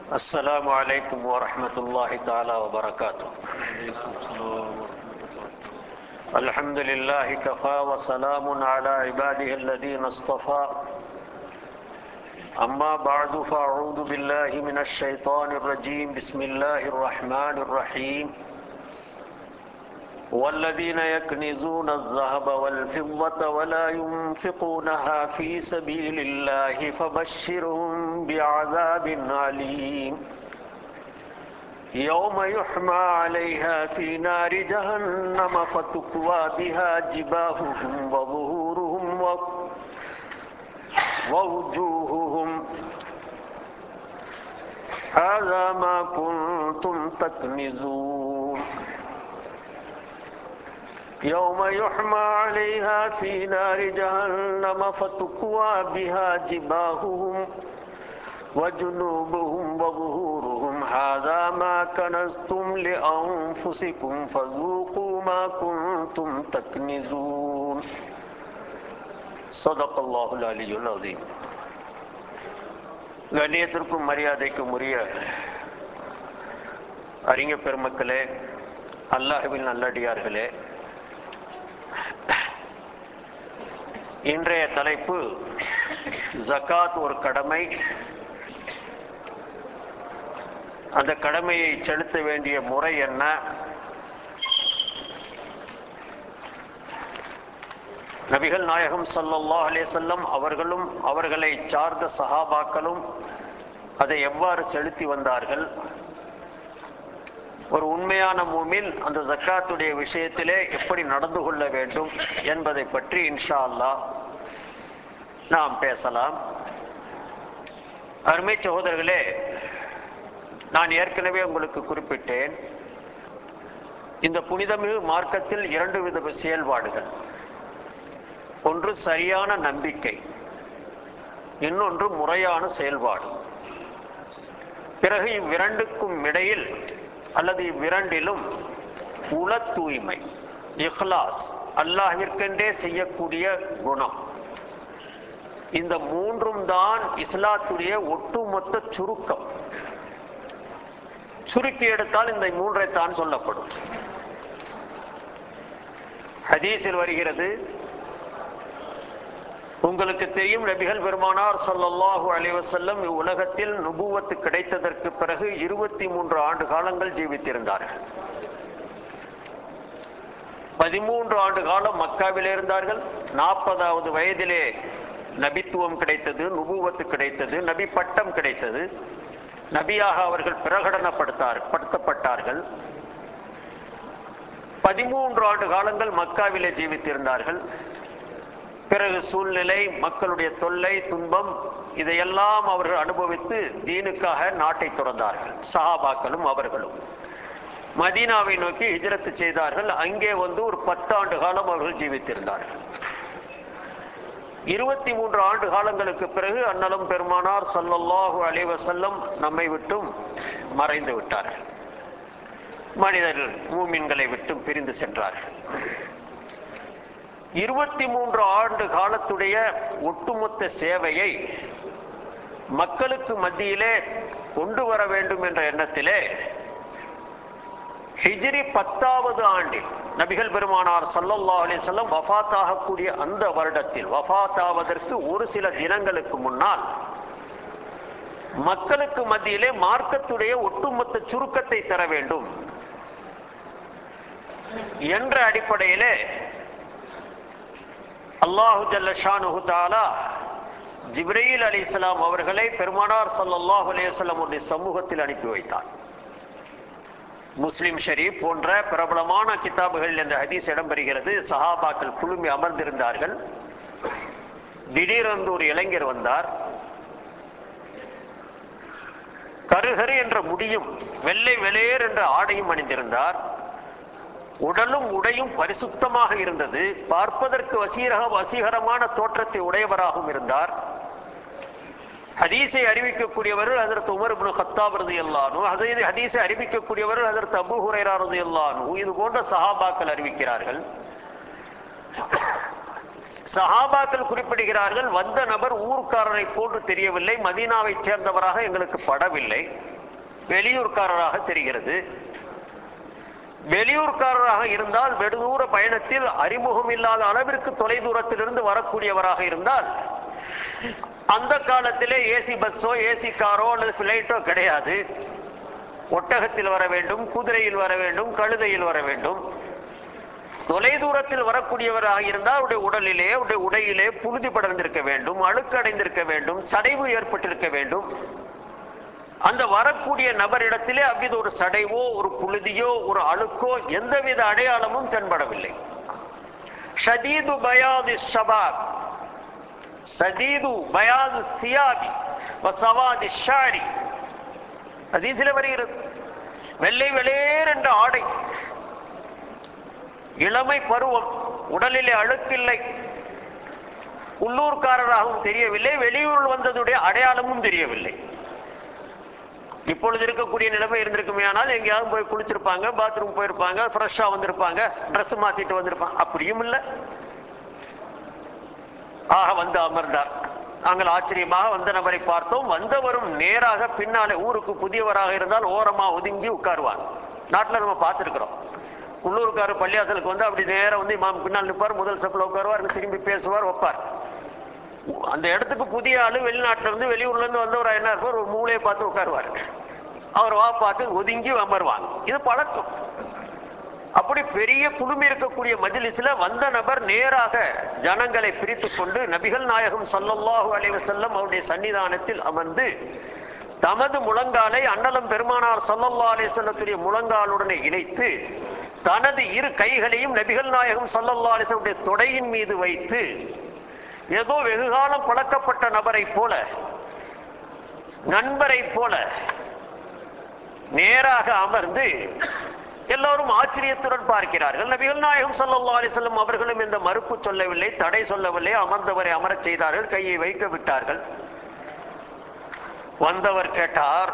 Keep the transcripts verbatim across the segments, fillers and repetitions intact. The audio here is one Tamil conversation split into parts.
السلام عليكم ورحمة الله تعالى وبركاته. الحمد لله كفى وسلام على عباده الذين اصطفى. أما بعد فأعوذ بالله من الشيطان الرجيم. بسم الله الرحمن الرحيم. والذين يكنزون الذهب والفضة ولا ينفقونها في سبيل الله فبشرهم بعذاب أليم يوم يحمى عليها في نار جهنم فتكوى بها جباههم وظهورهم ووجوههم هذا ما كنتم تكنزون يوم يحمى عليها في نار جهنم فتكوى بها جباههم وجنوبهم وظهورهم هذا ما كنزتم لأنفسكم فذوقوا ما كنتم تكنزون صدق الله العلي العظيم. கண்ணியத்திற்கும் மரியாதைக்கும் உரிய அறிஞ பெருமக்களே, அல்லாஹ்வின் நல்லடியார்களே, இன்றைய தலைப்பு ஜகாத் ஒரு கடமை. அந்த கடமையை செலுத்த வேண்டிய முறை என்ன? நபிகள் நாயகம் ஸல்லல்லாஹு அலைஹி வஸல்லம் அவர்களும் அவர்களை சார்ந்த சஹாபாக்களும் அதை எவ்வாறு செலுத்தி வந்தார்கள்? ஒரு உண்மையான மூமின் அந்த ஜக்காத்துடைய விஷயத்திலே எப்படி நடந்து கொள்ள வேண்டும் என்பதை பற்றி இன்ஷா அல்லாஹ் நாம் பேசலாம். அருமை சகோதரர்களே, நான் ஏற்கனவே உங்களுக்கு குறிப்பிட்டேன், இந்த புனிதமிகு மார்க்கத்தில் இரண்டு வித செயல்பாடுகள். ஒன்று சரியான நம்பிக்கை, இன்னொன்று முறையான செயல்பாடு. பிறகு இவ்விரண்டுக்கும் இடையில் அல்லது இவ்விரண்டிலும் உள தூய்மை, இஹ்லாஸ், அல்லாஹ்விற்கென்றே செய்யக்கூடிய குணம், இந்த மூன்றும் தான் இஸ்லாத்துடைய ஒட்டுமொத்த சுருக்கம். சுருக்கி எடுத்தால் இந்த மூன்றை தான் சொல்லப்படும். ஹதீஸில் வருகிறது, உங்களுக்கு தெரியும், நபிகள் பெருமானார் ஸல்லல்லாஹு அலைஹி வஸல்லம் இவ்வுலகத்தில் நுபுவத்து கிடைத்ததற்கு பிறகு இருபத்தி மூன்று ஆண்டு காலங்கள் ஜீவித்திருந்தார்கள். பதிமூன்று ஆண்டு காலம் மக்காவிலே இருந்தார்கள். நாற்பதாவது வயதிலே நபித்துவம் கிடைத்தது, நுபுவத்து கிடைத்தது, நபி பட்டம் கிடைத்தது. நபியாக அவர்கள் பிரகடனப்படுத்தார் படுத்தப்பட்டார்கள். பதிமூன்று ஆண்டு காலங்கள் மக்காவிலே ஜீவித்திருந்தார்கள். பிறகு சூழ்நிலை, மக்களுடைய தொல்லை, துன்பம், இதையெல்லாம் அவர்கள் அனுபவித்து தீனுக்காக நாட்டை துறந்தார்கள். சஹாபாக்களும் அவர்களும் மதீனாவை நோக்கி ஹிஜ்ரத் செய்தார்கள். அங்கே வந்து ஒரு பத்தாண்டு காலம் அவர்கள் ஜீவித்திருந்தார்கள். இருபத்தி மூன்று ஆண்டு காலங்களுக்கு பிறகு அன்னலம் பெருமானார் ஸல்லல்லாஹு அலைஹி வஸல்லம் நம்மை விட்டும் மறைந்து விட்டார்கள். மனிதர்கள் மூமின்களை விட்டும் பிரிந்து சென்றார்கள். இருபத்தி மூன்று ஆண்டு காலத்துடைய ஒட்டுமொத்த சேவையை மக்களுக்கு மத்தியிலே கொண்டு வர வேண்டும் என்ற எண்ணத்திலே ஹிஜ்ரி பத்தாவது ஆண்டில் நபிகள் பெருமானார் ஸல்லல்லாஹு அலைஹி வஸல்லம் வஃபாத் ஆகக்கூடிய அந்த வருடத்தில், வஃபாத் ஆவதற்கு ஒரு சில தினங்களுக்கு முன்னால், மக்களுக்கு மத்தியிலே மார்க்கத்துடைய ஒட்டுமொத்த சுருக்கத்தை தர வேண்டும் என்ற அடிப்படையிலே அல்லாஹு ஜல்ல ஷானுஹு தஆலா ஜிப்ரீல் அலைஹிஸ்ஸலாம் அவர்களை பெருமானார் ஸல்லல்லாஹு அலைஹி வஸல்லம் உடைய சமூகத்தில் அனுப்பி வைத்தார். முஸ்லிம் ஷரீப் போன்ற பிரபலமான கிதாபுகளில் இந்த ஹதீஸ் இடம்பெறுகிறது. சஹாபாக்கள் குழுமி அமர்ந்திருந்தார்கள். திடீரென்று ஒரு இளைஞர் வந்தார். கருகரு என்ற முடியும், வெள்ளை வெளேர் என்ற ஆடையும் அணிந்திருந்தார். உடலும் உடையும் பரிசுத்தமாக இருந்தது. பார்ப்பதற்கு வசீரக வசீகரமான தோற்றத்தை உடையவராகவும் இருந்தார். ஹதீஸை அறிவிக்கக்கூடியவர்கள் ஹஜ்ரத் உமர் இப்னு கத்தாப் ரலியல்லாஹு அன்ஹு, ஹதீஸை அறிவிக்கக்கூடியவர்கள் ஹஜ்ரத் அபூ ஹுரைரா ரலியல்லாஹு அன்ஹு, இது போன்ற சஹாபாக்கள் அறிவிக்கிறார்கள். சஹாபாக்கள் குறிப்பிடுகிறார்கள், வந்த நபர் ஊர்க்காரரை போன்று தெரியவில்லை, மதீனாவை சேர்ந்தவராக எங்களுக்கு படவில்லை. வெளியூர்காரராக தெரிகிறது. வெளியூர்காரராக இருந்தால் வெடுதூர பயணத்தில் அறிமுகம் இல்லாத அளவிற்கு தொலை தூரத்திலிருந்து வரக்கூடியவராக இருந்தால் அந்த காலத்திலே ஏசி பஸ்ஸோ ஏசி காரோ அல்லது பிளைட்டோ கிடையாது. ஒட்டகத்தில் வர வேண்டும், குதிரையில் வர வேண்டும், கழுதையில் வர வேண்டும். தொலை தூரத்தில் வரக்கூடியவராக இருந்தால் அவருடைய உடலிலே அவருடைய உடையிலே புழுதி படர்ந்திருக்க வேண்டும், அழுக்கடைந்திருக்க வேண்டும், சடைவு ஏற்பட்டிருக்க வேண்டும். அந்த வரக்கூடிய நபரிடத்திலே அவ்வித ஒரு சடைவோ ஒரு புழுதியோ ஒரு அழுக்கோ எந்தவித அடையாளமும் தென்படவில்லை. ஷதீது பயாதி ஷபாப் ஷதீது பயாது சியாபி வசவாதி ஷாரி ஹதீஸிலே வருகிறது. வெள்ளை வெளேர் என்ற ஆடை, இளமை பருவம், உடலிலே அழுக்கில்லை, உள்ளூர்காரராகவும் தெரியவில்லை, வெளியூர் வந்ததுடைய அடையாளமும் தெரியவில்லை. இப்பொழுது இருக்கக்கூடிய நிலைமை இருந்திருக்குமே, ஆனால் எங்கேயாவது போய் குளிச்சிருப்பாங்க, பாத்ரூம் போயிருப்பாங்க, ஃப்ரெஷ்ஷா வந்திருப்பாங்க, ட்ரெஸ் மாத்திட்டு வந்திருப்பாங்க. அப்படியும் இல்லை. ஆக வந்து அமர்ந்தார். நாங்கள் ஆச்சரியமாக வந்த நபரை பார்த்தோம். வந்தவரும் நேராக பின்னாலே, ஊருக்கு புதியவராக இருந்தால் ஓரமா ஒதுங்கி உட்காருவார். நாட்டில் நம்ம பார்த்துருக்கிறோம். உள்ளூர்காரர் பள்ளியாசலுக்கு வந்து அப்படி நேரம் வந்து இமாம் பின்னால் நிற்பார், முதல் சப்பில் உட்காருவார், திரும்பி பேசுவார், வைப்பார். அந்த இடத்துக்கு புதிய ஆளு வெளிநாட்டில இருந்து வெளியூர்ல இருந்து வந்தவர் என்ன இருப்பார், ஒரு மூளையை பார்த்து உட்காருவார். அவர் வா பார்த்து ஒதுங்கி அமர்வாங்க. இது பழக்கம். அப்படி பெரிய குழுமி இருக்கக்கூடிய மஜ்லிஸ்ல வந்த நபர் நேராக ஜனங்களை பிரித்து கொண்டு நபிகள் நாயகம் ஸல்லல்லாஹு அலைஹி வஸல்லம் அவருடைய சன்னிதானத்தில் அமர்ந்து தமது முழங்காலை அண்ணலம் பெருமானார் ஸல்லல்லாஹு அலைஹி வஸல்லத்துடைய முழங்காலுடனே இணைத்து தனது இரு கைகளையும் நபிகள் நாயகம் ஸல்லல்லாஹு அலைஹி வஸல்லம் தொடையின் மீது வைத்து ஏதோ வெகுகாலம் பழக்கப்பட்ட நபரை போல, நண்பரை போல நேராக அமர்ந்து எல்லோரும் ஆச்சரியத்துடன் பார்க்கிறார்கள். நபிகள் நாயகம் ஸல்லல்லாஹு அலைஹி வஸல்லம் அவர்களும் இந்த மறுப்பு சொல்லவில்லை, தடை சொல்லவில்லை. அமர்ந்தவரை அமரச் செய்தார்கள், கையை வைக்க விட்டார்கள். வந்தவர் கேட்டார்,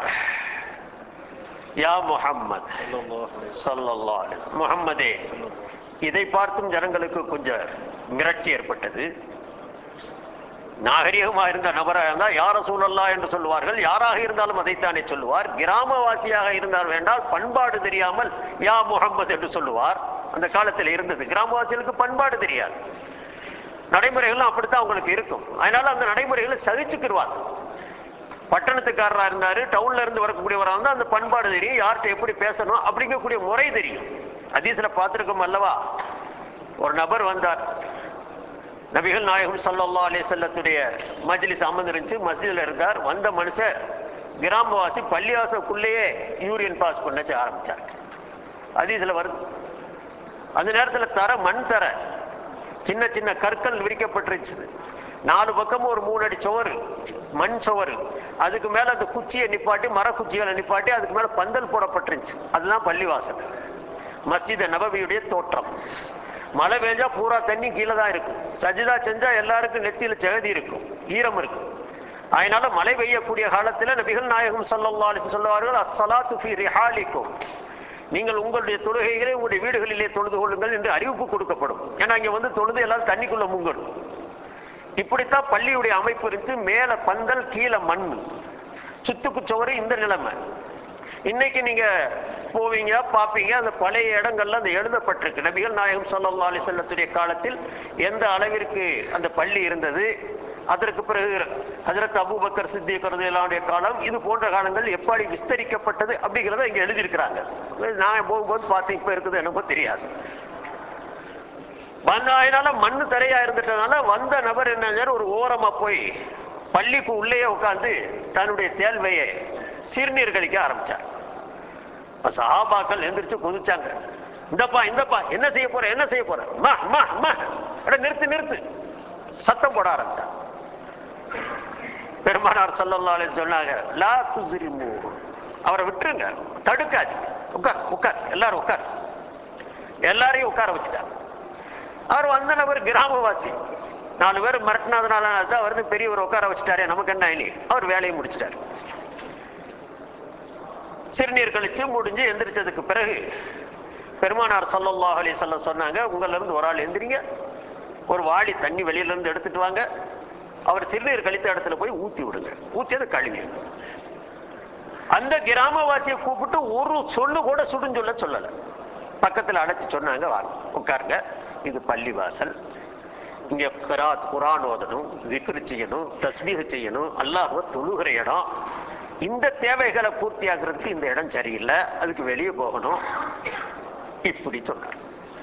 யா முஹம்மத் ஸல்லல்லாஹு அலைஹி வஸல்லம், முஹம்மதே. இதை பார்த்தும் ஜனங்களுக்கு கொஞ்சம் மிரட்சி ஏற்பட்டது. நாகரிகமாக இருந்த நபராக இருந்தால் யார் ரசூலல்லாஹ் என்று சொல்லுவார்கள், யாராக இருந்தாலும் அதைத்தானே சொல்லுவார். கிராமவாசியாக இருந்தால் வேண்டால் பண்பாடு தெரியாமல் யா முஹம்மது என்று சொல்லுவார். அந்த காலத்தில் இருந்தது. கிராமவாசிகளுக்கு பண்பாடு தெரியாது, நடைமுறைகளும் அப்படித்தான் அவங்களுக்கு இருக்கும். அதனால அந்த நடைமுறைகளை சகிச்சுக்கிடுவாங்க. பட்டணத்துக்காரராக இருந்தாரு, டவுன்ல இருந்து வரக்கூடியவராக இருந்தால் அந்த பண்பாடு தெரியும், யார்கிட்ட எப்படி பேசணும் அப்படிங்கக்கூடிய முறை தெரியும். ஹதீஸ்ல பார்த்திருக்கோம் அல்லவா, ஒரு நபர் வந்தார், நபிகள் நாயகம் ஸல்லல்லாஹு அலைஹி வஸல்லத்துடைய மஜ்லிஸ் அமர்ந்திருந்துச்சு, மஸ்ஜிதில் இருந்தார். வந்த மனுஷர் கிராமவாசி, பள்ளிவாசலுக்குள்ளேயே யூரியன் பாஸ் பண்ண ஆரம்பிச்சார். ஹதீஸ்ல வருது. அந்த நேரத்தில் தர மண் தர சின்ன சின்ன கற்கள் விரிக்கப்பட்டிருச்சு. நாலு பக்கமும் ஒரு மூணு அடி சுவரு, மண் சுவரு. அதுக்கு மேல அந்த குச்சியை நிப்பாட்டி, மரக்குச்சிகளை நிப்பாட்டி அதுக்கு மேல பந்தல் போடப்பட்டிருச்சு. அதுதான் பள்ளிவாசல், மஸ்ஜித் நபவியுடைய தோற்றம். மழை பெஞ்சா பூரா தண்ணி கீழே தான் இருக்கும். சஜிதா செஞ்சா எல்லாருக்கும் நெத்தியில செகதி இருக்கும், ஈரம் இருக்கும். அதனால மழை பெய்யக்கூடிய காலத்தில் நபிகள் நாயகம் ஸல்லல்லாஹு அலைஹி வஸல்லம் சொல்லுவார்கள், அஸ்ஸலாத்து ஃபீ ரிஹாலிக்கும், நீங்கள் உங்களுடைய தொழுகைகளை உங்களுடைய வீடுகளிலே தொழுது கொள்ளுங்கள் என்று அறிவிப்பு கொடுக்கப்படும். ஏன்னா இங்க வந்து தொழுது எல்லாரும் தண்ணிக்குள்ள முங்கணும். இப்படித்தான் பள்ளியுடைய அமைப்பு இருந்துச்சு. மேல பந்தல், கீழே மண், சுத்துக்கு சுவரு. இந்த நிலைமை இன்னைக்கு நீங்க போவீங்க பார்ப்பீங்க, அந்த பழைய இடங்கள்ல அந்த எழுதப்பட்டிருக்கு. நபிகள் நாயகம் ஸல்லல்லாஹு அலைஹி வஸல்லத்துடைய காலத்தில் எந்த அளவிற்கு அந்த பள்ளி இருந்தது, அதற்கு பிறகு ஹஜ்ரத் அபூபக்கர் சித்திக் ரலியல்லாஹு காலம், இது போன்ற காலங்கள் எப்படி விஸ்தரிக்கப்பட்டது அப்படிங்கிறத இங்க எழுதியிருக்கிறாங்க. நான் போகும்போது பார்த்து இப்ப இருக்குது எனக்கும் தெரியாது. வந்த அதனால மண்ணு தரையா இருந்துட்டதுனால வந்த நபர் என்ன, ஒரு ஓரமா போய் பள்ளிக்கு உள்ளேயே உட்கார்ந்து தன்னுடைய தேல்வையை சிறுநீர் கழிக்க ஆரம்பிச்சார். சஹாபாக்கள் எந்திரிச்சு குதிச்சாங்க. இந்தப்பா இந்தப்பா என்ன செய்ய போற என்ன செய்ய போற மா மா மா நிறுத்து நிறுத்து சத்தம் போட ஆரம்பிச்சார். பெருமானார் ஸல்லல்லாஹு அலைஹி வஸல்லம் சொன்னாங்க, லா துஸ்ரிமு, அவரை விட்டுருங்க, தடுக்காது, உட்கார் உட்கார் எல்லாரும் உட்கார். எல்லாரையும் உட்கார வச்சுட்டார். அவர் வந்த நபர் கிராமவாசி, நாலு பேர் மிரட்டினதுனால தான் வந்து பெரியவர் உட்கார வச்சுட்டாரே, நமக்கு என்ன இனி. அவர் வேலையை முடிச்சிட்டார். சிறுநீர் கழிச்சு முடிஞ்சு எந்திரிச்சதுக்கு பிறகு பெருமானார் ஸல்லல்லாஹு அலைஹி வஸல்லம் சொன்னாங்க, உங்கள இருந்து ஒரு ஆள் எந்திரிங்க, ஒரு வாளி தண்ணி வெளியில இருந்து எடுத்துட்டு வாங்க, அவர் சிறுநீர் கழித்த இடத்துல போய் ஊத்தி விடுங்க, ஊத்தி அதை கழுவி. அந்த கிராமவாசியை கூப்பிட்டு ஒரு சொல்லு கூட சுடுன்னு சொல்ல சொல்லல. பக்கத்தில் அழைச்சு சொன்னாங்க, வாங்க உட்காருங்க, இது பள்ளிவாசல், இங்க கிராத் குரான் ஓதணும், திக்ரு செய்யணும், தஸ்பீஹ் செய்யணும், அல்லாஹ்வை தொழுகிற இடம். இந்த தேவைகளை பூர்த்தி ஆகிறதுக்கு இந்த இடம் சரியில்லை, அதுக்கு வெளியே போகணும் இப்படி சொன்னார்.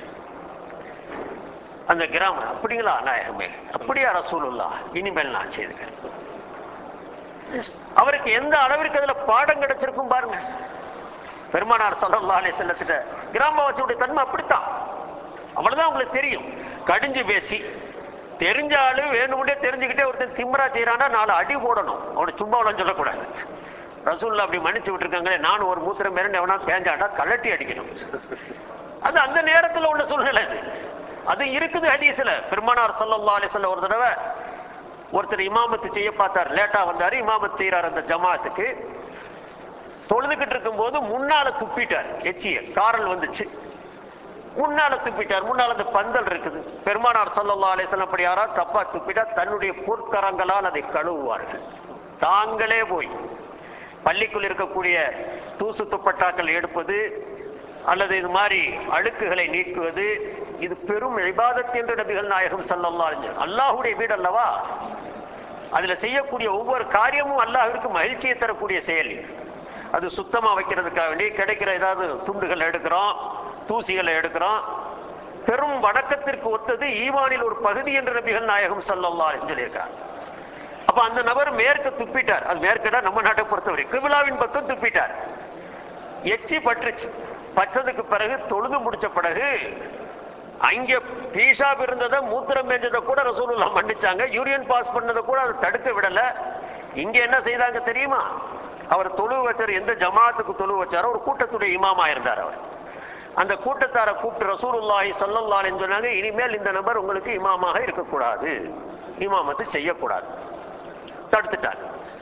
அந்த கிராமம், அப்படிங்களா நாயகமே, அப்படியா ரசூலுல்லாஹ், இனிமேல் நான் செய்துக்கிறேன். அவருக்கு எந்த அளவிற்கு அதுல பாடம் கிடைச்சிருக்கும் பாருங்க. பெருமானார் ஸல்லல்லாஹு அலைஹி வஸல்லம் கிராமவாசியுடைய தன்மை அப்படித்தான். அவ்வளவுதான் உங்களுக்கு தெரியும். கடிஞ்சு பேசி தெரிஞ்ச ஆளு வேணும்னே தெரிஞ்சுக்கிட்டே ஒருத்தன் திம்ரா செய்யறானா நாலு அடி போடணும், அவனை சும்மா சொல்லக்கூடாது. ரசூலுல்லாஹ் அப்படி மன்னிச்சு விட்டுருக்காங்களே, நானும் ஒரு மூத்திரம் மிரண்டு எவனா பேஞ்சாண்டா கலட்டி அடிக்கணும். அது அந்த நேரத்தில் உள்ள சூழ்நிலை. அது அது இருக்குது ஹதீஸ்ல. பெருமானார் ஸல்லல்லாஹு அலைஹி வஸல்லம் ஒரு தடவை ஒருத்தர் இமாமத்து செய்ய பார்த்தார், லேட்டா வந்தாரு, இமாமத்து செய்யறார். அந்த ஜமாத்துக்கு தொழுதுகிட்டு இருக்கும் போது முன்னால துப்பிட்டார், எச்சிய காரல் வந்துச்சு, முன்னால துப்பிட்டார். முன்னால அந்த பந்தல் இருக்குது. பெருமானார் ஸல்லல்லாஹு அலைஹி வஸல்லம் அப்படி யாரா தப்பா துப்பிட்டா தன்னுடைய பொற்கரங்களால் அதை கழுவுவார்கள். தாங்களே போய் பள்ளிக்குள் இருக்கக்கூடிய தூசு துப்பட்டாக்கள் எடுப்பது அல்லது இது மாதிரி அழுக்குகளை நீக்குவது, இது பெரும் இபாதத் என்று நபிகள் நாயகம் ஸல்லல்லாஹு அலைஹி வஸல்லம். அல்லாஹ்வுடைய வீடு அல்லவா, அதுல செய்யக்கூடிய ஒவ்வொரு காரியமும் அல்லாஹ்விற்கு மகிழ்ச்சியை தரக்கூடிய செயல். அது சுத்தமா வைக்கிறதுக்காக வேண்டி கிடைக்கிற ஏதாவது துண்டுகள் எடுக்கிறோம், தூசிகளை எடுக்கிறோம், பெரும் வணக்கத்திற்கு ஒத்தது ஈமானில் ஒரு பகுதி என்று நபிகள் நாயகம் ஸல்லல்லாஹு அலைஹி வஸல்லம் சொல்லியிருக்காங்க. அப்ப அந்த நபர் மேற்கு துப்பிட்டார். அது மேற்கடா நம்ம நாட்டை பொறுத்தவரை கிபிலாவின் பக்கம் துப்பிட்டார். எச்சி பற்றுச்சு. பற்றதுக்கு பிறகு தொழுது முடிச்ச பிறகு அங்க பீஷாப் இருந்ததை மூத்திரம் மேஞ்சதை கூட ரசூலுல்லாஹ் மன்னிச்சாங்க. யூரியன் பாஸ் பண்ணதை கூட அதை தடுக்க விடல. இங்க என்ன செய்தாங்க தெரியுமா? அவர் தொழு வச்சார். எந்த ஜமாத்துக்கு தொழு வச்சாரோ ஒரு கூட்டத்துடைய இமாமா இருந்தார் அவர். அந்த கூட்டத்தாரை கூப்பிட்டு ரசூலுல்லாஹி ஸல்லல்லாஹு அலைஹி வஸல்லம் சொன்னாங்க, இனிமேல் இந்த நபர் உங்களுக்கு இமாமாக இருக்கக்கூடாது, இமாமத்து செய்யக்கூடாது, தடுத்துட்டார்.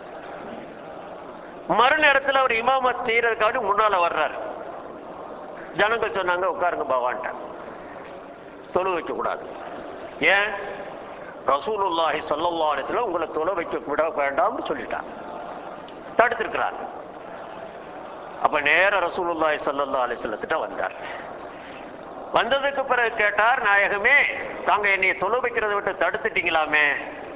மறுநேரத்தில் அவர் இமாமத் செய்யறதுக்காக முன்னால வர்றாரு. ஜனங்கள் சொன்னாங்க, உட்காருங்க பகவான்ட்ட, தொழு வைக்க கூடாது. ஏன்? ரசூலுல்லாஹி ஸல்லல்லாஹு அலைஹி வஸல்லம் உங்களை தொழ வைக்க விட வேண்டாம்னு சொல்லிட்டாங்க, தடுத்திருக்கிறாங்க. அப்ப நேர ரசூலுல்லாஹி ஸல்லல்லாஹு அலைஹி வஸல்லம் வந்தார். வந்ததுக்கு பிறகு கேட்டார், நாயகமே தாங்க என்னைய தொழ வைக்கிறத விட்டு தடுத்துட்டீங்களாமே.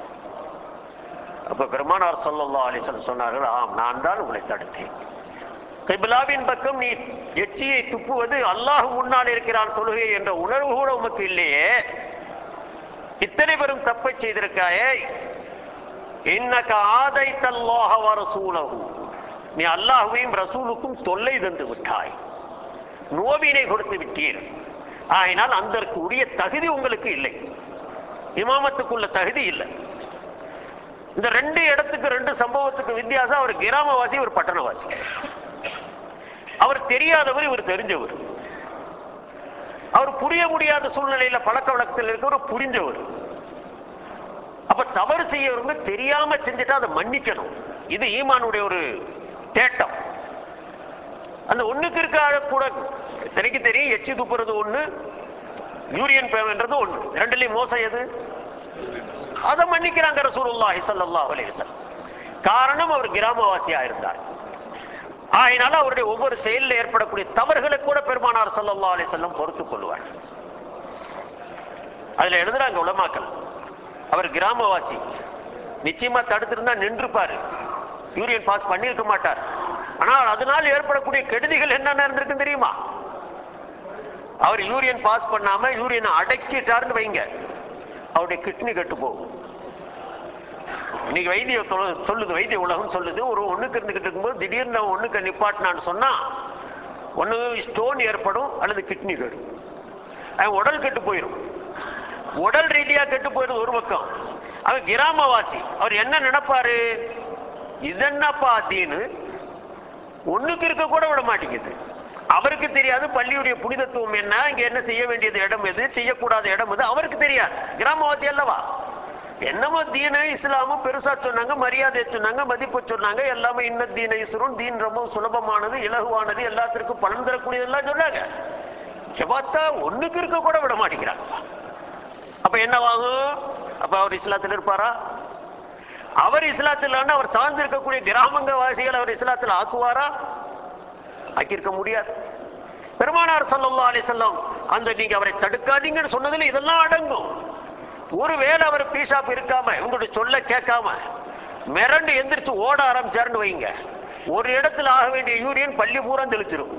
அப்ப பெருமானார் ஸல்லல்லாஹு அலைஹி வஸல்லம் சொன்னார்கள், ஆம், நான் தான் உங்களை தடுத்தேன். கிப்லாவின் பக்கம் நீ எச்சியை துப்புவது அல்லாஹ் முன்னால் இருக்கிறான் தொழுகை என்ற உணர்வு கூட உமக்கு இல்லையே, இத்தனை பெரும் தப்பை செய்திருக்காயே. இன்னக ஆதைத்தல்லாஹ வ ரசூலஹு, நீ அல்லாஹ்வையும் ரசூலுக்கும் தொல்லை தந்து விட்டாய், நோவினை கொடுத்து விட்டீர். ஆயினால் அதற்கு உரிய தகுதி உங்களுக்கு இல்லை, இமாமத்துக்குள்ள தகுதி இல்லை. இந்த ரெண்டு இடத்துக்கு ரெண்டு சம்பவத்துக்கு வித்தியாசம். அவர் கிராமவாசி, ஒரு பட்டணவாசி. அவர் தெரியாதவர், இவர் தெரிஞ்சவர். அவர் புரிய முடியாத சூழ்நிலையில பழக்க வழக்கத்தில் இருக்கிறவர் புரிஞ்சவர். அப்ப தவறு செய்யறவங்க தெரியாம செஞ்சுட்டா அதை மன்னிக்கணும். இது ஈமானுடைய ஒரு தேட்டம். அந்த ஒண்ணுக்கு இருக்க கூட தனிக்கு தெரியும். எச்சி துப்புறது ஒண்ணு, யூரியன் பேவன்றது ஒண்ணு. ரெண்டுலயும் மோசம் எது? அதை மன்னிக்கிறாங்க ரசூலுல்லாஹி ஸல்லல்லாஹு அலைஹி வஸல்லம். காரணம் அவர் கிராமவாசியா இருந்தார். ஆயினால அவருடைய ஒவ்வொரு செயலில் ஏற்படக்கூடிய தவறுகளை கூட பெருமானார் ஸல்லல்லாஹு அலைஹி வஸல்லம் பொறுத்துக் கொள்வார். அதுல எழுதுறாங்க உலமாக்கள், அவர் கிராமவாசி, நிச்சயமா தடுத்திருந்தா நின்றுப்பாரு, யூரியன் பாஸ் பண்ணிருக்க மாட்டார். ஆனால் அதனால் ஏற்படக்கூடிய கெடுதிகள் என்னென்ன இருந்திருக்கு தெரியுமா? அவர் யூரியன் பாஸ் பண்ணாம யூரியனை அடக்கிட்டாருன்னு வைங்க, அவருடைய கிட்னி கெட்டு போகும். இன்னைக்கு வைத்திய சொல்லுது, வைத்திய உலகம் சொல்லுது, ஒரு ஒண்ணுக்கு இருந்துகிட்டு இருக்கும்போது திடீர்னு ஒண்ணுக்கு நிப்பாட்டினான்னு சொன்னா ஒண்ணு ஸ்டோன் ஏற்படும் அல்லது கிட்னி கெடும், உடல் கெட்டு போயிடும். உடல் ரீதியா கெட்டு போயிடும் ஒரு பக்கம். அவர் கிராமவாசி, அவர் என்ன நினைப்பாரு? இதென்னப்பா தீனு, ஒண்ணுக்கு இருக்க கூட விட மாட்டேங்குது. அவருக்கு தெரியாது பள்ளியுடைய புனிதத்துவம் என்ன, இங்க என்ன செய்ய வேண்டியது இடம் எது, செய்யக்கூடாத இடம் எது, அவருக்கு தெரியாது. கிராமவாசி அல்லவா? என்னமோ தீன இஸ்லாமும் பெருசா சொன்னாங்க, மரியாதை சொன்னாங்க, மதிப்பு சொன்னாங்க, எல்லாமே இன்ன தீன இஸ்ரும், தீன் ரொம்ப சுலபமானது, இலகுவானது, எல்லாத்திற்கும் பலன் தரக்கூடியதெல்லாம் சொன்னாங்க. பார்த்தா ஒண்ணுக்கு இருக்க கூட விட மாட்டேங்கிறாங்க. அப்ப என்னவாகும்? அப்ப அவர் இஸ்லாத்தில் இருப்பாரா? அவர் இஸ்லாத்தில் அவர் சார்ந்து இருக்கக்கூடிய கிராமங்க வாசிகள் அவர் இஸ்லாத்தில் ஆக்குவாரா? ஆக்கியிருக்க முடியாது. பெருமானார் ஸல்லல்லாஹு அலைஹி வஸல்லம் அந்த நீங்க அவரை தடுக்காதீங்கன்னு சொன்னதுல இதெல்லாம் அடங்கும். ஒருவேளை அவர் பீஷாப் இருக்காம உங்களுடைய சொல்ல கேட்காம மிரண்டு எந்திரிச்சு ஓட ஆரம்பிச்சாருன்னு வைங்க, ஒரு இடத்துல ஆக வேண்டிய யூரியன் பள்ளி பூரா தெளிச்சிரும்.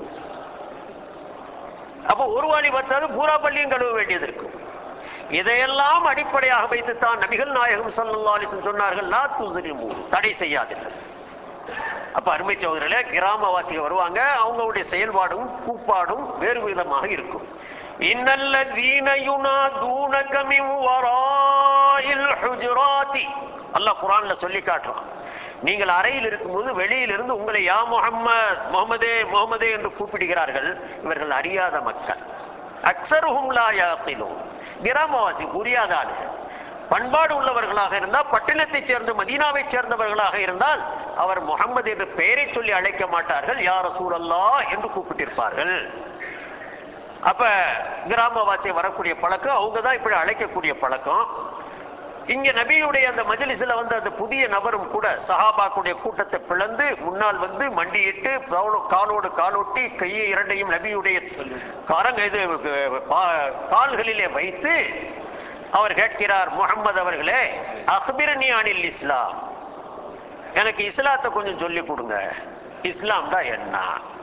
அப்ப ஒரு வாளி பத்தாது, பூரா பள்ளியும் கழுவ வேண்டியது இருக்கும். இதையெல்லாம் அடிப்படையாக வைத்துத்தான் நபிகள் நாயகம் ஸல்லல்லாஹு அலைஹி வஸல்லம் சொன்னார்கள், லா துஸ்ரிமு, தடை செய்யாதீர்கள். அப்ப அருமை சகோதரர்களே, கிராமவாசிகள் வருவாங்க, அவங்களுடைய செயல்பாடும் கூப்பாடும் வேறு விதமாக இருக்கும். இன்னல்லதீன யுனாதூனக மின் வராயில் ஹுஜராத்தி, அல்லாஹ் குர்ஆன்ல சொல்லி காட்டுறான். நீங்கள் அறையில் இருக்கும்போது வெளியிலிருந்து உங்களை யா முஹம்மத், முஹம்மதே முஹம்மதே என்று கூப்பிடுகிறார்கள். இவர்கள் அறியாத மக்கள். அக்ஸருஹும் லா யாகிலூன், கிராமவாசி புரியாத ஆளுகள். பண்பாடு உள்ளவர்களாக இருந்தால், பட்டினத்தை சேர்ந்த மதீனாவை சேர்ந்தவர்களாக இருந்தால் அவர் முஹம்மது என்று பெயரை சொல்லி அழைக்க மாட்டார்கள், யா ரசூலல்லாஹ் என்று கூப்பிட்டிருப்பார்கள். அப்ப கிராமவாசி வரக்கூடிய பழக்கம், அவங்க தான் இப்படி அழைக்கக்கூடிய பழக்கம். இங்க நபியுடைய அந்த மஜ்லிஸ்ல வந்து அந்த புதிய நபரும் கூட சஹாபாக்குடைய கூட்டத்தை பிளந்து முன்னால் வந்து மண்டியிட்டு காலோடு காலோட்டி கையை இரண்டையும் நபியுடைய கரங்க இது கால்களிலே வைத்து அவர் கேட்கிறார், முஹம்மது அவர்களே, அக்பிர்னி அனில் இஸ்லாம், எனக்கு இஸ்லாத்தை கொஞ்சம் சொல்லி கொடுங்க, இஸ்லாம் தான் என்ன?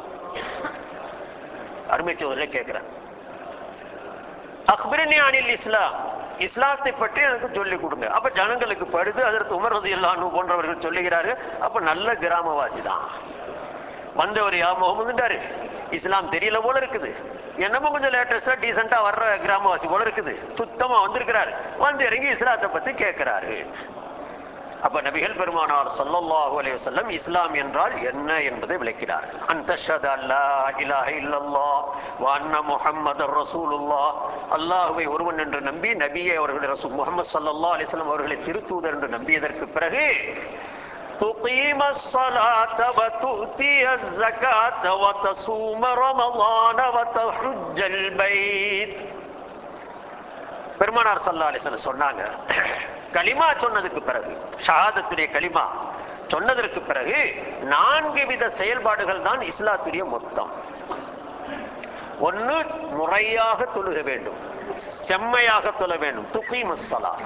அருமை சகோதரர்களே கேட்கிறேன், அக்பிர்னி அனில் இஸ்லாம், இஸ்லாத்தை பற்றி எனக்கு சொல்லிக் கொடுங்க. அப்ப ஜனங்களுக்கு படுது. அதற்கு உமர் ரலியல்லாஹு அன்ஹு போன்றவர்கள் சொல்லுகிறார்கள், அப்ப நல்ல கிராமவாசி தான் வந்தவர், யா முஹம்மதுன்றாரு, இஸ்லாம் தெரியல போல இருக்குது, என்னமோ கொஞ்சம் லேட்டஸ்டா டீசெண்டா வர்ற கிராமவாசி போல இருக்குது, சுத்தமா வந்திருக்கிறாரு, வந்து இறங்கி இஸ்லாத்தை பத்தி கேட்கிறாரு. அப்ப நபிகள் பெருமானார் ஸல்லல்லாஹு அலைஹி வஸல்லம் இஸ்லாம் என்றால் என்ன என்பதை விளக்கிறார்கள். அன்தஷஹது அல்லா இலாஹ இல்லல்லாஹ் வ அன்ன முஹம்மதர் ரசூலுல்லாஹ், அல்லாஹ்வை ஒருவன் என்று நம்பி நபியை அவர்கள் ரசூல் முஹம்மது ஸல்லல்லாஹு அலைஹி வஸல்லம் அவர்களை திருத்தூதர் என்று நம்பியதற்கு பிறகு துகீம ஸலாத வ துஅதிய ஸகாத வ தஸூம ரமலான வ தஹுஜ்ஜல் பைத். பெருமானார் ஸல்லல்லாஹு அலைஹி வஸல்லம் சொன்னாங்க, கலிமா சொன்னதுக்கு பிறகு, ஷஹாதத்துடைய கலிமா சொன்னதற்கு பிறகு நான்கு வித செயல்பாடுகள் தான் இஸ்லாத்துடைய மொத்தம். ஒன்னு, முறையாக தொழுக வேண்டும், செம்மையாக தொழ வேண்டும், துகீமஸ் ஸலாத்.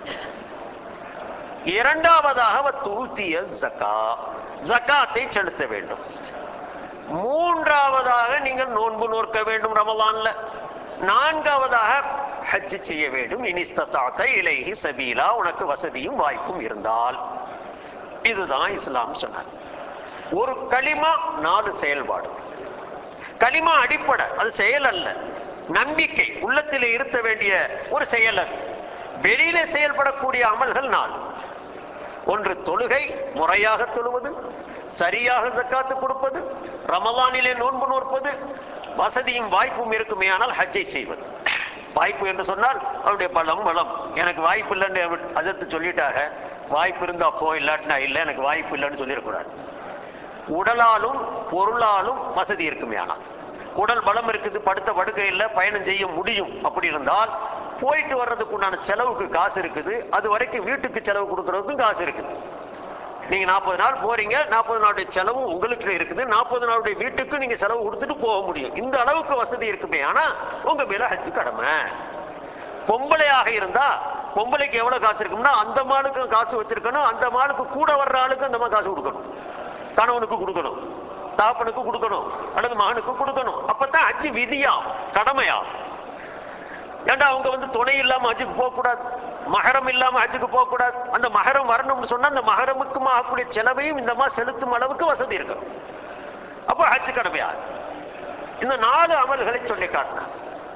இரண்டாவதாக தூத்திய ஸகா, ஸகாத்தை செலுத்த வேண்டும். மூன்றாவதாக நீங்கள் நோன்பு நோக்க வேண்டும் ரமலான்ல. நான்காவதாக ஹஜ் செய்ய வேண்டும், இனிஸ்ததாத இலைஹி சபீலா, உனக்கு வசதியும் வாய்ப்பும் இருந்தால். இதுதான் இஸ்லாம் சொன்னார். ஒரு கலிமா, நாலு செயல்பாடு. கலிமா அடிப்படை, அது செயல் அல்ல, நம்பிக்கை உள்ளத்தில் இருத்த வேண்டிய ஒரு செயல். அது வெளியிலே செயல்படக்கூடிய அமல்கள் நாலு. ஒன்று தொழுகை, முறையாக தொழுவது, சரியாக ஸகாத்து கொடுப்பது, ரமலானிலே நோன்பு நோற்பது, வசதியும் வாய்ப்பும் இருக்குமே ஆனால் ஹஜ்ஜை செய்வது. வாய்ப்பு என்று சொன்னால் அவருடைய பலம் பலம், எனக்கு வாய்ப்பு இல்லைன்னு அதற்கு சொல்லிட்டாங்க, வாய்ப்பு இருந்தா போ, இல்லாட்டினா இல்லை, எனக்கு வாய்ப்பு இல்லைன்னு சொல்லிடக்கூடாது. உடலாலும் பொருளாலும் வசதி இருக்குமே ஆனால், உடல் பலம் இருக்குது, படுத்த படுக்கை இல்லை, பயணம் செய்ய முடியும், அப்படி இருந்தால் போயிட்டு வர்றதுக்கு உண்டான செலவுக்கு காசு இருக்குது, அது வரைக்கும் வீட்டுக்கு செலவு கொடுக்கறதுக்கும் காசு இருக்குது. நீங்க நாற்பது நாள் போறீங்க, நாற்பது நாளுடைய செலவும் உங்களுக்கு இருக்குது, நாற்பது நாளுடைய வீட்டுக்கு நீங்க செலவு கொடுத்துட்டு போக முடியும். இந்த அளவுக்கு வசதி இருக்குமே ஆனா உங்க மேல ஹஜ் கடமை. பொம்பளையாக இருந்தா பொம்பளைக்கு எவ்வளவு காசு இருக்கும்னா அந்த மாளுக்கு காசு வச்சிருக்கணும், அந்த மாளுக்கு கூட வர்ற ஆளுக்கு அந்த மாதிரி காசு கொடுக்கணும், கணவனுக்கு கொடுக்கணும், தாப்பனுக்கு கொடுக்கணும், அல்லது மகனுக்கு கொடுக்கணும். அப்பதான் ஹஜ் விதியா கடமையா. ஏண்டா அவங்க வந்து துணை இல்லாம ஹஜ்ஜுக்கு போக கூடாது, மஹரம் இல்லாம ஹஜ்ஜுக்கு போக கூடாது. அந்த மஹரம் வரணும்னு சொன்னா அந்த மஹரமுக்கு ஆகக்கூடிய செலவையும் இந்த மாதிரி செலுத்தும் அளவுக்கு வசதி இருக்கணும். அப்ப ஹஜ் கடமையா. இந்த நாலு அமல்களை சொல்லி காட்டினார்.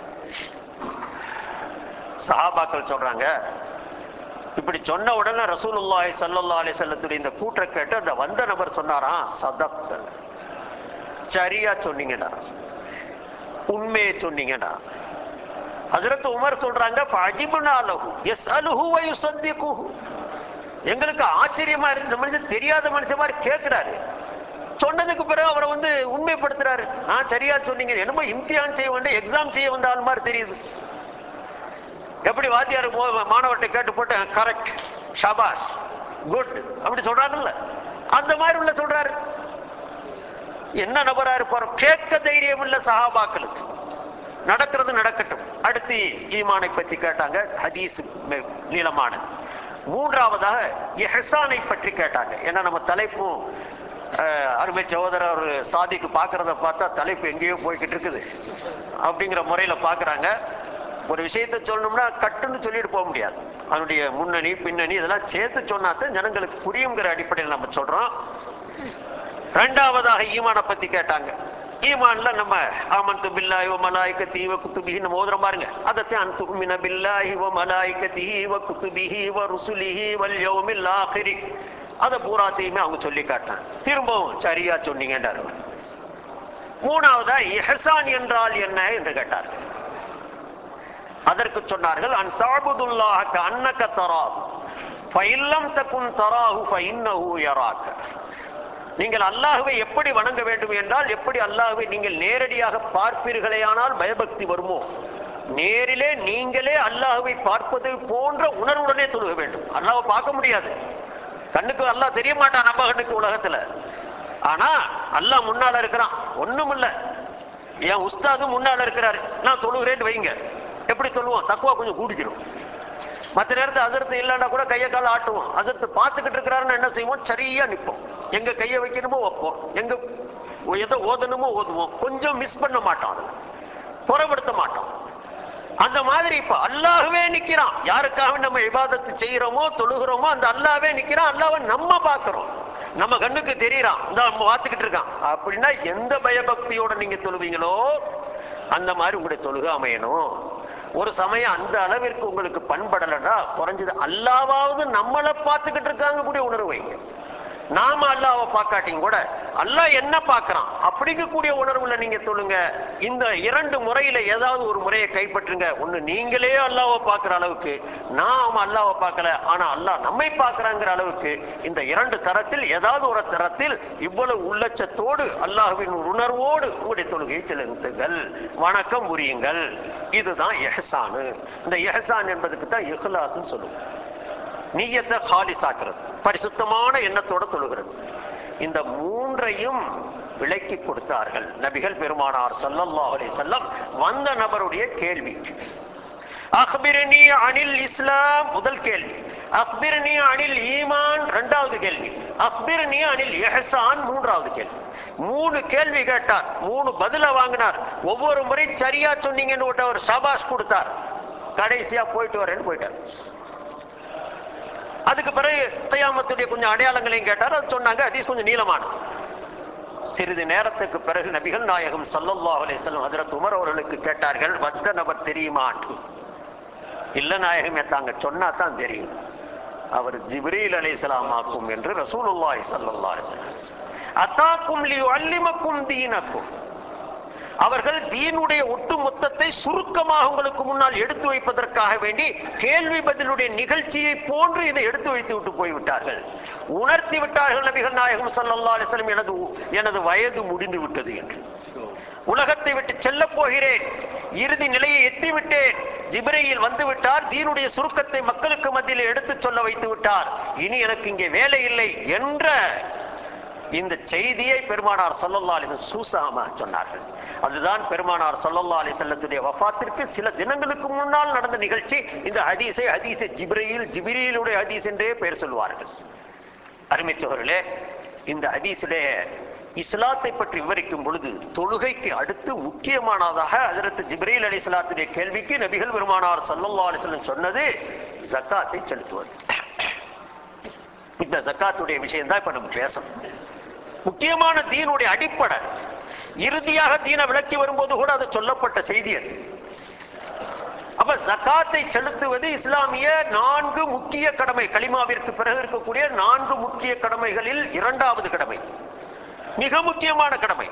சஹாபாக்கள் சொல்றாங்க, இப்படி சொன்ன உடனே ரசூலுல்லாஹி ஸல்லல்லாஹு அலைஹி வஸல்லத்துடைய இந்த கூற்றை கேட்டு அந்த வந்த நபர் சொன்னாராம், சதக்த, சரியா சொன்னீங்கடா, உண்மையை சொன்னீங்கடா. ஹஜ்ரத் உமர் சொல்றாங்க, ஃபஅஜிப்னா லஹு யஸ்அலுஹு வ யுஸத்திகுஹு, எங்களுக்கு ஆச்சரியமா இருக்கு, இந்த மனுஷன் தெரியாத மனுஷன் மாதிரி கேட்கிறாரு, சொன்னதுக்கு பிறகு அவரை வந்து உண்மைப்படுத்துறாரு. ஆ சரியா சொன்னீங்க, என்னமோ இம்திஹான் செய்ய வேண்டிய எக்ஸாம் செய்ய வந்த ஆள் மாதிரி தெரியுது. எப்படி வாத்தியார் மாணவர்கிட்ட கேட்டு போட்டு கரெக்ட் ஷபாஷ் குட் அப்படி சொல்றாங்கல்ல, அந்த மாதிரி உள்ள சொல்றாரு. என்ன நபரா இருப்பார்? கேட்க தைரியம் இல்ல சஹாபாக்களுக்கு. நடக்கிறது நடக்கட்டும். அடுத்து ஈமானை பற்றி கேட்டாங்க, ஹதீஸ் நீளமானது. மூன்றாவதாக இஹ்சானை பற்றி கேட்டாங்க. ஏன்னா நம்ம தலைப்பும் அருமை சகோதரர் ஒரு சாதிக்கு பார்க்கறத பார்த்தா தலைப்பு எங்கேயோ போய்கிட்டு இருக்குது அப்படிங்கிற முறையில பார்க்கறாங்க. ஒரு விஷயத்தை சொல்லணும்னா கட்டுன்னு சொல்லிட்டு போக முடியாது. அதனுடைய முன்னணி பின்னணி இதெல்லாம் சேர்த்து சொன்னாத்தான் ஜனங்களுக்கு புரியுங்கிற அடிப்படையில் நம்ம சொல்றோம். இரண்டாவதாக ஈமானை பத்தி கேட்டாங்க. ஈமான்ல நம்ம ஆமன்து பில்லாஹி வ மலாயிகத்திஹி வ குதுபிஹி நம்ம ஓதுறோம் பாருங்க. அதத்தான் அன்துமின பில்லாஹி வ மலாயிகத்திஹி வ குதுபிஹி வ ருசுலிஹி வல் யௌமில் ஆகிரி, அதை பூராத்தையுமே அவங்க சொல்லி காட்டாங்க. திரும்பவும் சரியா சொன்னீங்கன்றார். மூணாவதா இஹ்சான் என்றால் என்ன என்று கேட்டார். அதற்கு சொன்னார்கள், அன் தஅபுதுல்லாஹ கஅன்னக தராஹு ஃபஇல்லம் தகுன் தராஹு ஃபஇன்னஹு யராக. நீங்கள் அல்லாஹ்வை எப்படி வணங்க வேண்டும் என்றால், எப்படி அல்லாஹ்வை நீங்கள் நேரடியாக பார்ப்பீர்களேயானால் பயபக்தி வருமோ, நேரிலே நீங்களே அல்லாஹ்வை பார்ப்பது போன்ற உணர்வுடனே தொழுக வேண்டும். அல்லாஹ்வை பார்க்க முடியாது, கண்ணுக்கு அல்லாஹ் தெரிய மாட்டான் நம்ம கண்ணுக்கு உலகத்துல. ஆனா அல்லாஹ் முன்னால இருக்கிறான், ஒண்ணும் இல்ல. என் உஸ்தாது முன்னால இருக்கிறாரு, நான் தொழுகிறேன்னு வைங்க, எப்படி சொல்லுவோம்? தக்குவா கொஞ்சம் கூடிக்கிறோம். மற்ற நேரத்தை அசர்த்து இல்லைன்னா கூட கையை கால ஆட்டுவோம். அசர்த்து பார்த்துக்கிட்டு இருக்கிறாருன்னு என்ன செய்வோம்? சரியா நிற்போம். எங்க கையை வைக்கணுமோ வைப்போம், எங்க எதை ஓதணுமோ ஓதுவோம். கொஞ்சம் மிஸ் பண்ண மாட்டோம், அதை புறப்படுத்த மாட்டோம். அந்த மாதிரி இப்ப அல்லாஹ்வே நிக்கிறான். யாருக்காக நம்ம இபாதத்து செய்யறோமோ தொழுகிறோமோ அந்த அல்லாஹ்வே நிக்கிறான். அல்லாஹ்வை நம்ம பார்க்கிறோம், நம்ம கண்ணுக்கு தெரியறான், இந்த நம்ம பார்த்துக்கிட்டு இருக்கான். அப்படின்னா எந்த பயபக்தியோட நீங்க தொழுவீங்களோ அந்த மாதிரி உங்களுடைய தொழுகை அமையணும். ஒரு சமயம் அந்த அளவிற்கு உங்களுக்கு பண்படலன்னா குறைஞ்சது அல்லாஹ்வாவது நம்மளை பார்த்துக்கிட்டு இருக்காங்க கூடிய உணர்வு வைங்க. நாம அல்லாஹ்வை பார்க்காட்டியும் கூட அல்லாஹ் என்ன பார்க்கறான் அப்படிங்கக்கூடிய உணர்வுல நீங்க தொழுங்க. இந்த இரண்டு முறையில ஏதாவது ஒரு முறையை கைப்பற்றுங்க. ஒண்ணு நீங்களே அல்லாஹ்வை பார்க்கிற அளவுக்கு, நாம அல்லாஹ்வை பார்க்கல ஆனா அல்லாஹ் நம்மை பார்க்கறாங்கிற அளவுக்கு, இந்த இரண்டு தரத்தில் ஏதாவது ஒரு தரத்தில் இவ்வளவு உள்ளச்சத்தோடு அல்லாஹ்வின் உணர்வோடு உங்களுடைய தொழுகையை செலுத்துங்கள், வணக்கம் புரியுங்கள். இதுதான் இஹ்சானு. இந்த இஹ்சான் என்பதுக்கு தான் இஹ்லாஸ்னு சொல்லுவோம். நிய்யத்தை காலிசாக்குறது, பரிசுத்தமான எண்ணத்தோட தொழுகிறது. இந்த மூன்றையும் விளக்கி கொடுத்தார்கள் நபிகள் பெருமானார் ஸல்லல்லாஹு அலைஹி வஸல்லம். வந்த நபருடைய கேள்வி, அக்பிர்னி அனில் இஸ்லாம் முதல் கேள்வி, அக்பிர்னி அனில் ஈமான் இரண்டாவது கேள்வி, அக்பிர்னி அனில் இஹ்சான் மூன்றாவது கேள்வி. மூணு கேள்வி கேட்டார், மூணு பதில வாங்கினார். ஒவ்வொரு முறை சரியா சொன்னீங்கன்னு ஒரு ஷபாஷ் கொடுத்தார். கடைசியா போயிட்டு வரேன்னு போயிட்டார். அதுக்கு பிறகு கியாமத்துடைய கொஞ்சம் அடையாளங்களையும் கேட்டார். அது சொன்னாங்க, ஹதீஸ் கொஞ்சம் நீளமான. சிறிது நேரத்துக்கு பிறகு நபிகள் நாயகம் ஸல்லல்லாஹு அலைஹி வஸல்லம் ஹஜ்ரத் உமர் அவர்களுக்கு கேட்டார்கள், வந்த நபர் தெரியுமா? இல்ல நாயகமே, தாங்க சொன்னா தான் தெரியும். அவர் ஜிப்ரீல் அலைஹிஸ்ஸலாம் ஆக்கும் என்று ரசூலுல்லாஹி ஸல்லல்லாஹு அலைஹி வஸல்லம். அதாக்கும் லியுஅல்லிமக்கும் தீனக்கும், அவர்கள் தீனுடைய ஒட்டு மொத்தத்தை சுருக்கமாக உங்களுக்கு முன்னால் எடுத்து வைப்பதற்காக வேண்டி கேள்வி பதிலுடைய நிகழ்ச்சியை போன்று இதை எடுத்து வைத்து விட்டு போய்விட்டார்கள், உணர்த்தி விட்டார்கள். நபிகள் நாயகம் ஸல்லல்லாஹு அலைஹி வஸல்லம் எனது எனது வயது முடிந்து விட்டது என்று, உலகத்தை விட்டு செல்ல போகிறேன், இறுதி நிலையை எட்டிவிட்டேன், ஜிப்ரீல் வந்து விட்டார், தீனுடைய சுருக்கத்தை மக்களுக்கு மத்தியில் எடுத்து சொல்ல வைத்து விட்டார், இனி எனக்கு இங்கே வேலை இல்லை என்ற இந்த செய்தியை பெருமானார் ஸல்லல்லாஹு அலைஹி வஸல்லம் சூசகமாக சொன்னார்கள். அதுதான் பெருமானார் ஸல்லல்லாஹு அலைஹி வஸல்லத்துடைய வஃபாத்திற்கு சில தினங்களுக்கு முன்னால் நடந்த நிகழ்ச்சி. இந்த ஹதீஸை ஹதீஸை ஜிப்ரீல் ஜிப்ரீலுடைய ஹதீஸ் என்றே பெயர் சொல்வார்கள். அருமை சகோதரர்களே, இந்த ஹதீஸுடைய இஸ்லாத்தை பற்றி விவரிக்கும் பொழுது தொழுகைக்கு அடுத்து முக்கியமானதாக ஹஜ்ரத் ஜிப்ரீல் அலைஹிஸ்ஸலாத்துடைய கேள்விக்கு நபிகள் பெருமானார் ஸல்லல்லாஹு அலைஹி வஸல்லம் சொன்னது ஜக்காத்தை செலுத்துவது. இந்த ஜக்காத்துடைய விஷயம் தான் இப்ப நம்ம பேசணும். முக்கியமான தீனுடைய அடிப்படை. இறுதியாக தீனை விளக்கி வரும்போது கூட அது சொல்லப்பட்ட செய்தி. அது அப்ப ஜக்காத்தை செலுத்துவது இஸ்லாமிய நான்கு முக்கிய கடமை, கலிமாவிற்கு பிறகு இருக்கக்கூடிய நான்கு முக்கிய கடமைகளில் இரண்டாவது கடமை, மிக முக்கியமான கடமை.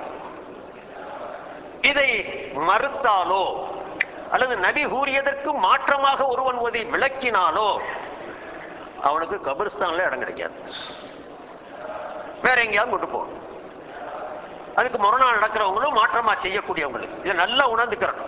இதை மறுத்தாலோ அல்லது நபி கூறியதற்கு மாற்றமாக ஒருவன் அதை விளக்கினாலோ அவனுக்கு கபிரிஸ்தான்ல இடம் கிடைக்காது, வேற எங்கேயாவது கொண்டு போகணும். அதுக்கு மறுநாள் நடக்கிறவங்களும் மாற்றமா செய்யக்கூடியவங்களும் இதை நல்லா உணர்ந்துக்கிறோம்.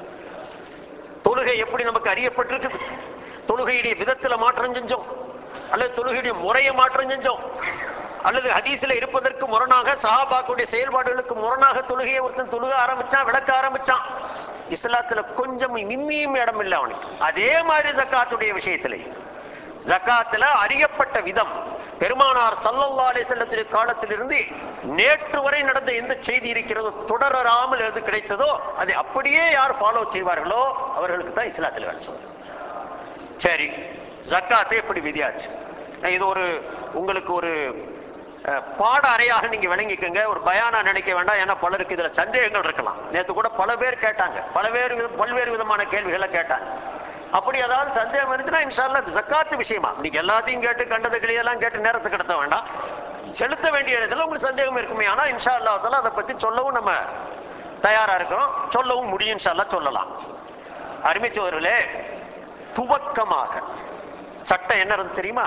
தொழுகை எப்படி நமக்கு அறியப்பட்டிருக்குது, தொழுகையுடைய விதத்துல மாற்றம் செஞ்சோம், அல்லது தொழுகையுடைய முறையை மாற்றம் செஞ்சோம், அல்லது ஹதீஸ்ல இருப்பதற்கு முரணாக சஹாபாக்களுடைய செயல்பாடுகளுக்கு முரணாக தொழுகையை ஒருத்தன் தொழுக ஆரம்பிச்சான், விளக்க ஆரம்பிச்சான், இஸ்லாத்துல கொஞ்சம் நிம்மியும் இடம் இல்லை அவனுக்கு. அதே மாதிரி ஜக்காத்துடைய விஷயத்திலே ஜக்காத்துல அறியப்பட்ட விதம் பெருமானார் ஸல்லல்லாஹு அலைஹி வஸல்லம் காலத்திலிருந்து நேற்று வரை நடந்த எந்த செய்தி இருக்கிறதோ தொடராமல் எது கிடைத்ததோ அதை அப்படியே யார் ஃபாலோ செய்வார்களோ அவர்களுக்கு தான் இஸ்லாத்தில் வேலை சொல்லுவாங்க. சரி, ஜக்காத்தை எப்படி விதியாச்சு? இது ஒரு உங்களுக்கு ஒரு பாட அறையாக நீங்க விளங்கிக்கங்க, ஒரு பயானா நினைக்க வேண்டாம். ஏன்னா பலருக்கு இதுல சந்தேகங்கள் இருக்கலாம். நேற்று கூட பல பேர் கேட்டாங்க, பல பேர் பல்வேறு விதமான கேள்விகளை கேட்டாங்க. அப்படி ஏதாவது சந்தேகம் இருந்துச்சுன்னா இன்ஷா அல்லாஹ் ஜக்காத்து விஷயமா நீங்க எல்லாத்தையும் கேட்டு கண்டது கிளியெல்லாம் கேட்டு நேரத்தை கடத்த வேண்டாம். செலுத்த வேண்டிய இடத்துல உங்களுக்கு சந்தேகம் இருக்குமே, ஆனா இன்ஷா அல்லாஹ் தாலா அதை பத்தி சொல்லவும் நம்ம தயாரா இருக்கிறோம், சொல்லவும் முடியும், இன்ஷா அல்லாஹ் சொல்லலாம். அருமைச்சோர்களே, துவக்கமாக சட்டம் என்ன இருந்து தெரியுமா?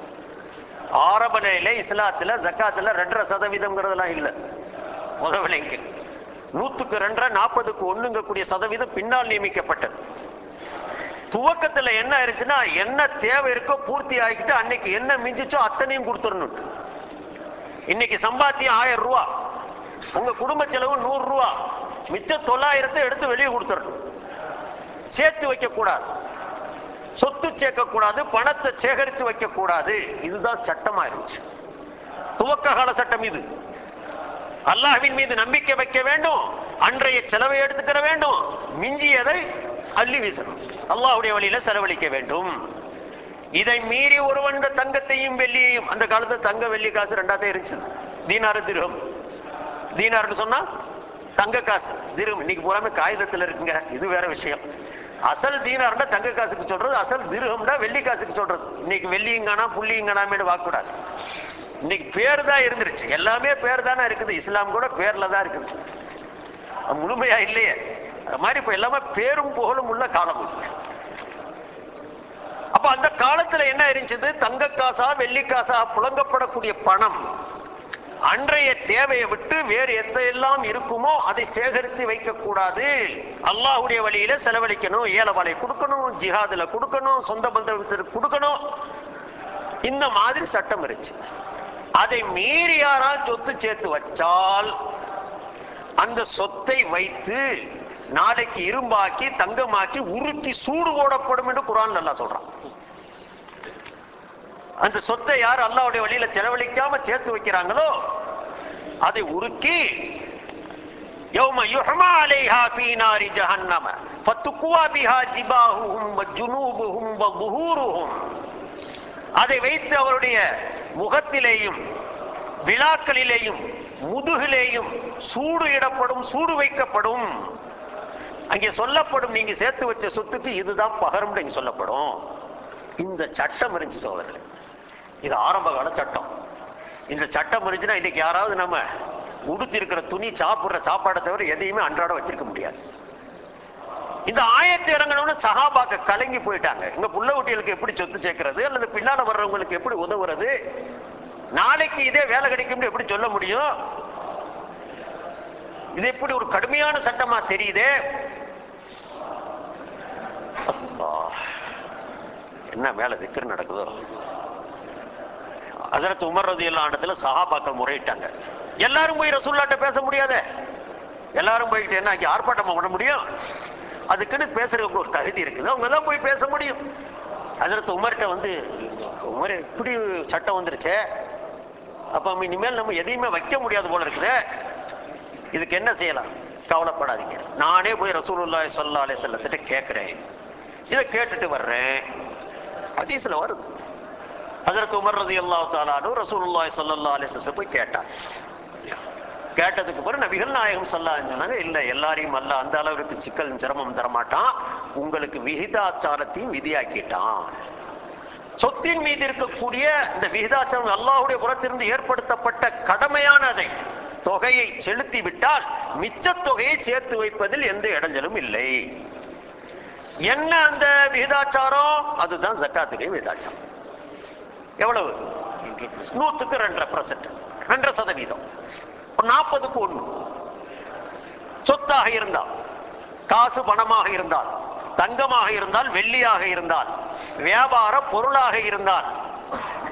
ஆரம்ப நிலையில இஸ்லாத்துல ஜக்காத்துல ரெண்டரை சதவீதம்ங்கிறதெல்லாம் இல்ல. முதவிலைக்கு நூத்துக்கு ரெண்டரை நாற்பதுக்கு ஒண்ணுங்க கூடிய சதவீதம் பின்னால் நியமிக்கப்பட்டது. துவக்கத்துல என்ன ஆயிருச்சுன்னா, என்ன தேவை இருக்கோ பூர்த்தி ஆகிக்கிட்டு அன்னைக்கு என்ன மிஞ்சிச்சோ அத்தனையும் கொடுத்துடணும். இன்னைக்கு சம்பாத்தியம் ஆயிரம் ரூபா, உங்க குடும்ப செலவு நூறு ரூபா, மிச்சம் தொள்ளாயிரத்தை எடுத்து வெளியே கொடுத்துடணும். சேர்த்து வைக்க கூடாது, சொத்து சேர்க்க கூடாது, பணத்தை சேகரித்து வைக்க கூடாது. இதுதான் சட்டமா இருந்துச்சு, துவக்க கால சட்டம் இது. அல்லாஹ்வின் மீது நம்பிக்கை வைக்க வேண்டும், அன்றைய செலவை எடுத்துக்கிற வேண்டும், மிஞ்சியதை அள்ளி வீசணும், அல்லாஹ்வுடைய வழியில செலவழிக்க வேண்டும். இதை மீறி ஒருவன் தங்கத்தையும் வெள்ளியையும், அந்த காலத்துல தங்க வெள்ளி காசு ரெண்டாத்தையும் இருந்துச்சு, தீனாரு திர்ஹம். தீனார்னு சொன்னா தங்க காசு, திர்ஹம் இன்னைக்கு பூராமே காகிதத்துல இருக்குங்க, இது வேற விஷயம். அசல் தீனார்னா தங்க காசுக்கு சொல்றது, அசல் திர்ஹம்னா வெள்ளி காசுக்கு சொல்றது. இன்னைக்கு வெள்ளியங்கானா புள்ளியங்கானாமேனு வாக்கூடாது. இன்னைக்கு பேர் தான் இருந்துருச்சு, எல்லாமே பேர் தானே இருக்குது. இஸ்லாம் கூட பேர்ல தான் இருக்குது, முழுமையா இல்லையே. அது மாதிரி இப்ப எல்லாமே பேரும் புகழும் உள்ள காலம். அப்ப அந்த காலத்துல என்ன இருந்துச்சு, தங்க காசா வெள்ளி காசா புழங்கப்படக்கூடிய பணம் அன்றைய தேவையை விட்டு வேறு எதையெல்லாம் இருக்குமோ அதை சேகரித்து வைக்க கூடாது, அல்லாஹ்வுடைய வழியில செலவழிக்கணும், ஏழைவாளை கொடுக்கணும், ஜிஹாதுல கொடுக்கணும், சொந்த பந்தத்திற்கு கொடுக்கணும். இந்த மாதிரி சட்டம் இருந்துச்சு. அதை மீறி யாரால் சொத்து சேர்த்து வச்சால் அந்த சொத்தை வைத்து நாளைக்கு இரும்பாக்கி தங்கமாக்கி உருக்கி சூடு போடப்படும் என்று குர்ஆன் அல்லாஹ் சொல்றான். அந்த சொத்தை யார் அல்லாஹ்வுடைய வழியில செலவழிக்காம சேர்த்து வைக்கிறாங்களோ அதை உருக்கி யௌம யுஹ்மா அலைஹா ஃபீ நாரி ஜஹன்னம ஃபதுக்வா பிஹா ஜிபாஹுஹும் வஜுனூபுஹும் வதுஹூருஹும், அதை வைத்து அவருடைய முகத்திலேயும் விழாக்களிலேயும் முதுகிலேயும் சூடு இடப்படும், சூடு வைக்கப்படும். அங்கே சொல்லப்படும், நீங்க சேர்த்து வச்ச சொத்துக்கு இதுதான் பகரம் சொல்லப்படும். இந்த சட்டம் இருந்துச்சு சோதரர்களே, இது ஆரம்ப கால சட்டம். இந்த சட்டம் இருந்துச்சுன்னா இன்னைக்கு யாராவது நம்ம உடுத்தி இருக்கிற துணி, சாப்பிடுற சாப்பாடை தவிர எதையுமே அன்றாட வச்சிருக்க முடியாது. இந்த ஆயத்து இறங்கணும்னு சஹாபாக்க கலங்கி போயிட்டாங்க. இங்க புள்ள குட்டிகளுக்கு எப்படி சொத்து சேர்க்கிறது, அல்லது பின்னால வர்றவங்களுக்கு எப்படி உதவுறது, நாளைக்கு இதே வேலை கிடைக்கும் எப்படி சொல்ல முடியும், இது எப்படி ஒரு கடுமையான சட்டமா தெரியுதே. என்ன மேல திக்ர் நடக்குதோ. ஹஜ்ரத் உமர் ரலியல்லாஹு அன்ஹு இடத்துல சஹாபாக்கள் முறையிட்டாங்க. எல்லாரும் போய் ரசூலுல்லாஹ்ட்ட பேச முடியாத, எல்லாரும் போய்கிட்டு என்ன அங்கே ஆர்ப்பாட்டம் பண்ண முடியும்? அதுக்குன்னு பேசுறதுக்கு ஒரு தகுதி இருக்குது, அவங்க தான் போய் பேச முடியும். ஹஜ்ரத் உமர்கிட்ட வந்து, உமர் இப்படி சட்டம் வந்துருச்சே, அப்ப இனிமேல் நம்ம எதையுமே வைக்க முடியாது போல இருக்குது, இதுக்கு என்ன செய்யலாம்? கவலைப்படாதீங்க, நானே போய் ரசூலுல்லாஹி ஸல்லல்லாஹு அலைஹி வஸல்லத்திட்ட கேட்கிறேன், இதை கேட்டுட்டு வர்றேன். ஹதீஸ்ல வருது, ஹஜ்ரத் உமர் ரலியல்லாஹு தஆலா அன்ஹு ரசூலுல்லாஹி ஸல்லல்லாஹு அலைஹி வஸல்லம் போய் கேட்டார். கேட்டதுக்கு பிறகு நபிகள் நாயகம் ஸல்லல்லாஹு அலைஹி வஸல்லம் சொன்னாங்க, இல்ல எல்லாரையும் அல்ல அந்த அளவுக்கு சிக்கல் சிரமம் தரமாட்டான், உங்களுக்கு விகிதாச்சாரத்தையும் விதியாக்கிட்டான். சொத்தின் மீது இருக்கக்கூடிய இந்த விகிதாச்சாரம் அல்லாஹ்வுடைய புறத்திலிருந்து ஏற்படுத்தப்பட்ட கடமையானதை தொகையை செலுத்தி விட்டால் மிச்ச தொகையை சேர்த்து வைப்பதில் எந்த இடைஞ்சலும் இல்லை. என்ன அந்த விகிதாச்சாரம்? அதுதான் ஜக்காத்துடைய விகிதாச்சாரம். எவ்வளவு? நூத்துக்கு ரெண்டரை பர்சன்ட், ரெண்டரை சதவீதம், நாற்பதுக்கு ஒண்ணு. சொத்தாக இருந்தால், காசு பணமாக இருந்தால், தங்கமாக இருந்தால், வெள்ளியாக இருந்தால், வியாபார பொருளாக இருந்தால்,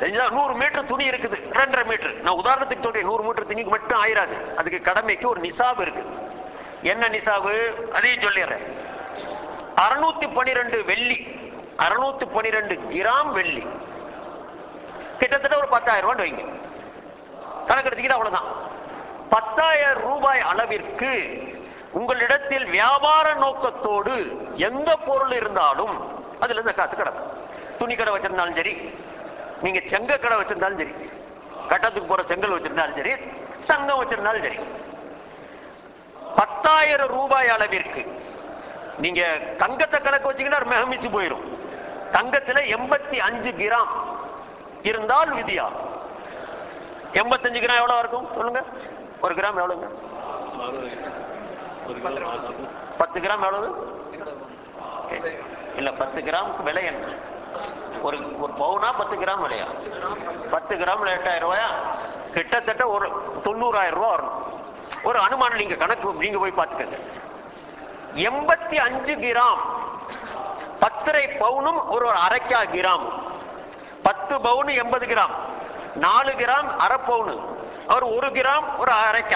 நூறு மீட்டர் துணி இருக்குது, ரெண்டரை மீட்டர், நான் உதாரணத்துக்கு சொல்றேன், நூறு மீட்டர் துணிக்கு மட்டும் ஆயிராது. அதுக்கு கடமைக்கு ஒரு நிசாபு இருக்கு. என்ன நிசாபு அதையும் சொல்லிடுறேன். அறுநூத்தி பனிரெண்டு வெள்ளி, அறுநூத்தி பனிரெண்டு கிராம் வெள்ளி, கிட்டத்தட்ட ஒரு பத்தாயிரம் ரூபாய் வைங்க, கணக்கெடுத்துக்கிட்டு அவ்வளவுதான். பத்தாயிரம் ரூபாய் அளவிற்கு உங்களிடத்தில் வியாபார நோக்கத்தோடு எந்த பொருள் இருந்தாலும் அதுல ஜக்காத்து கிடக்கும். துணி கடை வச்சிருந்தாலும் சரி, நீங்க செங்க கடை வச்சிருந்தாலும் சரி, கட்டத்துக்கு போற செங்கல் வச்சிருந்தாலும் சரி, தங்கம் வச்சிருந்தாலும் சரி, பத்தாயிரம் ரூபாய் அளவிற்கு நீங்க தங்கத்தை கணக்கு வச்சீங்கன்னா மிகமிச்சு போயிடும். தங்கத்துல எண்பத்தி அஞ்சு கிராம் இருந்தால் விதியா. எண்பத்தஞ்சு கிராம் எவ்வளவு இருக்கும் சொல்லுங்க? ஒரு கிராம் எவ்வளவுங்க? பத்து கிராம் எவ்வளவு? இல்ல, பத்து கிராமுக்கு விலை என்ன? ஒரு ஒரு பவுனா பத்து கிராம் விலையா? பத்து கிராம்ல எட்டாயிரம் ரூபாயா? கிட்டத்தட்ட ஒரு தொண்ணூறாயிரம் ரூபாய் வரணும். ஒரு அனுமானம் நீங்க கணக்கு நீங்க போய் பார்த்துக்கங்க. எண்பத்தி அஞ்சு கிராம் பத்தரை பவுனும் ஒரு அரைக்கா கிராம், பத்து பவுன் எண்பது கிராம், நாலு கிராம் அரை பவுனு, அவர் ஒரு கிராம் ஒரு அரைக்கா.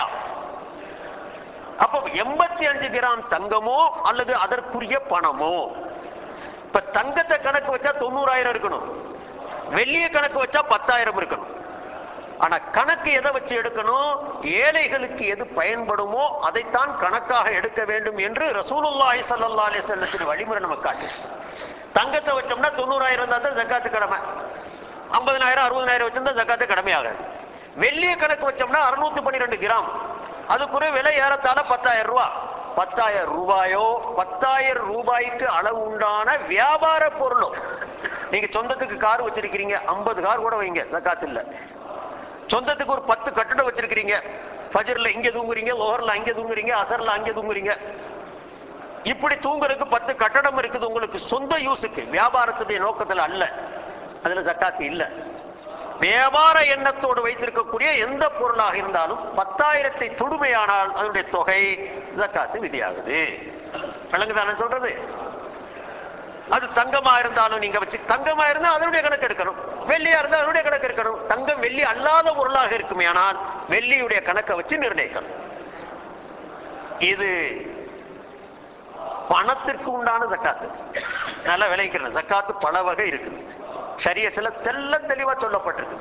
அப்போ எண்பத்தி அஞ்சு கிராம் தங்கமோ அல்லது அதற்குரிய பணமோ. இப்ப தங்கத்தை கணக்கு வச்சா தொண்ணூறாயிரம் இருக்கணும், வெள்ளிய கணக்கு வச்சா பத்தாயிரம் இருக்கணும். ஆனா கணக்கு எதை வச்சு எடுக்கணும்? ஏழைகளுக்கு எது பயன்படுமோ அதைத்தான் கணக்காக எடுக்க வேண்டும் என்று ரசூலுல்லாஹி ஸல்லல்லாஹு அலைஹி வஸல்லம் வழிமுறை நமக்கு காட்டு. தங்கத்தை வச்சோம்னா தொண்ணூறாயிரம் தான் ஜக்காத்து கடமை, ஐம்பதாயிரம் அறுபதாயிரம் வச்சிருந்தா ஜக்காத்து கடமையாகாது. வெள்ளிய கணக்கு வச்சோம்னா அறுநூத்தி பன்னிரெண்டு கிராம், அதுக்குரிய விலை ஏறத்தாழ பத்தாயிரம் ரூபாய். பத்தாயிரம் ரூபாயோ பத்தாயிரம் ரூபாய்க்கு அளவு உண்டான வியாபார பொருளோ. நீங்க சொந்தத்துக்கு கார் வச்சிருக்கீங்க, ஐம்பது கார் கூட வைங்க, ஜக்காத்து இல்ல. சொந்தத்துக்கு ஒரு பத்து கட்டடம் வச்சிருக்கீங்க, ஃபஜ்ர்ல இங்க தூங்குறீங்க, லோஹர்ல அங்க தூங்குறீங்க, அசர்ல அங்க தூங்குறீங்க, இப்படி தூங்குறதுக்கு பத்து கட்டடம் இருக்குது உங்களுக்கு, சொந்த யூஸுக்கு, வியாபாரத்துடைய நோக்கத்தில் அல்ல, அதுல ஜக்காத்து இல்ல. வியாபார எண்ணத்தோடு வைத்திருக்கக்கூடிய எந்த பொருளாக இருந்தாலும் பத்தாயிரத்தை தொடுமையானால் அதனுடைய தொகை ஜக்காத்து விதியாகுது. விளங்குதானே சொல்றது? அது தங்கமா இருந்தாலும் நீங்க வச்சு, தங்கமா இருந்தா அதனுடைய கணக்கு எடுக்கணும், வெள்ளியா இருந்தா அதனுடைய கணக்கு எடுக்கணும். தங்கம் வெள்ளி அல்லாத பொருளாக இருக்குமே ஆனால் வெள்ளியுடைய கணக்கை வச்சு நிர்ணயிக்கணும். இது பணத்திற்கு உண்டான ஜக்காத்து. நல்லா விளைவிக்கிற ஜக்காத்து பல வகை இருக்குது, ஷரியத்துல தெல்ல தெளிவா சொல்லப்பட்டிருக்கு.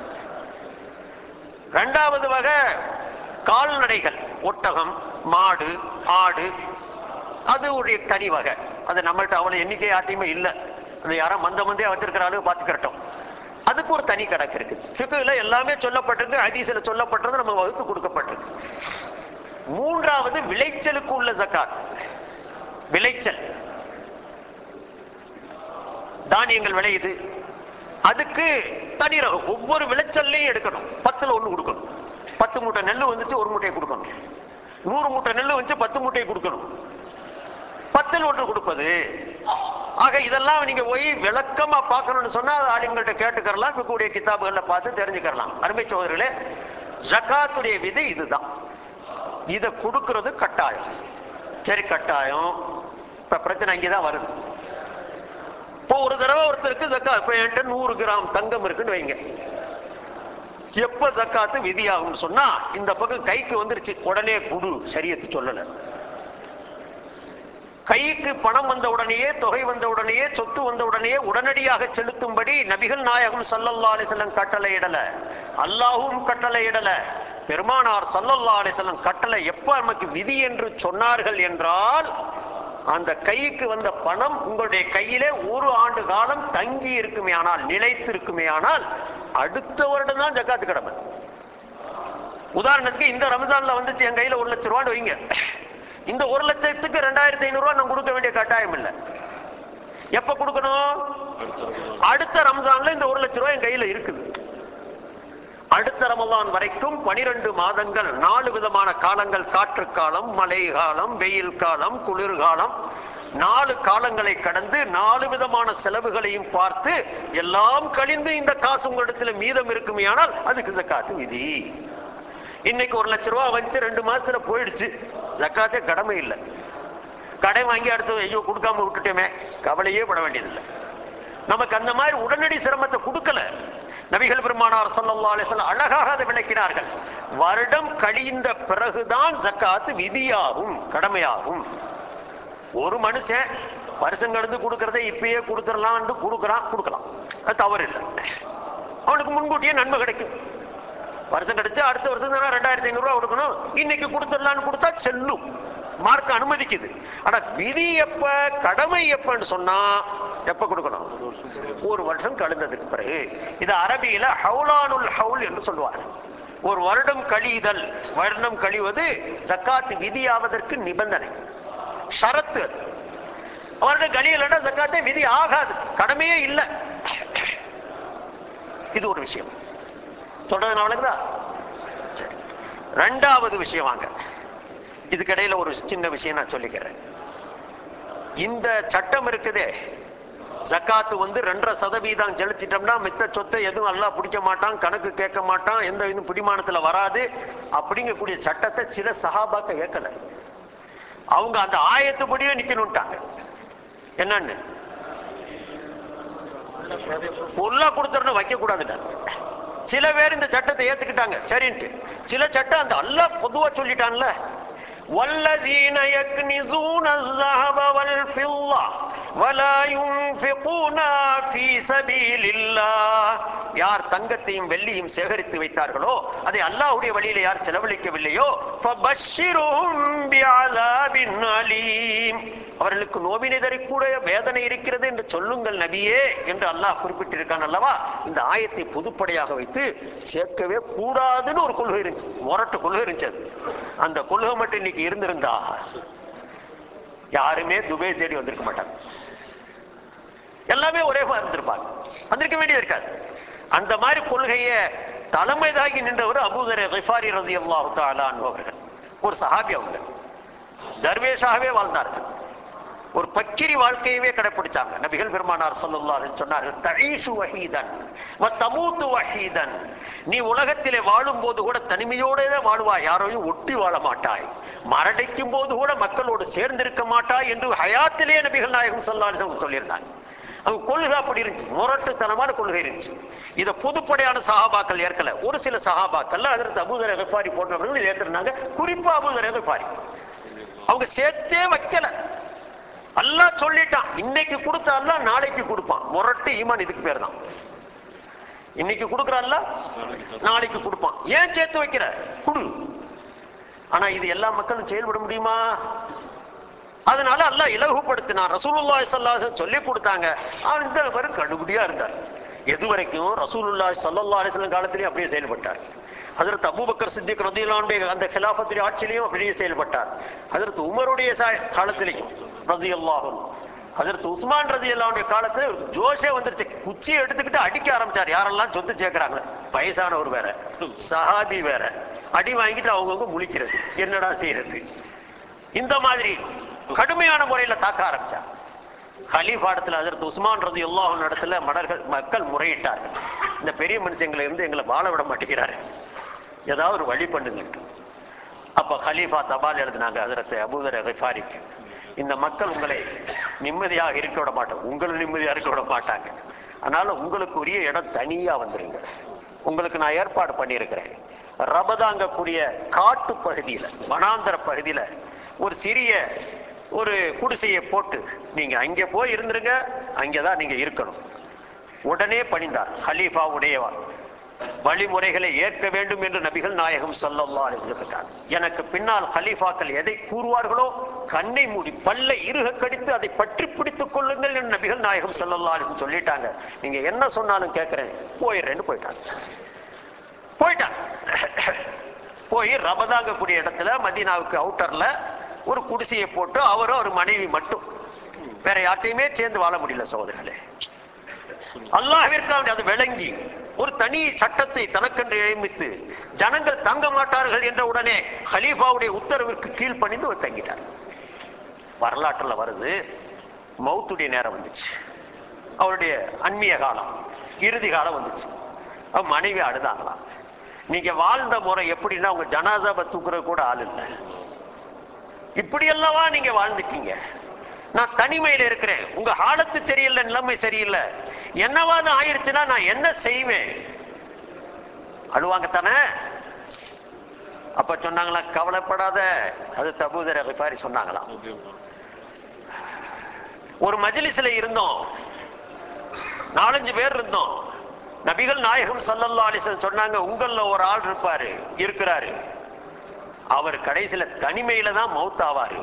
இரண்டாவது வகை கால்நடைகள், ஒட்டகம், மாடு, ஆடு, அது ஒரு தனி வகை. அது நம்மள்ட்ட அவ்வளவு எண்ணிக்கை யாத்தையுமே இல்லை, அது யாரும் மந்த மந்தையா வச்சிருக்கிற அளவு பார்த்துக்கிறட்டும். அதுக்கு ஒரு தனி கணக்கு இருக்கு. ஃபிக்ஹ்ல எல்லாமே சொல்லப்பட்டிருக்கு, ஹதீஸ்ல சொல்லப்பட்டது நம்ம வகுத்து கொடுக்கப்பட்டிருக்கு. மூன்றாவது விளைச்சலுக்கு உள்ள ஜக்காத். விளைச்சல், தானியங்கள் விளையுது, அதுக்கு தனி ரகம், ஒவ்வொரு விளைச்சல்லையும் எடுக்கணும், பத்துல ஒண்ணு கொடுக்கணும். பத்து மூட்டை நெல்லு வந்துச்சு ஒரு மூட்டையை கொடுக்கணும், நூறு மூட்டை நெல்லு வந்துச்சு பத்து மூட்டையை கொடுக்கணும், பத்தில் ஒன்று கொடுப்பது. ஆக இதெல்லாம் நீங்க போய் விளக்கமா பார்க்கணும்னு சொன்னா ஆளுங்கள்ட்ட கேட்டுக்கலாம், இருக்கக்கூடிய கிதாபுகள்ல பார்த்து தெரிஞ்சுக்கலாம். அருமை சோதரிகளே, ஜக்காத்துடைய விதி இதுதான். இதை கொடுக்கிறது கட்டாயம். சரி, கட்டாயம். இப்ப பிரச்சனை அங்கேதான் வருது. இப்போ ஒரு தடவை ஒருத்தருக்கு ஜக்காத், இப்ப என்கிட்ட நூறு கிராம் தங்கம் இருக்குன்னு வைங்க, எப்ப ஜக்காத்து விதியாகும்னு சொன்னா இந்த பக்கம் கைக்கு வந்துருச்சு, உடனே குடு, ஷரியத்து சொல்லல. கைக்கு பணம் வந்த உடனேயே, தொகை வந்த உடனேயே, சொத்து வந்த உடனேயே உடனடியாக செலுத்தும்படி நபிகள் நாயகம் ஸல்லல்லாஹு அலைஹி வஸல்லம் கட்டளை இடல, அல்லாஹ்வும் கட்டளை இடல, பெருமானார் ஸல்லல்லாஹு அலைஹி வஸல்லம் கட்டளை எப்ப நமக்கு விதி என்று சொன்னார்கள் என்றால், அந்த கைக்கு வந்த பணம் உங்களுடைய கையிலே ஒரு ஆண்டு காலம் தங்கி இருக்குமே ஆனால், நிலைத்து இருக்குமே ஆனால், அடுத்த வருடம் தான் ஜக்காத்து கடமை. உதாரணத்துக்கு இந்த ரமஜான்ல வந்துச்சு என் கையில ஒரு லட்சம் ரூபான்னு வைங்க, இந்த ஒரு லட்சத்துக்கு ரெண்டாயிரத்தி ஐநூறு ரூபாய் நான் கொடுக்க வேண்டிய கட்டாயம் இல்லை. எப்ப கொடுக்கணும்? அடுத்த ரமஜான்ல இந்த ஒரு லட்சம் ரூபாய் என் கையில இருக்குது. அடுத்த ரமலான் வரைக்கும் பனிரெண்டு மாதங்கள், நாலு விதமான காலங்கள், காற்று காலம், மழை காலம், வெயில் காலம், குளிர்காலம், நாலு காலங்களை கடந்து நாலு விதமான செலவுகளையும் பார்த்து எல்லாம் கழிந்து இந்த காசு உங்களிடத்துல மீதம் இருக்குமே ஆனால் அதுக்கு ஜக்காத்து விதி. இன்னைக்கு ஒரு லட்சம் ரூபாய் வந்து ரெண்டு மாசத்துல போயிடுச்சு, ஜக்காத்தே கடமை இல்லை. கடை வாங்கி அடுத்து ஐயோ கொடுக்காம விட்டுட்டோமே, கவலையே பட வேண்டியதில்லை. நமக்கு அந்த மாதிரி உடனடி சிரமத்தை கொடுக்கல. நபிகள் பெருமானார் ஸல்லல்லாஹு அலைஹி வஸல்லம் அழகாக அதை விளக்கினார்கள். வருடம் கழிந்த பிறகுதான் ஜக்காத்து விதியாகும், கடமையாகும். ஒரு மனுஷன் வருஷம் கடந்து கொடுக்கறதை இப்பயே கொடுத்துடலாம் கொடுக்கறான், கொடுக்கலாம், அது தவறு இல்லை. அவனுக்கு முன்கூட்டியே நன்மை கிடைக்கும். வருஷம் கிடைச்சு அடுத்த வருஷம் தானே ரெண்டாயிரத்தி ஐநூறு ரூபாய் கொடுக்கணும், இன்னைக்கு கொடுத்துடலான்னு கொடுத்தா செல்லும், மார்க் அனுமதிக்குது. ஆனா விதி எப்ப, கடமை எப்பன்னு சொன்னா எப்ப கொடுக்கணும்? ஒரு வருஷம் கழிந்ததுக்கு பிறகு. இது அரபியில ஹவுலானுல் ஹவுல் என்று சொல்லுவார். ஒரு வருடம் கழிதல், வருடம் கழிவது ஜக்காத் விதியாவதற்கு நிபந்தனை, ஷரத்து. வருடம் கழியலன்னா ஜக்காத்தே விதி ஆகாது, கடமையே இல்லை. இது ஒரு விஷயம் சொல்றதுனால. ரெண்டாவது விஷயம் வாங்க, இதுக்கிடையில ஒரு சின்ன விஷயம் நான் சொல்லிக்கிறேன். இந்த சட்டம் இருக்குதே, ஜக்காத்து வந்து ரெண்டரை சதவீதம் செலுத்திட்டோம்னா மித்த சொத்தை எதுவும் அல்லாஹ் பிடிக்க மாட்டான், கணக்கு கேட்க மாட்டான், எந்த இதுவும் பிடிமானத்துல வராது அப்படிங்கக்கூடிய சட்டத்தை சில சஹாபாக்க ஏற்கல. அவங்க அந்த ஆயத்துப்படியே நிக்கணும்ட்டாங்க. என்னன்னு பொருளா கொடுத்துடணும், வைக்க கூடாதுட்டாங்க. சில பேர் இந்த சட்டத்தை ஏத்துக்கிட்டாங்க சரின்ட்டு. சில சட்டம் அந்த அல்லாஹ் பொதுவா சொல்லிட்டான்ல, والذين يكنزون الذهب والفضة ولا ينفقونها في سبيل الله. யார் தங்கத்தையும் வெள்ளியும் சேகரித்து வைத்தார்களோ, அதை அல்லாஹ்வுடைய வழியிலே யார் செலவழிக்கவில்லையோ, فبشرهم بعذاب أليم. அவர்களுக்கு நோவினை தரக்கூடிய வேதனை இருக்கிறது என்று சொல்லுங்கள் நபியே என்று அல்லாஹ் குறிப்பிட்டிருக்கான் அல்லவா. இந்த ஆயத்தை பொதுப்படையாக வைத்து சேர்க்கவே கூடாதுன்னு ஒரு கொள்கை இருந்துச்சு, மொரட்டு கொள்கை இருந்துச்சு. அந்த கொள்கை மட்டும் இன்னைக்கு இருந்திருந்தா யாருமே துபை தேடி வந்திருக்க மாட்டாங்க, எல்லாமே ஒரே மாதிரி இருந்திருப்பாங்க, வந்திருக்க வேண்டியது இருக்காது. அந்த மாதிரி கொள்கையை தலைமை தாங்கி நின்றவர் அபூ தர் கிஃபாரி ரலியல்லாஹு தஆலா அன்ஹு அவர்கள். ஒரு சஹாபி, அவங்க தர்வேஷாகவே வாழ்ந்தார்கள், ஒரு பக்கிரி வாழ்க்கையவே கடைபிடிச்சாங்க. நபிகள் பெருமானார் ஸல்லல்லாஹு அலைஹி வஸல்லம் சொன்னார்கள், தஈஷு வஹீதன் வ தமூது வஹீதன். நீ உலகத்திலே வாழும் போது கூட தனிமையோடே வாழ்வாய், யாரையும் ஒட்டி வாழ மாட்டாய், மரணிக்கும் போது கூட மக்களோடு சேர்ந்திருக்க மாட்டாய் என்று ஹயாத்திலே நபிகள் நாயகம் ஸல்லல்லாஹு அலைஹி வஸல்லம் சொல்லியிருந்தாங்க. அவங்க கொள்கை அப்படி இருந்துச்சு, முரட்டுத்தனமான கொள்கை இருந்துச்சு. இதை பொதுப்படையான சஹாபாக்கள் ஏற்கல. ஒரு சில சஹாபாக்கள் அதற்கு அபூ தர் கிஃபாரி போன்றவர்கள் ஏற்றிருந்தாங்க. குறிப்பா அபூ தர் கிஃபாரி அவங்க சேர்த்தே வைக்கல. அல்லாஹ் சொல்லிட்டான், இன்னைக்கு கொடுத்த அல்லாஹ் நாளைக்கு கொடுப்பான். முரட்டு ஈமான் இதுக்கு பேர் தான். இன்னைக்கு கொடுக்குற அல்லாஹ் நாளைக்கு கொடுப்பான். ஏன் சேர்த்து வைக்கிற, குடு. ஆனா இது எல்லா மக்களும் செயல்பட முடியுமா? அதனால அல்லாஹ் இலகுபடுத்தினான். ரசூலுல்லாஹி ஸல்லல்லாஹு அலைஹி வஸல்லம் சொல்லி கொடுத்தாங்க. அந்த வரை கடுபடியா இருந்தார். எது வரைக்கும்? ரசூலுல்லாஹி ஸல்லல்லாஹு அலைஹி வஸல்லம் காலத்திலேயே அப்படியே செயல்பட்டார். ஹஜ்ரத் அபூபக்கர் சித்திக் ரலியல்லாஹு அன்ஹு அந்த கிலாஃபத்துடைய ஆட்சியிலையும் அப்படியே செயல்பட்டார். ஹஜ்ரத் உமருடைய காலத்திலையும் ரலியல்லாஹு அன்ஹு, ஹஜ்ரத் உஸ்மான் ரலியல்லாஹு அன்ஹு காலத்துல ஜோஷே வந்துருச்சு. குச்சியை எடுத்துக்கிட்டு அடிக்க ஆரம்பிச்சார். யாரெல்லாம் சொத்து சேர்க்கிறாங்க, வயசானவர் வேற, சஹாபி வேற, அடி வாங்கிட்டு அவங்கவுங்க முழிக்கிறது, என்னடா செய்யறது. இந்த மாதிரி கடுமையான முறையில தாக்க ஆரம்பிச்சார். ஹலீஃபா இடத்துல ஹஜ்ரத் உஸ்மான் ரலியல்லாஹு அன்ஹு இடத்துல மடர்கள் மக்கள் முறையிட்டார்கள், இந்த பெரிய மனுஷங்களை இருந்து எங்களை வாழ விட மாட்டேங்கிறாரு, ஏதாவது ஒரு வழி பண்ணுங்க. அப்ப ஹலீஃபா தபால் எழுதினாங்க ஹஜ்ரத் அபூ தர் கிஃபாரிக்கு, இந்த மக்கள் உங்களை நிம்மதியாக இருக்க விட மாட்டாங்க, உங்களை நிம்மதியாக இருக்க விட மாட்டாங்க, அதனால உங்களுக்கு உரிய இடம் தனியா வந்துருங்க, உங்களுக்கு நான் ஏற்பாடு பண்ணியிருக்கிறேன். ரபதாங்கக்கூடிய காட்டு பகுதியில, வனாந்தர பகுதியில ஒரு சிறிய ஒரு குடிசையை போட்டு நீங்க அங்கே போய் இருந்துருங்க, அங்கேதான் நீங்க இருக்கணும். உடனே பணிந்தார். ஹலீஃபாவுடைய வழிமுறைகளை ஏற்க வேண்டும் என்று நபிகள் நாயகம் ஸல்லல்லாஹு அலைஹி வஸல்லம், எனக்கு பின்னால் ஹலீஃபாக்கள் எதை கூறுவார்களோ கண்ணை மூடி பல்லை இறுக கடித்து அதை பற்றி பிடித்துக் கொள்ளுங்கள் என்று நபிகள் நாயகம் ஸல்லல்லாஹு அலைஹி வஸல்லம் சொல்லிட்டாங்க. நீங்க என்ன சொன்னாலும் கேட்கிறேன், போயிடுறேன்னு போயிட்டாங்க. போயிட்டாங்க போய் ரபதாங்க கூடிய இடத்துல மதீனாவுக்கு அவுட்டர்ல ஒரு குடிசையை போட்டு அவரும் ஒரு மனைவி மட்டும், வேற யார்ட்டையுமே சேர்ந்து வாழ முடியல சகோதரர்களே. அல்லாஹ்விற்கு அது விளங்கி ஒரு தனி சட்டத்தை தனக்கென்று நியமித்து ஜனங்கள் தங்க மாட்டார்கள் என்ற உடனே ஹலீஃபாவுடைய உத்தரவிற்கு கீழ்ப்பணிந்து அவர் தங்கிட்டார். வரலாற்றுல வருது, மௌத்துடைய நேரம் வந்துச்சு, அவருடைய அந்நிய காலம், இறுதி காலம் வந்துச்சு. அவ மனைவி அழுதாங்களாம், நீங்க வாழ்ந்த முறை எப்படின்னா உங்க ஜனாசாவை தூக்குறது கூட ஆள் இல்லை, இப்படி அல்லவா நீங்க வாழ்ந்துட்டீங்க, நான் தனிமையில இருக்கிறேன், உங்க ஹாலத்து சரியில்லை, நிலைமை சரியில்லை, என்னவாது ஆயிருச்சுன்னா நான் என்ன செய்வேன், அழுவாங்க தானே. அப்ப சொன்னாங்களா, கவலைப்படாத, அது அபூ தர் கிஃபாரி சொன்னாங்களாம். ஒரு மஜ்லிஸ்ல இருந்தோம், நாலஞ்சு பேர் இருந்தோம். நபிகள் நாயகம் ஸல்லல்லாஹு அலைஹி வஸல்லம் சொன்னாங்க, உங்கள ஒரு ஆள் இருப்பாரு, இருக்கிறாரு, அவர் கடைசியில தனிமையில தான் மௌத் ஆவாரு.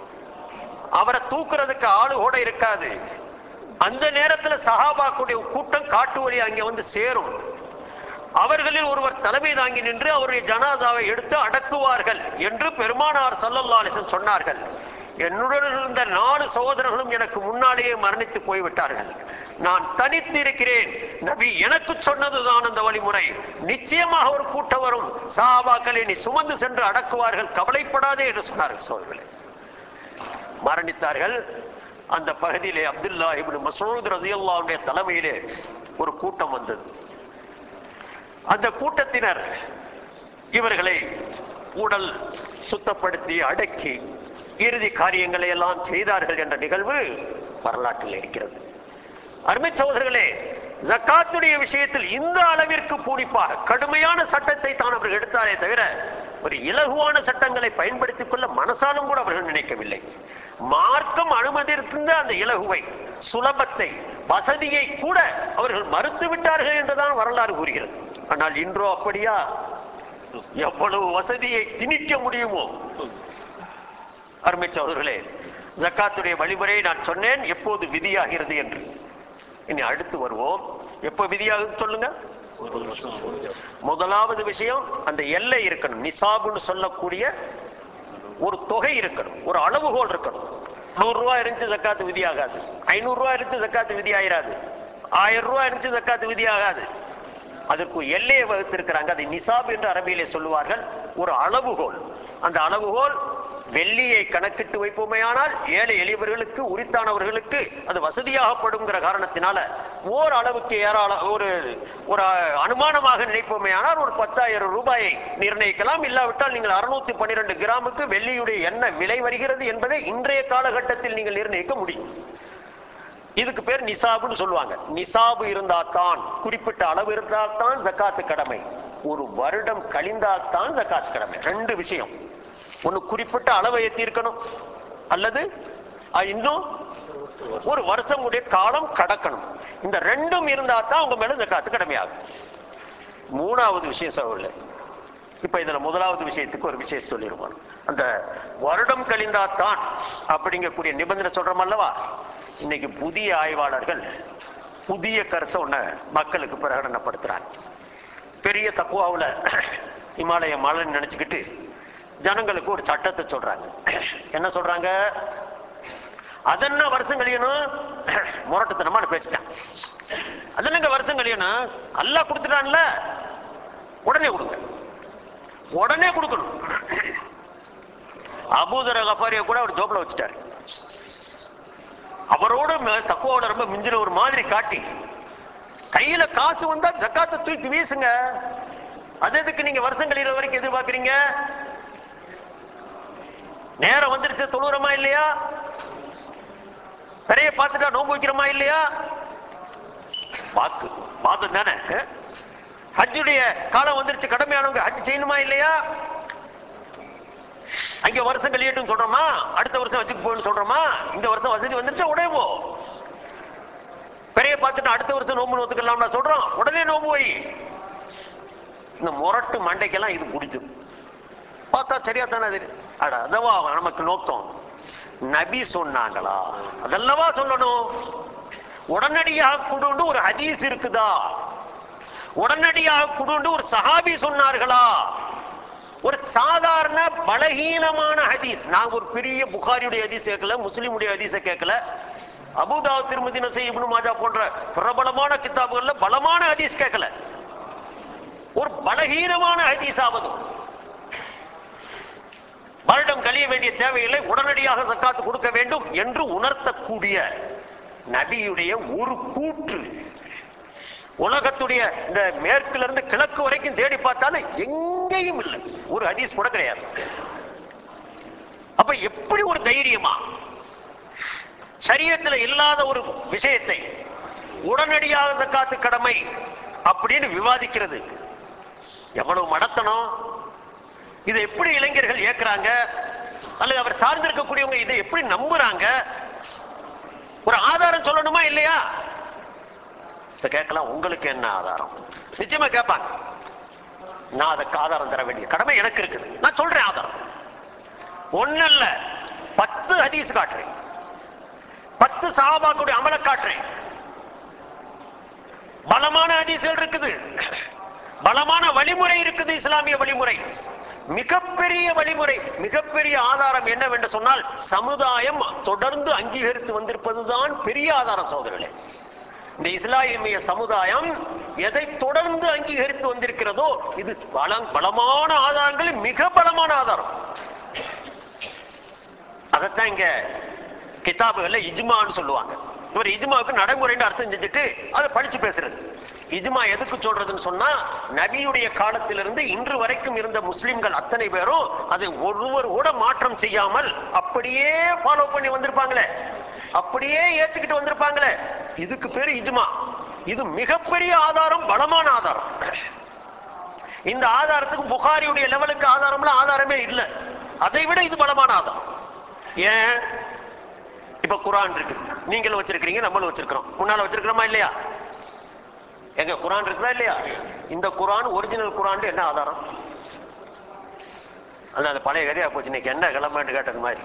அவரை தூக்குறதுக்கு ஆளு கூட இருக்காது. அந்த நேரத்தில் சஹாபாக்குடைய கூட்டம் காட்டு வழி அங்கே வந்து சேரும். அவர்களில் ஒருவர் தலைமை தாங்கி நின்று அவருடைய ஜனாதாவை எடுத்து அடக்குவார்கள் என்று பெருமானார் ஸல்லல்லாஹு அலைஹி வஸல்லம் சொன்னார்கள். என்னுடன் இருந்த நாலு சகோதரர்களும் எனக்கு முன்னாலேயே மரணித்து போய்விட்டார்கள். நான் தனித்து இருக்கிறேன். நபி எனக்கு சொன்னதுதான் அந்த வழிமுறை. நிச்சயமாக ஒரு கூட்டம் வரும், சஹாபாக்களை நீ சுமந்து சென்று அடக்குவார்கள், கவலைப்படாதே என்று சொன்னார்கள். சோழர்களே, மரணித்தார்கள். அந்த பகுதியிலே அப்துல்லா இப்னு மஸ்ஊத் ரலியல்லாஹு அன்ஹு தலைமையிலே ஒரு கூட்டம் வந்தது. அந்த கூட்டத்தினர் இவர்களை உடல் சுத்தப்படுத்தி அடக்கி இறுதி காரியங்களை எல்லாம் செய்தார்கள் என்ற நிகழ்வு வரலாற்றில் இருக்கிறது. அருமை சகோதரர்களே, ஜக்காத்துடைய விஷயத்தில் இந்த அளவிற்கு பூனிப்பாக கடுமையான சட்டத்தை தான் அவர்கள் எடுத்தாரே தவிர ஒரு இலகுவான சட்டங்களை பயன்படுத்திக் கொள்ள மனசாலும் கூட அவர்கள் நினைக்கவில்லை. மார்க்கம் அனுமதித்திருந்த அந்த இலகுவை, சுலபத்தை, வசதியை கூட அவர்கள் மறுத்து விட்டார்கள் என்றுதான் வரலாறு கூறுகிறது. ஆனால் இன்றோ அப்படியா? எவ்வளவு வசதியை திணிக்க முடியுமோ. அருமை சகோதரர்களே, ஜக்காத்துடைய வழிமுறையை நான் சொன்னேன் எப்போது விதியாகிறது என்று. இனி அடுத்து வருவோம். எப்போ விதியாகுது சொல்லுங்க. முதலாவது விஷயம், அந்த எல்லை இருக்கணும். நிசாபுன்னு சொல்லக்கூடிய ஒரு தொகை இருக்கணும், ஒரு அளவுகோல் இருக்கணும். நூறு ரூபாய் இருந்துச்சு ஜக்காத்து விதியாகாது, ஐநூறு ரூபாய் இருந்துச்சு ஜக்காத்து விதியாயிராது, ஆயிரம் ரூபாய் இருந்துச்சு ஜக்காத்து விதியாகாது. அதற்கு எல்லையை வகுத்திருக்கிறாங்க. அதை நிசாப் என்று அரபியிலே சொல்லுவார்கள். ஒரு அளவுகோல். அந்த அளவுகோல் வெள்ளியை கணக்கிட்டு வைப்போமையானால் ஏழை எளியவர்களுக்கு, உரித்தானவர்களுக்கு அது வசதியாகப்படுங்கிற காரணத்தினால ஓர் அளவுக்கு ஏராள ஒரு ஒரு அனுமானமாக நினைப்போமையானால் ஒரு பத்தாயிரம் ரூபாயை நிர்ணயிக்கலாம். இல்லாவிட்டால் நீங்கள் அறுநூத்தி பன்னிரண்டு கிராமுக்கு வெள்ளியுடைய என்ன விலை வருகிறது என்பதை இன்றைய காலகட்டத்தில் நீங்கள் நிர்ணயிக்க முடியும். இதுக்கு பேர் நிசாபுன்னு சொல்லுவாங்க. நிசாபு இருந்தால்தான், குறிப்பிட்ட அளவு இருந்தால்தான் ஜக்காத்து கடமை. ஒரு வருடம் கழிந்தால்தான் ஜக்காத்து கடமை. ரெண்டு விஷயம். ஒன்னு குறிப்பிட்ட அளவை தீர்க்கணும், அல்லது இன்னும் ஒரு வருஷம் உடைய காலம் கடக்கணும். இந்த ரெண்டும் இருந்தா தான் உங்க மேல ஜக்காத்து கடமையாகும். மூணாவது விஷயம் சகோதரர்களே, இப்ப இதுல முதலாவது விஷயத்துக்கு ஒரு விஷயம் சொல்லிருவாங்க. அந்த வருடம் கழிந்தாத்தான் அப்படிங்கக்கூடிய நிபந்தனை சொல்றோம் அல்லவா. இன்னைக்கு புதிய ஆய்வாளர்கள் புதிய கருத்தை ஒண்ண மக்களுக்கு பிரகடனப்படுத்துறாங்க. பெரிய தக்குவாவுல இமாலய மலைன்னு நினைச்சுக்கிட்டு ஜனங்களுக்கு ஒரு சட்டத்தை சொல்றாங்க. என்ன சொல்றாங்க? அதென்ன வருஷம் கழியணும், முரட்டுத்தனமான பேசிட்டான். அதென்னங்க வருஷம் கழியணும், அல்லாஹ் கொடுத்துட்டான்ல, உடனே கொடுங்க, உடனே கொடுக்கணும். அபூ தர் கிஃபாரியை கூட அவர் ஜோப்ல வச்சுட்டாரு. அவரோட தக்குவாவோட ரொம்ப மிஞ்சின ஒரு மாதிரி காட்டி, கையில காசு வந்தா ஜக்காத்தை தூக்கி வீசுங்க. அது எதுக்கு நீங்க வருஷம் கழிகிற வரைக்கும் எதிர்பார்க்கிறீங்க? நேரம் வந்துருச்சு, தொழுறமா இல்லையா? பெரிய பார்த்துட்டா நோன்பு வைக்கிறோமா இல்லையா? வாக்கு வாதம் தானே. ஹஜ்ஜுடைய காலம் வந்துருச்சு, கடமையானவங்க ஹஜ் செய்யணுமா இல்லையா? அங்க வருஷம் கழியட்டும் சொல்றோமா, அடுத்த வருஷம் ஹஜ்ஜுக்கு போகணும்னு சொல்றோமா? இந்த வருஷம் வசதி வந்துருச்சு, உடனே போ. பெரிய பார்த்துட்டு அடுத்த வருஷம் நோம்பு நோத்துக்கலாம்னா சொல்றோம், உடனே நோம்பு வை. இந்த முரட்டு மண்டைக்கெல்லாம் இது பிடிக்கும். பார்த்தா சரியா தானே அது. அட அதவா நமக்கு நோக்கம். நபி சொன்னாங்களா, அதல்லவா சொல்லணும். உடனடியாக குடுண்டு ஒரு ஹதீஸ் இருக்குதா? உடனடியாக குடுண்டு ஒரு சஹாபி சொன்னார்களா? ஒரு சாதாரண பலகீனமான ஹதீஸ். நாங்க ஒரு பெரிய புகாரியுடைய ஹதீஸ் கேட்கல, முஸ்லிமுடைய ஹதீஸை கேட்கல, Abu Dawud, Tirmidhi, Nasai, ibn Majah போன்ற பிரபலமான கிதாபுகள்ல பலமான ஹதீஸ் கேட்கல. ஒரு பலகீனமான ஹதீஸ் ஆவது. வருடம் கழிய வேண்டிய தேவையில்லை, உடனடியாக ஜக்காத்து கொடுக்க வேண்டும் என்று உணர்த்தக்கூடிய நபியுடைய ஒரு கூற்று உலகத்துடைய இந்த மேற்குல இருந்து கிழக்கு வரைக்கும் தேடி பார்த்தாலும் எங்கேயும் இல்லை, ஒரு ஹதீஸ் கூட கிடையாது. அப்ப எப்படி ஒரு தைரியமா ஷரியத்துல இல்லாத ஒரு விஷயத்தை உடனடியாக ஜக்காத்து கடமை அப்படின்னு விவாதிக்கிறது? எவ்வளவு மடத்தனம்! இதை எப்படி இளைஞர்கள் ஏற்கிறாங்க, அல்லது அவர் சார்ந்திருக்கக்கூடியவங்க இதை எப்படி நம்புறாங்க? ஒரு ஆதாரம் சொல்லணுமா இல்லையா? கேட்கலாம். உங்களுக்கு என்ன ஆதாரம்? நிச்சயமா கேட்பாங்க. நான் அதுக்கு ஆதாரம் தர வேண்டிய கடமை எனக்கு இருக்குது. நான் சொல்றேன் ஆதாரம். ஒண்ணு இல்ல, பத்து ஹதீஸ் காட்டுறேன், பத்து சஹாபாக்களுடைய அமல காட்டுறேன். பலமான ஹதீஸ்கள் இருக்குது, பலமான வழிமுறை இருக்குது, இஸ்லாமிய வழிமுறை, மிகப்பெரிய வழிமுறை. மிகப்பெரிய ஆதாரம் என்னவென்று சொன்னால், சமுதாயம் தொடர்ந்து அங்கீகரித்து வந்திருப்பதுதான் பெரிய ஆதாரம் சகோதரர்களே. இந்த இஸ்லாமிய சமுதாயம் எதை தொடர்ந்து அங்கீகரித்து வந்திருக்கிறதோ இது பலமான ஆதாரங்கள், மிக பலமான ஆதாரம். அதத்தான் இங்க கிதாபுகள்ல இஜ்மான்னு சொல்லுவாங்க. இவர் இஜ்மாவுக்கு நடைமுறைன்னு அர்த்தம் செஞ்சுட்டு அதை படிச்சு பேசுறது. இஜ்மா எதுக்கு சொல்றதுன்னு சொன்னா, நபியுடைய காலத்திலிருந்து இன்று வரைக்கும் இருந்த முஸ்லிம்கள் அத்தனை பேரும் அதை ஒருவர் கூட மாற்றம் செய்யாமல் அப்படியே ஃபாலோ பண்ணி வந்திருப்பாங்களே, அப்படியே ஏத்துக்கிட்டு வந்திருப்பாங்களே, இதுக்கு பேரு இஜ்மா. இது மிகப்பெரிய ஆதாரம், பலமான ஆதாரம். இந்த ஆதாரத்துக்கு புகாரியுடைய லெவலுக்கு ஆதாரம்லாம் ஆதாரமே இல்லை. அதை விட இது பலமான ஆதாரம். ஏன்? இப்ப குர்ஆன் இருக்கு, நீங்களும் வச்சிருக்கீங்க, நம்மளும் வச்சிருக்கிறோம். முன்னால வச்சிருக்கிறோமா இல்லையா? எங்க குர்ஆன் இருக்குதா இல்லையா? இந்த குர்ஆன் ஒரிஜினல் குர்ஆன் என்ன ஆதாரம்? அந்த பழைய கதையா போச்சு. இன்னைக்கு என்ன கிளம்பு கேட்டது மாதிரி.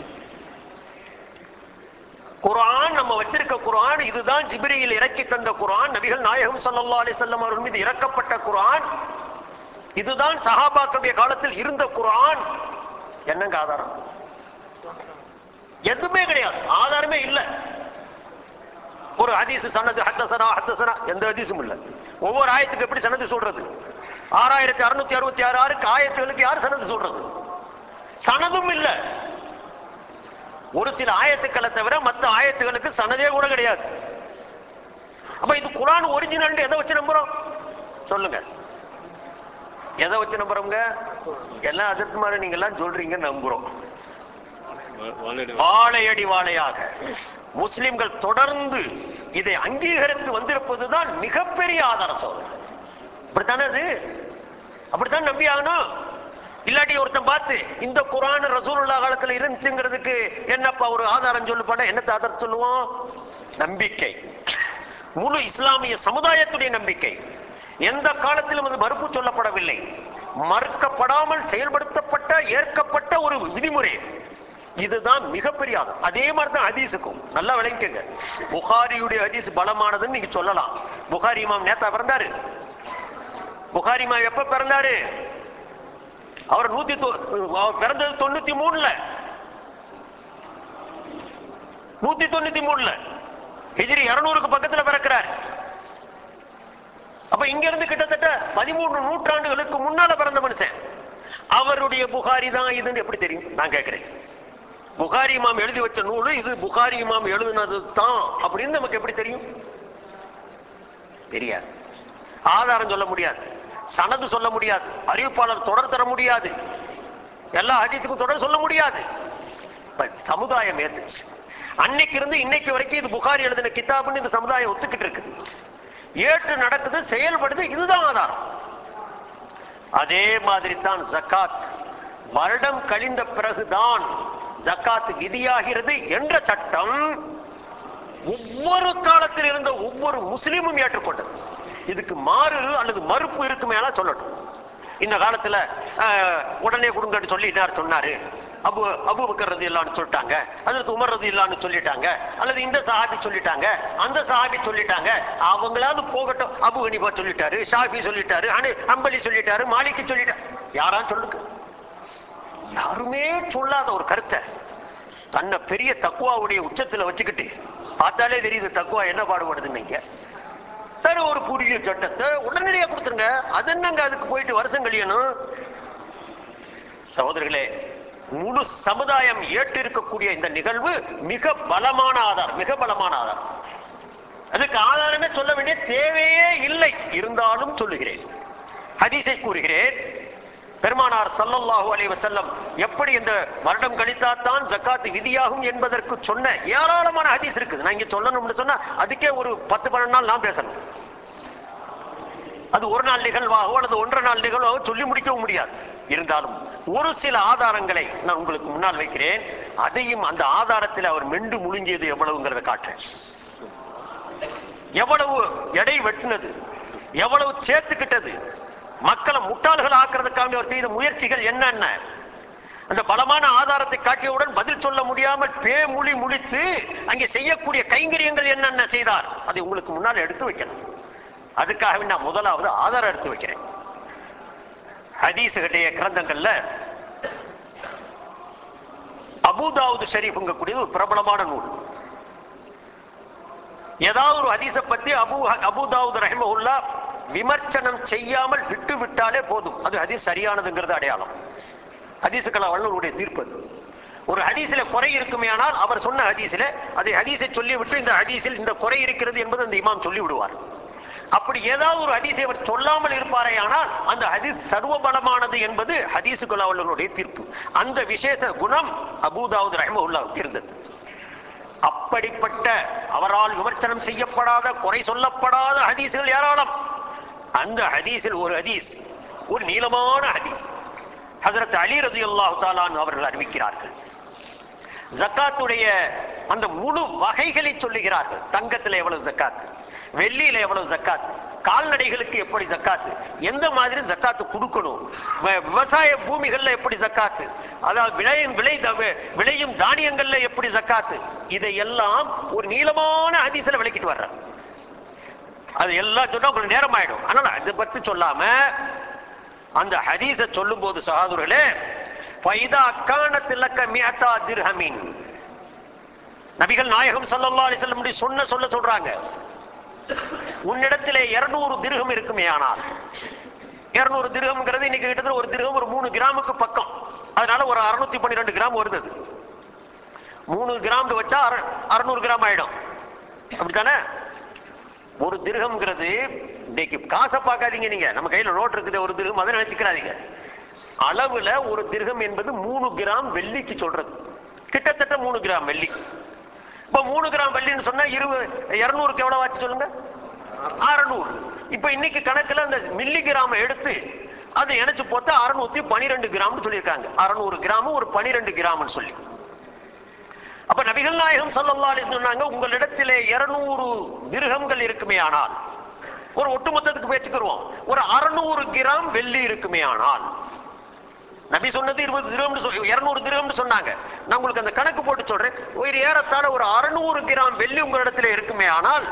குர்ஆன் நம்ம வச்சிருக்க குர்ஆன் இதுதான் ஜிப்ரீல் இறக்கி தந்த குர்ஆன், நபிகள் நாயகம் ஸல்லல்லாஹு அலைஹி வஸல்லம் அவர்கள் மீது இறக்கப்பட்ட குர்ஆன், இதுதான் சஹாபாக்களுடைய காலத்தில் இருந்த குர்ஆன். என்னங்க ஆதாரம்? எதுவுமே கிடையாது, ஆதாரமே இல்லை. ஒரு ஹதீஸ் சனது ஹத்தஸனா ஹத்தஸனா எந்த ஹதீஸும் இல்லை. ஒவ்வொரு ஆயத்துக்கு எப்படி சனது சொல்றது? ஆறாயிரத்தி அறுநூத்தி அறுபத்தி ஆறு ஆறுக்கு ஆயத்துகளுக்கு யார் சனது சொல்றது? சனதும் இல்லை. ஒரு சில ஆயத்துக்களை தவிர மற்ற ஆயத்துகளுக்கு சனதே கூட கிடையாது. அப்ப இது குர்ஆன் ஒரிஜினல் எதை வச்சு நம்புறோம் சொல்லுங்க? எதை வச்சு நம்புறோங்க? எல்லாம் அதற்கு மாதிரி நீங்க எல்லாம் சொல்றீங்க, நம்புறோம். வாழையடி வாழையாக முஸ்லிம்கள் தொடர்ந்து இதை அங்கீகரித்து வந்திருப்பதுதான் மிகப்பெரிய ஆதாரம். அப்படித்தானே? அது அப்படித்தான் நம்பி ஆகணும். இல்லாட்டி ஒருத்தன் பார்த்து இந்த குர்ஆன் ரசூலுல்லாஹ் காலத்துல இருந்துச்சுங்கிறதுக்கு என்னப்பா ஒரு ஆதாரம் சொல்லுப்பான, என்னத்தை ஆதாரம் சொல்லுவோம்? நம்பிக்கை, முழு இஸ்லாமிய சமுதாயத்துடைய நம்பிக்கை. எந்த காலத்திலும் அது மறுப்பு சொல்லப்படவில்லை, மறுக்கப்படாமல் செயல்படுத்தப்பட்ட ஏற்கப்பட்ட ஒரு விதிமுறை. இதுதான் மிகப்பெரிய ஆதாரம். அதே மாதிரி தான் ஹதீஸுக்கும். நல்லா விளங்கிக்கங்க. புகாரியுடைய ஹதீஸ் பலமானதுன்னு நீங்க சொல்லலாம். புகாரி இமாம் நேத்தா பிறந்தாரு. புகாரி இமாம் எப்ப பிறந்தாரு? அவர் நூத்தி பிறந்தது தொண்ணூத்தி மூணுல நூத்தி தொண்ணூத்தி மூணுல ஹிஜ்ரி இருநூறுக்கு பக்கத்துல பிறக்கிறார். அப்ப இங்க இருந்து கிட்டத்தட்ட பதிமூன்று நூற்றாண்டுகளுக்கு முன்னால பிறந்த மனுஷன். அவருடைய புகாரி தான் இதுன்னு எப்படி தெரியும்? நான் கேட்கிறேன். புகாரி இமாம் எழுதி வச்ச நூலு இது, புகாரி இமாம் எழுதினது தான் அப்படின்னு நமக்கு எப்படி தெரியும்? தெரியாது. ஆதாரம் சொல்ல முடியாது, சனது சொல்ல முடியாது, அறிவிப்பாளர் தொடர் தர முடியாது, எல்லா ஹதீஸுக்கும் தொடர் சொல்ல முடியாது. சமுதாயம் ஏத்துச்சு. அன்னைக்கு இருந்து இன்னைக்கு வரைக்கும் இது புகாரி எழுதின கிதாபுன்னு இந்த சமுதாயம் ஒத்துக்கிட்டு இருக்குது, ஏற்று நடக்குது, செயல்படுது. இதுதான் ஆதாரம். அதே மாதிரி தான் ஜகாத். வருடம் கழிந்த பிறகுதான் ஜகாத் விதியாகிறது என்ற சட்டம் ஒவ்வொரு காலத்தில் இருந்த ஒவ்வொரு முஸ்லிமும் ஏற்றுக்கொண்டது. இதுக்கு மாறு அல்லது மறுப்பு இருக்குமேனா சொல்லட்டும். இந்த காலத்துல உடனே கொடுங்கன்னு சொல்லி இன்னார் சொன்னாரு, அபு அபூபக்கர் ரலியல்லாஹு சொல்லிட்டாங்க, அதற்கு உமர் ரலியல்லாஹு சொல்லிட்டாங்க, அல்லது இந்த சஹாபி சொல்லிட்டாங்க, அந்த சஹாபி சொல்லிட்டாங்க, அவங்களாவது போகட்டும். அபு ஹனீஃபா சொல்லிட்டாரு, ஷாஃபி சொல்லிட்டாரு, ஹம்பலி சொல்லிட்டாரு, மாலிகி சொல்லிட்டாரு. யாரா சொல்லுங்க? யாருமே சொல்லாத ஒரு கருத்தை தன்னை பெரிய தக்குவாவுடைய உச்சத்துல வச்சுக்கிட்டு பார்த்தாலே தெரியுது தக்குவா என்ன பாடுபடுதுன்னு. நீங்க தர ஒரு புதிய சட்டத்தை உடனடியா கொடுத்துருங்க. அது என்னங்க அதுக்கு போயிட்டு வருஷம் கழியணும்? சகோதரர்களே, முழு சமுதாயம் ஏற்று இருக்கக்கூடிய இந்த நிகழ்வு மிக பலமான ஆதாரம், மிக பலமான ஆதாரம். அதுக்கு ஆதாரமே சொல்ல வேண்டிய தேவையே இல்லை. இருந்தாலும் சொல்லுகிறேன், ஹதீஸை கூறுகிறேன். பெருமானார் ஸல்லல்லாஹு அலைஹி வஸல்லம் எப்படி இந்த வருடம் கழித்தாத்தான் ஜகாத் விதியாகும் என்பதற்கு சொன்ன ஏராளமான ஹதீஸ் இருக்குது. நான் இங்க சொல்லணும்னு சொன்னா அதுக்கே ஒரு பத்து பன்னெண்டு நாள் நான் பேசணும். அது ஒரு நாள் நிகழ்வாகவோ அல்லது ஒன்றரை நாள் நிகழ்வாகவோ சொல்லி முடிக்கவும் முடியாது. இருந்தாலும் ஒரு சில ஆதாரங்களை நான் உங்களுக்கு முன்னால் வைக்கிறேன். அதையும் அந்த ஆதாரத்தில் அவர் மெண்டு முழுங்கியது எவ்வளவுங்கிறத காட்டுறேன். எவ்வளவு எடை வெட்டினது, எவ்வளவு சேர்த்துக்கிட்டது, மக்களை முட்டாள்கள் ஆக்குறதுக்காக அவர் செய்த முயற்சிகள் என்னென்ன, அந்த பலமான ஆதாரத்தை காட்டியவுடன் பதில் சொல்ல முடியாமல் பேமொழி முழித்து அங்கே செய்யக்கூடிய கைங்கரியங்கள் என்னென்ன செய்தார், அதை உங்களுக்கு முன்னால் எடுத்து வைக்கணும். அதுக்காகவே நான் முதலாவது ஆதாரம் எடுத்து வைக்கிறேன். ஹதீஸுடைய கிரந்தங்கள்ல அபூதாவுது ஷரீஃப்ங்க கூடியது ஒரு பிரபலமான நூல். ஏதாவது ஒரு ஹதீஸை பத்தி அபூ அபூதாவுது ரஹிமஹுல்லாஹ் விமர்சனம் செய்யாமல் விட்டு விட்டாலே போதும், அது ஹதீஸ் சரியானதுங்கிறது அடையாளம். ஹதீஸுக்கள் வல்லுநருடைய தீர்ப்பது. ஒரு ஹதீஸில குறை இருக்குமே ஆனால் அவர் சொன்ன ஹதீஸில அதை ஹதீஸை சொல்லி விட்டு இந்த ஹதீஸில் இந்த குறை இருக்கிறது என்பது அந்த இமாம் சொல்லி விடுவார். அப்படி ஏதாவது ஒரு ஹதீஸை அவர் சொல்லாமல் இருப்பாரே ஆனால் அந்த ஹதீஸ் சர்வபலமானது என்பது ஹதீஸுக்கள் வல்லுநருடைய தீர்ப்பு. அந்த விசேஷ குணம் அபூதாவுது ரஹிமஹுல்லாஹ்வுக்கு இருந்தது. அப்படிப்பட்ட அவரால் விமர்சனம் செய்யப்படாத, குறை சொல்லப்படாத ஹதீஸ்கள் ஏராளம். அந்த ஹதீஸில் ஒரு ஹதீஸ், ஒரு நீளமான ஹதீஸ், ஹஜ்ரத் அலி ரலியல்லாஹு தஆலா அன்ஹு அவர்கள் அறிவிக்கிறார்கள். ஜக்காத்துடைய அந்த முழு வகைகளை சொல்லுகிறார்கள். தங்கத்தில் எவ்வளவு ஜக்காத், வெள்ளியில எவ்வளவு ஜக்காத், கால்நடைகளுக்கு எப்படி ஜக்காத்து, எந்த மாதிரி ஜக்காத்து கொடுக்கணும், விவசாய பூமிகள்ல எப்படி ஜக்காத்து, அதாவது விளையும் விளை விளையும் தானியங்கள்ல எப்படி ஜக்காத்து, இதையெல்லாம் ஒரு நீளமான ஹதீஸ்ல விளக்கிட்டு வர்ற. அது எல்லாம் சொன்னா உங்களுக்கு நேரம் ஆயிடும். அதனால அதை பத்தி சொல்லாம அந்த ஹதீஸை சொல்லும் போது சகோதரர்களே, ஃபைதா கானத் லக மிஅதா திர்ஹமின், நபிகள் நாயகம் ஸல்லல்லாஹு அலைஹி வஸல்லம் சொன்ன சொல்ல சொல்றாங்க, உன்னிடத்திலே இருநூறு திர்ஹம் இருக்குமே ஆனால், இருநூறு திர்ஹம்ங்கிறது இன்னைக்கு கிட்டத்தட்ட ஒரு திர்ஹம் ஒரு மூணு கிராமுக்கு பக்கம், அதனால ஒரு அறுநூத்தி பன்னிரெண்டு கிராம் வருது. மூணு கிராம் வச்சா அறுநூறு கிராம் ஆயிடும், அப்படித்தானே? ஒரு திர்ஹம்ங்கிறது இன்னைக்கு காசை பார்க்காதீங்க நீங்க, நம்ம கையில நோட் இருக்குது ஒரு திர்ஹம், அதை நினைச்சுக்கிறாதீங்க. அளவுல ஒரு திர்ஹம் என்பது மூணு கிராம் வெள்ளிக்கு சொல்றது, கிட்டத்தட்ட மூணு கிராம் வெள்ளி. இப்ப மூணு கிராம் வெள்ளின்னு சொன்னா இருபது இருநூறுக்கு எவ்வளவு ஆச்சு சொல்லுங்க, அறுநூறு. இப்ப இன்னைக்கு கணக்குல அந்த மில்லி கிராம எடுத்து அதை இணைச்சு போட்டா அறுநூத்தி பனிரெண்டு கிராம் சொல்லியிருக்காங்க. அறுநூறு கிராம் ஒரு பனிரெண்டு கிராம்னு சொல்லி. அப்ப நபிகள் நாயகம் ஸல்லல்லாஹு அலைஹி வஸல்லம் சொன்னாங்க, உங்களிடத்திலே இருநூறு திர்ஹம்கள் இருக்குமே ஆனால், ஒரு ஒட்டுமொத்தத்துக்கு பேச்சுக்கிறோம், ஒரு அறுநூறு கிராம் வெள்ளி இருக்குமே ஆனால், நபி சொன்னது இருபது திர்ஹம், இருநூறு திர்ஹம் சொன்னாங்க. நான் உங்களுக்கு அந்த கணக்கு போட்டு சொல்றேன். ஒரு ஏறத்தாழ ஒரு அறுநூறு கிராம் வெள்ளி உங்களிடத்தில் இருக்குமே ஆனால்,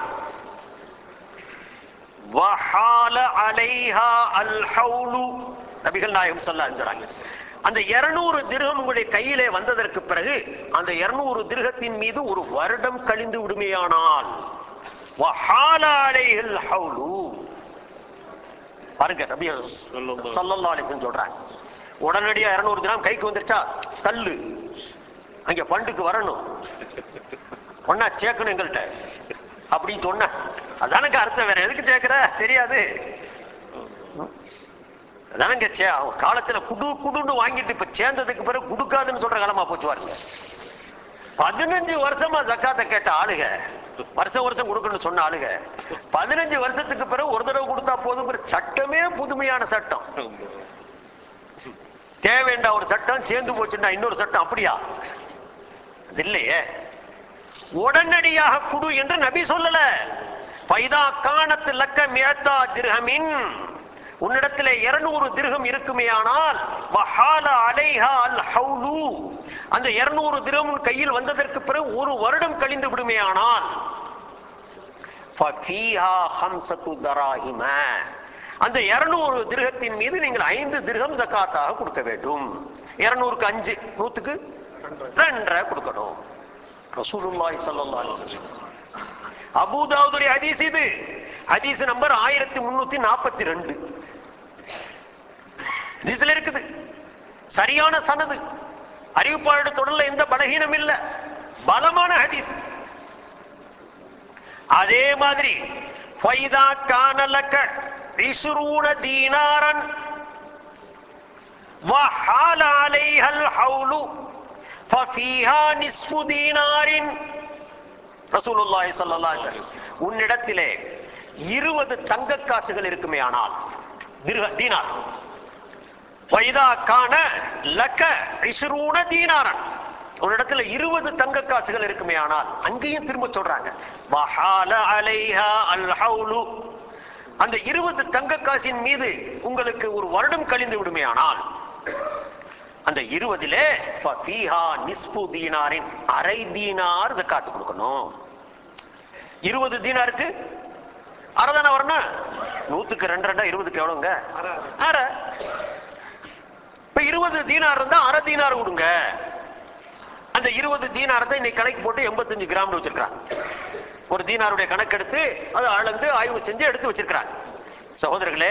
வஹால அலைஹா அல் ஹவுலு, நபிகள் நாயகம் ஸல்லல்லாஹு அலைஹி வஸல்லம் அந்த இருநூறு திர்ஹம் உங்களுடைய கையிலே வந்ததற்கு பிறகு அந்த இருநூறு திர்ஹத்தின் மீது ஒரு வருடம் கழிந்து விடுமையானால், வஹால அலைஹில் ஹவுலு, பாருங்க நபி ஸல்லல்லாஹு அலைஹி வஸல்லம் சொல்றாங்க. உடனடியா இருநூறு கிராம் கைக்கு வந்துருச்சா தள்ளு, அங்க பண்டுக்கு வரணும், ஒன்னா சேர்க்கணும் எங்கள்கிட்ட அப்படின்னு சொன்ன, அதானங்க அர்த்தம். வேற எதுக்கு சேர்க்கிற தெரியாது, அதானங்க காலத்துல குடு குடுன்னு வாங்கிட்டு இப்ப சேர்ந்ததுக்கு பிறகு குடுக்காதுன்னு சொல்ற காலமா போச்சு பாருங்க. பதினஞ்சு வருஷமா ஜக்காத்தை கேட்ட ஆளுக, வருஷம் வருஷம் கொடுக்கணும்னு சொன்ன ஆளுக, பதினஞ்சு வருஷத்துக்கு பிறகு ஒரு தடவை கொடுத்தா போதும் சட்டமே புதுமையான சட்டம். தேவைண்டா ஒரு சட்டம் சேர்ந்து போச்சுன்னா இன்னொரு சட்டம், அப்படியா? அது இல்லையே. உடனடியாக குடு என்று நபி சொல்லல. ஃபைதா கானத் லக மிஅதா திர்ஹமின், உன்னிடத்திலே இருநூறு திர்ஹம் இருக்குமே ஆனால், வஹால அலைஹா அல் ஹவுலு, அந்த இருநூறு திர்ஹம் கையில் வந்ததற்கு பிறகு ஒரு வருடம் கழிந்து விடுமே ஆனால், ஃபீஹா ஹம்ஸத்து தராஹிம, அந்த இருநூறு திர்ஹத்தின் மீது நீங்கள் ஐந்து திர்ஹம் ஜகாத்தாக கொடுக்க வேண்டும். இருநூறுக்கு அஞ்சு, நூத்துக்கு ரெண்டரை கொடுக்கணும். ரசூலுல்லாஹி ஸல்லல்லாஹு அலைஹி வஸல்லம். அபூதாவுதுடைய ஹதீஸ் இது. ஹதீஸ் நம்பர் ஆயிரத்தி முன்னூத்தி நாற்பத்தி ரெண்டு ஹதீஸ்ல இருக்குது. சரியான சனது, அறிவிப்பாளர் தொடர்ல எந்த பலகீனம் இல்ல, பலமான ஹதீஸ். அதே மாதிரி ஃபைதா கான லக இஸ்ரூன தீனாரன் வஹால அலைஹல் ஹவுலு ஃபஃபீஹா நிஸ்ஃபு தீனாரின், ரசூலுல்லாஹி ஸல்லல்லாஹு அலைஹி வஸல்லம், உன்னிடத்திலே இருபது தங்க காசுகள் இருக்குமே ஆனால் தீனார், வைதா கான லக்க இஸ்ரூன தீனாரன், ஒரு இடத்துல இருபது தங்க காசுகள் இருக்குமே ஆனால், அங்கேயும் திரும்ப சொல்றாங்க வஹால அலைஹா அல் ஹவுலு, அந்த இருபது தங்க காசின் மீது உங்களுக்கு ஒரு வருடம் கழிந்து விடுமே ஆனால், அந்த இருபதிலே ஃபீஹா நிஸ்பு தீனாரின், அரை தீனார் ஜக்காத் கொடுக்கணும். இருபது தீனாருக்கு அரை தானே வரணும். நூத்துக்கு ரெண்டு ரெண்டா இருபதுக்கு எவ்வளவுங்க? அரை. இப்ப இருபது தீனார் இருந்தா அரை தீனார் கொடுங்க. அந்த இருபது தீனார் தான் இன்னைக்கு கணக்கு போட்டு எண்பத்தஞ்சு கிராம் வச்சிருக்காங்க. ஒரு தீனாருடைய கணக்கெடுத்து அதை அளந்து ஆய்வு செஞ்சு எடுத்து வச்சிருக்கிறாங்க. சகோதரர்களே,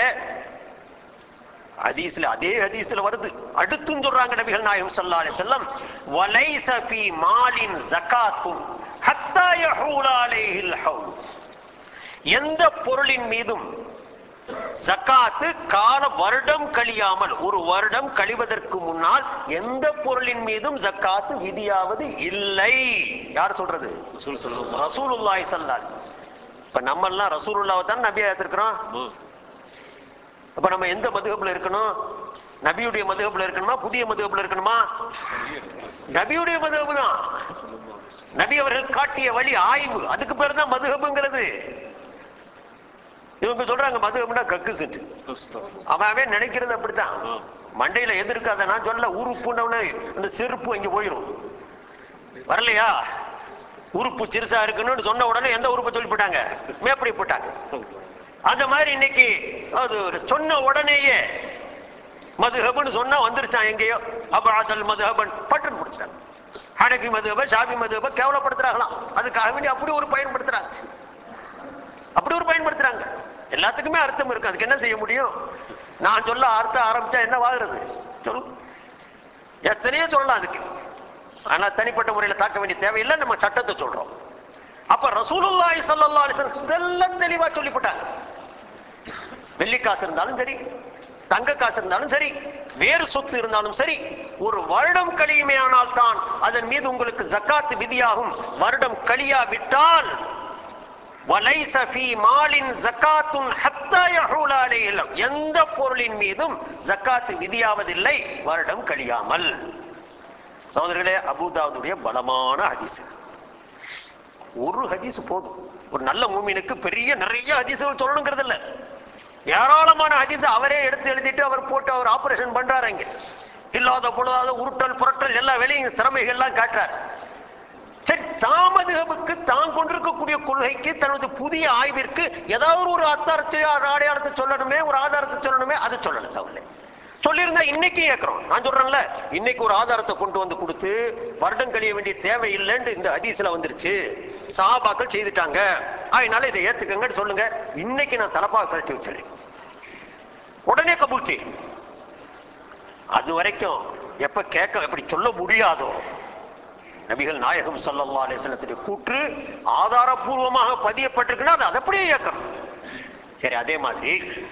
ஹதீஸ்ல அதே ஹதீஸ்ல வருது, அடுத்தும் சொல்றாங்க நபிகள் நாயகம் ஸல்லல்லாஹு அலைஹி வஸல்லம், வலைஸ ஃபீ மாலின் ஸகாத்துன் ஹத்தா யஹூல அலைஹில் ஹவுல், எந்த பொருளின் மீதும் ஜக்காத்து கால வருடம் கழியாமல், ஒரு வருடம் கழிவதற்கு முன்னால் எந்த பொருளின் மீதும் ஜக்காத்து விதியாவது இல்லை. யார் சொல்றது? ரசூலுல்லாஹி ஸல்லல்லாஹு அலைஹி வஸல்லம். இப்ப நம்ம எல்லாம் ரசூலுல்லாஹ்வை தான் நபியா ஏத்துக்கிறோம். அப்ப நம்ம எந்த மதுஹப்ல இருக்கணும்? நபியுடைய மதுஹப்ல இருக்கணுமா, புதிய மதுஹப்ல இருக்கணுமா? நபியுடைய மதுஹப் தான். நபி அவர்கள் காட்டிய வழி ஆய்வு, அதுக்கு பேர் தான் மதுஹப்ங்கிறது. இவங்க சொல்றாங்க மதுஹப்னா கக்கு செட்டு, அவன் நினைக்கிறது அப்படித்தான். மண்டையில எதிர்க்காத நான் சொல்ல, உறுப்புன்னு இந்த செருப்பு இங்க போயிடும் வரலையா, உறுப்பு சிறுசா இருக்குன்னு சொன்ன உடனே எந்த உறுப்பை சொல்லி போட்டாங்க? மேப்படி போட்டாங்க. அந்த மாதிரி இன்னைக்கு அது சொன்ன உடனேயே மதுஹப்னு சொன்னா வந்துருச்சான் எங்கேயோ. அபஅதல் மதுஹபன் பட்டு முடிச்சாங்க. ஹனபி மதுஹப, ஷாஃபி மதுஹப கேவலப்படுத்துறாங்களாம். அதுக்காக வேண்டி அப்படி ஒரு பயன்படுத்துறாங்க, அப்படி ஒரு பயன்படுத்துறாங்க. எல்லாத்துக்குமே அர்த்தம் இருக்கு, அதுக்கு என்ன செய்ய முடியும்? நான் சொல்ல அர்த்தம் ஆரம்பிச்சா என்ன வாங்குறது? சொல்லு, எத்தனையோ சொல்லலாம் அதுக்கு. ஆனா தனிப்பட்ட முறையில் தாக்க வேண்டிய தேவையில்லை, நம்ம சட்டத்தை சொல்றோம். அப்ப ரசூலுல்லாஹி ஸல்லல்லாஹு அலைஹி வஸல்லம் இதெல்லாம் தெளிவா சொல்லிவிட்டாங்க. வெள்ளி காசு இருந்தாலும் சரி, தங்க காசு இருந்தாலும் சரி, வேறு சொத்து இருந்தாலும் சரி, ஒரு வருடம் கழியுமே ஆனால் தான் அதன் மீது உங்களுக்கு ஜக்காத் விதியாகும். வருடம் கழியா விட்டால் வலைஸ ஃபீ மாலின் ஸகாத்துன் ஹத்தா யஹூல அலைஹி, எந்த பொருளின் மீதும் ஜக்காத் விதியாவதில்லை வருடம் கழியாமல். சகோதரர்களே, அபூதாவுடைய பலமான ஹதீஸ். ஒரு ஹதீஸ் போதும் ஒரு நல்ல மூமினுக்கு. பெரிய நிறைய ஹதீஸ்கள் சொல்லணுங்கிறது இல்ல, ஏராளமான ஹதீஸ் அவரே எடுத்து எழுதிட்டு அவர் போட்டு அவர் ஆபரேஷன் பண்றாரு. இங்க இல்லாத பொழுதாத உருட்டல் புரட்டல் எல்லா வேலையும் திறமைகள் எல்லாம் காட்டுறார். சரி, தாமதுக்கு தான் கொண்டிருக்கக்கூடிய கொள்கைக்கு தனது புதிய ஆய்விற்கு ஏதாவது ஒரு அத்தாரத்தை அடையாளத்தை சொல்லணுமே, ஒரு ஆதாரத்தை சொல்லணுமே, அது சொல்லல. சவுல சொல்லியிருந்தா இன்னைக்கு ஏற்கிறோம். நான் சொல்றேன்ல, இன்னைக்கு ஒரு ஆதாரத்தை கொண்டு வந்து கொடுத்து வருடம் கழிய வேண்டிய தேவை இல்லைன்னு இந்த ஹதீஸ்ல வந்துருச்சு, சஹாபாக்கள் செய்துட்டாங்க, அதனால இதை ஏத்துக்கங்கன்னு சொல்லுங்க. இன்னைக்கு நான் தலப்பாவை கழட்டி வச்சிருக்கேன், உடனே கபூல் செய்யும். அது வரைக்கும் எப்ப கேட்க எப்படி சொல்ல முடியாதோ, நபிகள் நாயகம் ஸல்லல்லாஹு அலைஹி வஸல்லத்துடைய கூற்று ஆதாரபூர்வமாக பதியப்பட்டிருக்குன்னா அது அதை அப்படியே ஏற்கணும். சரி, அதே மாதிரி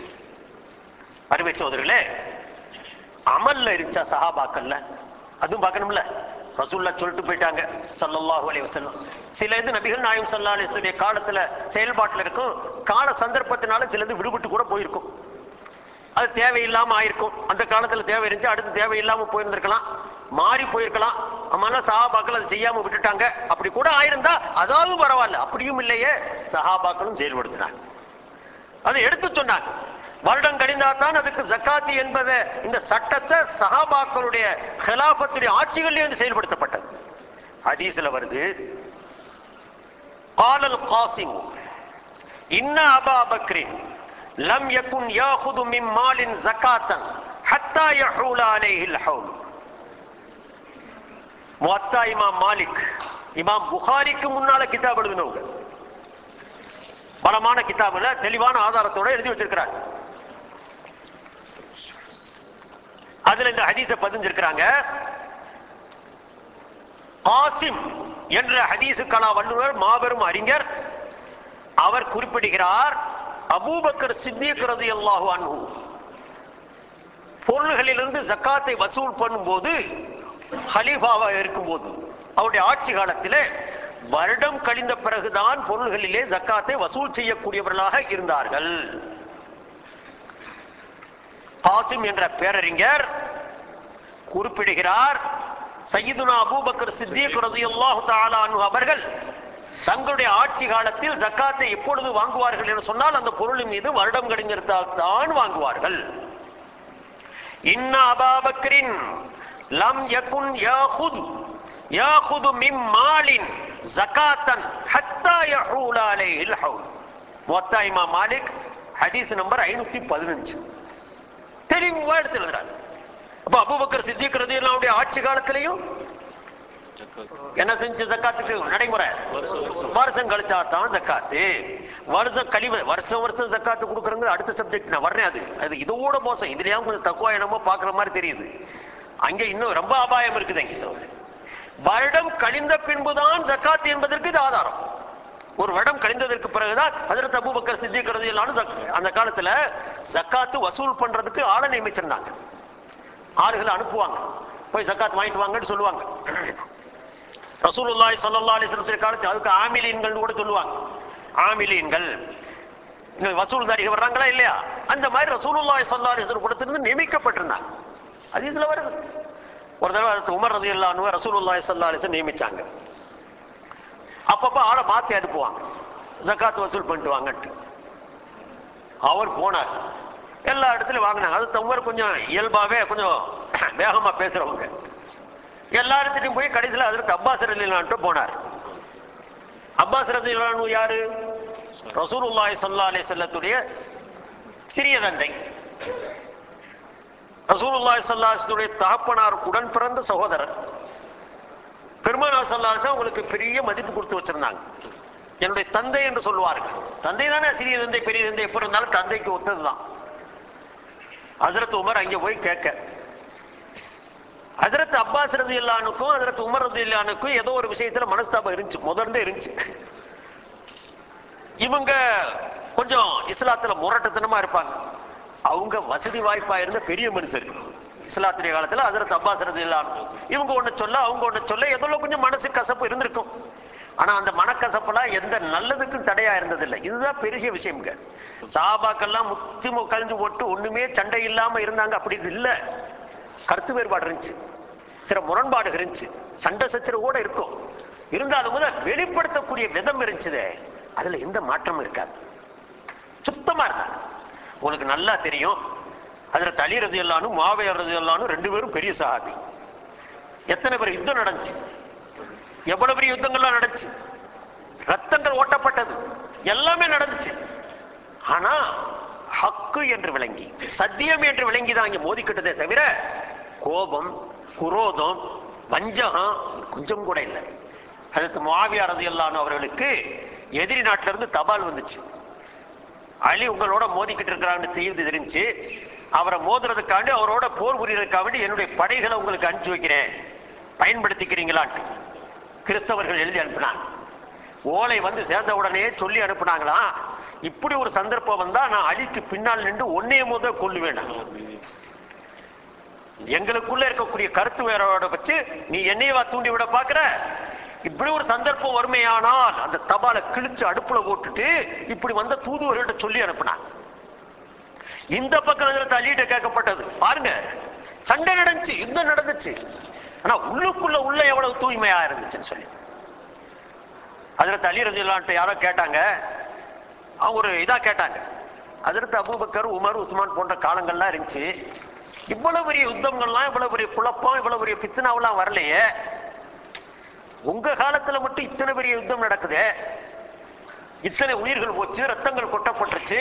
அருமை சகோதரர்களே, அமல்ல இருந்துச்சா சஹாபாக்கள்ல, அதுவும் பார்க்கணும்ல. ரசூலுல்லாஹ் சொல்லிட்டு போயிட்டாங்க ஸல்லல்லாஹு அலைஹி வஸல்லம். சில இது நபிகள் நாயகம் ஸல்லல்லாஹு அலைஹி வஸல்லம் காலத்துல செயல்பாட்டில் இருக்கும், கால சந்தர்ப்பத்தினால சிலது விடுபட்டு கூட போயிருக்கும், அது தேவையில்லாம ஆயிருக்கும். அந்த காலத்துல தேவை இருந்துச்சு, அடுத்து தேவையில்லாம போயிருந்திருக்கலாம், மாறி போயிருக்கலாம். ஆமால சஹாபாக்கள் அதை செய்யாம விட்டுட்டாங்க, அப்படி கூட ஆயிருந்தா அதாவது பரவாயில்ல. அப்படியும் இல்லையே, சஹாபாக்களும் செயல்படுத்தினாங்க, அதை எடுத்து சொன்னாங்க. வருடம் கழிந்தால்தான் அதுக்கு ஜக்காத் என்பதை, இந்த சட்டத்தை சஹாபாக்களுடைய ஹிலாஃபத்துடைய ஆட்சிகளிலிருந்து செயல்படுத்தப்பட்டது. ஹதீஸ்ல வருது, காலல் காசிம் இன்ன அபா பக்ரின் லம் யகுன் யாஹுது மின் மாலின் ஜகாத்தன் ஹத்தா யஹூல அலைஹில் ஹவுல். முவத்தா இமாம் மாலிக், இமாம் புகாரிக்கு முன்னால கிதாப் எழுதினவங்க, பலமான கிதாபுல தெளிவான ஆதாரத்தோட எழுதி வச்சிருக்கிறாங்க. அதுல இந்த ஹதீஸ பதிஞ்சிருக்கிறாங்க. காசிம் என்ற ஹதீஸுக்கான வல்லுநர், மாபெரும் அறிஞர், அவர் குறிப்பிடுகிறார், அபூபக்கர் சித்திக் ரலியல்லாஹு அன்ஹு பொருள்களிலிருந்து ஜக்காத்தை வசூல் பண்ணும் போது, ஹலீஃபாவாக இருக்கும் போது, அவருடைய ஆட்சி காலத்தில் வருடம் கழிந்த பிறகுதான் பொருள்களிலே ஜக்காத்தை வசூல் செய்யக்கூடியவர்களாக இருந்தார்கள். காசிம் என்ற பேரறிஞர் குறிப்பிடுகிறார், சய்யிதுனா அபூபக்கர் சித்தீக் ரலியல்லாஹு தஆலா அன்ஹு அவர்கள் தங்களுடைய ஆட்சி காலத்தில் ஜக்காத்தை எப்பொழுது வாங்குவார்கள் என்று சொன்னால் அந்த பொருளின் மீது வருடம் கழிந்திருந்தால் தான் வாங்குவார்கள். இன்ன அபூபக்கரின் லம் யகுன் யாஹுது யாஹுது மின் மாலின் ஜகாத்தன் ஹத்தா யஹூல அலைஹில் ஹவுல். முவத்தா இமாம் மாலிக் ஹதீஸ் நம்பர் ஐநூத்தி பதினஞ்சு. தெளிவா எடுத்து எழுதுறார். அப்ப அபூபக்கர் சித்திக் ரலியல்லாஹு அன்ஹு ஆட்சி காலத்திலையும் என்ன செஞ்சு ஜக்காத்துக்கு நடைமுறை வருஷம் கழிச்சா தான் ஜக்காத்து. வருஷம் கழிவு வருஷம் வருஷம் ஜக்காத்து கொடுக்கறது அடுத்த சப்ஜெக்ட் நான் வர்றேன். அது அது இதோட மோசம். இதுலயும் கொஞ்சம் தக்குவா என்னமோ பாக்குற மாதிரி தெரியுது. அங்க இன்னும் ரொம்ப அபாயம் இருக்குது. அங்க வருடம் கழிந்த பின்புதான் ஜக்காத் என்பதற்கு இது ஆதாரம். ஒரு வருடம் கழிந்ததற்கு பிறகுதான் ஹஜ்ரத் அபூபக்கர் சித்திக் ரலியல்லாஹு அன்ஹு அந்த காலத்துல ஜக்காத்து வசூல் பண்றதுக்கு ஆளை நியமிச்சிருந்தாங்க. ஆளுகளை அனுப்புவாங்க, போய் ஜக்காத் வாங்கிட்டு வாங்கன்னு சொல்லுவாங்க. ரசூலுல்லாஹி ஸல்லல்லாஹு அலைஹி வஸல்லம் காலத்துல அதுக்கு ஆமிலீன்கள் கூட சொல்லுவாங்க. ஆமிலீன்கள் வசூல்தாரிகள் வர்றாங்களா இல்லையா, அந்த மாதிரி ரசூலுல்லாஹி ஸல்லல்லாஹு அலைஹி வஸல்லம் கூடத்திலிருந்து நியமிக்கப்பட்டிருந்தாங்க. ஹதீஸ்ல வருது. ஒரு தடவை ஹஜ்ரத் உமர் ரலியல்லாஹு அன்ஹு ரசூலுல்லாஹி ஸல்லல்லாஹு அலைஹி வஸல்லம் நியமிச்சாங்க. அப்பப்ப ஆளை மாத்தி அனுப்புவாங்க, ஜக்காத் வசூல் பண்ணிட்டு வாங்கன்ட்டு. அவர் போனார், எல்லா இடத்துலயும் வாங்கினாங்க. அது உமர் கொஞ்சம் இயல்பாவே கொஞ்சம் வேகமா பேசுறவங்க. எல்லா இடத்துலையும் போய் கடைசியில் ஹஜ்ரத் அப்பாஸ் ரலியல்லாஹு அன்ஹு போனார். அப்பாஸ் ரலியல்லாஹு அன்ஹு யாரு? ரசூலுல்லாஹி ஸல்லல்லாஹு அலைஹி வஸல்லத்துடைய சிறிய தந்தை. ரசூலுல்லாஹி ஸல்லல்லாஹு அலைஹி வஸல்லுடைய தகப்பனார் உடன் பிறந்த சகோதரர். பெருமானார் ஸல்லல்லாஹு அலைஹி வஸல்லம் உங்களுக்கு பெரிய மதிப்பு கொடுத்து வச்சிருந்தாங்க. என்னுடைய தந்தை என்று சொல்லுவார்கள். தந்தை தானே, சிறிய தந்தை பெரிய தந்தை எப்ப இருந்தாலும் தந்தைக்கு ஒத்ததுதான். ஹஜ்ரத் உமர் அங்கே போய் கேட்க, ஹஜ்ரத் அப்பாஸ் ரலியல்லாஹு அன்ஹுக்கும் ஹஜ்ரத் உமர் ரலியல்லாஹு அன்ஹுக்கும் ஏதோ ஒரு விஷயத்துல மனஸ்தாபம் இருந்துச்சு, முதல்ல இருந்துச்சு. இவங்க கொஞ்சம் இஸ்லாத்துல முரட்டத்தனமா இருப்பாங்க. அவங்க வசதி வாய்ப்பா இருந்த பெரிய மனுஷர் இஸ்லாத்துடைய காலத்துல. ஹஜ்ரத் அப்பாஸ் ரலியல்லாஹு அன்ஹு இவங்க ஒண்ணு சொல்ல அவங்க ஒண்ணு சொல்ல ஏதோ கொஞ்சம் மனசு கசப்பு இருந்திருக்கும். ஆனா அந்த மனக்கசப்பெல்லாம் எந்த நல்லதுக்கும் தடையா இருந்ததில்லை. இதுதான் பெரிய விஷயம்ங்க. சஹாபாக்கெல்லாம் முத்தி கழிஞ்சு போட்டு ஒண்ணுமே சண்டை இல்லாம இருந்தாங்க அப்படி இல்ல. கருத்து வேறுபாடு இருந்துச்சு, சில முரண்பாடு இருந்துச்சு, சண்டை சச்சரவு கூட இருக்கும். இருந்தாலும் கூட வெளிப்படுத்தக்கூடிய விதம் இருந்துச்சு, அதுல எந்த மாற்றமும் இருக்காது, சுத்தமா இருந்தாங்க. உங்களுக்கு நல்லா தெரியும், ஹஜ்ரத் அலி ரலியல்லாஹு அன்ஹு முஆவியா ரலியல்லாஹு அன்ஹு ரெண்டு பேரும் பெரிய சஹாபி. எத்தனை பேர் யுத்தம் நடந்துச்சு, எவ்வளவு பெரிய யுத்தங்கள்லாம் நடந்துச்சு, ரத்தங்கள் ஓட்டப்பட்டது, எல்லாமே நடந்துச்சு. ஆனா ஹக்கு என்று விளங்கி சத்தியம் என்று விளங்கி தான் இங்க மோதிக்கிட்டதே தவிர கோபம் குரோதம் வஞ்சகம் கொஞ்சம் கூட இல்லை. ஹஜ்ரத் முஆவியா ரலியல்லாஹு அன்ஹு அவர்களுக்கு எதிரி நாட்டில இருந்து தபால் வந்துச்சு, அலி உங்களோட மோதிக்கிட்டு இருக்கிறான்னு தெரிந்து தெரிஞ்சு அவரை மோதுறதுக்காண்டி அவரோட போர் புரியறதுக்காண்டி என்னுடைய படைகளை உங்களுக்கு அனுப்பிச்சு வைக்கிறேன், பயன்படுத்திக்கிறீங்களான்ட்டு கிறிஸ்தவர்கள் எழுதி அனுப்பினாங்க. ஓலை வந்து சேர்ந்த உடனே சொல்லி அனுப்புனாங்களாம், இப்படி ஒரு சந்தர்ப்பம் வந்தா நான் அலிக்கு பின்னால் நின்று ஒன்னே முத கொள்ளு வேண்டாம், எங்களுக்குள்ள இருக்கக்கூடிய கருத்து வேறோட வச்சு நீ என்னையவா தூண்டி விட பாக்குற, இப்படி ஒரு சந்தர்ப்பம் வறுமையானால் அந்த தபாலை கிழிச்சு அடுப்புல போட்டுட்டு இப்படி வந்த தூதுவர்கிட்ட சொல்லி அனுப்புனாங்க. இந்த பக்கம் அலிட்ட கேட்கப்பட்டது, பாருங்க சண்டை நடந்துச்சு, யுத்தம் நடந்துச்சு, ஆனா உள்ளுக்குள்ள உள்ள எவ்வளவு தூய்மையா இருந்துச்சுன்னு சொல்லி. ஹஜ்ரத் அலி ரலியல்லாஹு அன்ஹு யாரோ கேட்டாங்க, அவங்க ஒரு இதா கேட்டாங்க, ஹஜ்ரத் அபூபக்கர் உமர் உஸ்மான் போன்ற காலங்கள்லாம் இருந்துச்சு, இவ்வளவு பெரிய யுத்தங்கள்லாம் இவ்வளவு பெரிய குழப்பம் இவ்வளவு பெரிய பித்னாவெல்லாம் வரலையே, உங்க காலத்துல மட்டும் இத்தனை பெரிய யுத்தம் நடக்குது, இத்தனை உயிர்கள் போச்சு, ரத்தங்கள் கொட்டப்பட்டுருச்சு,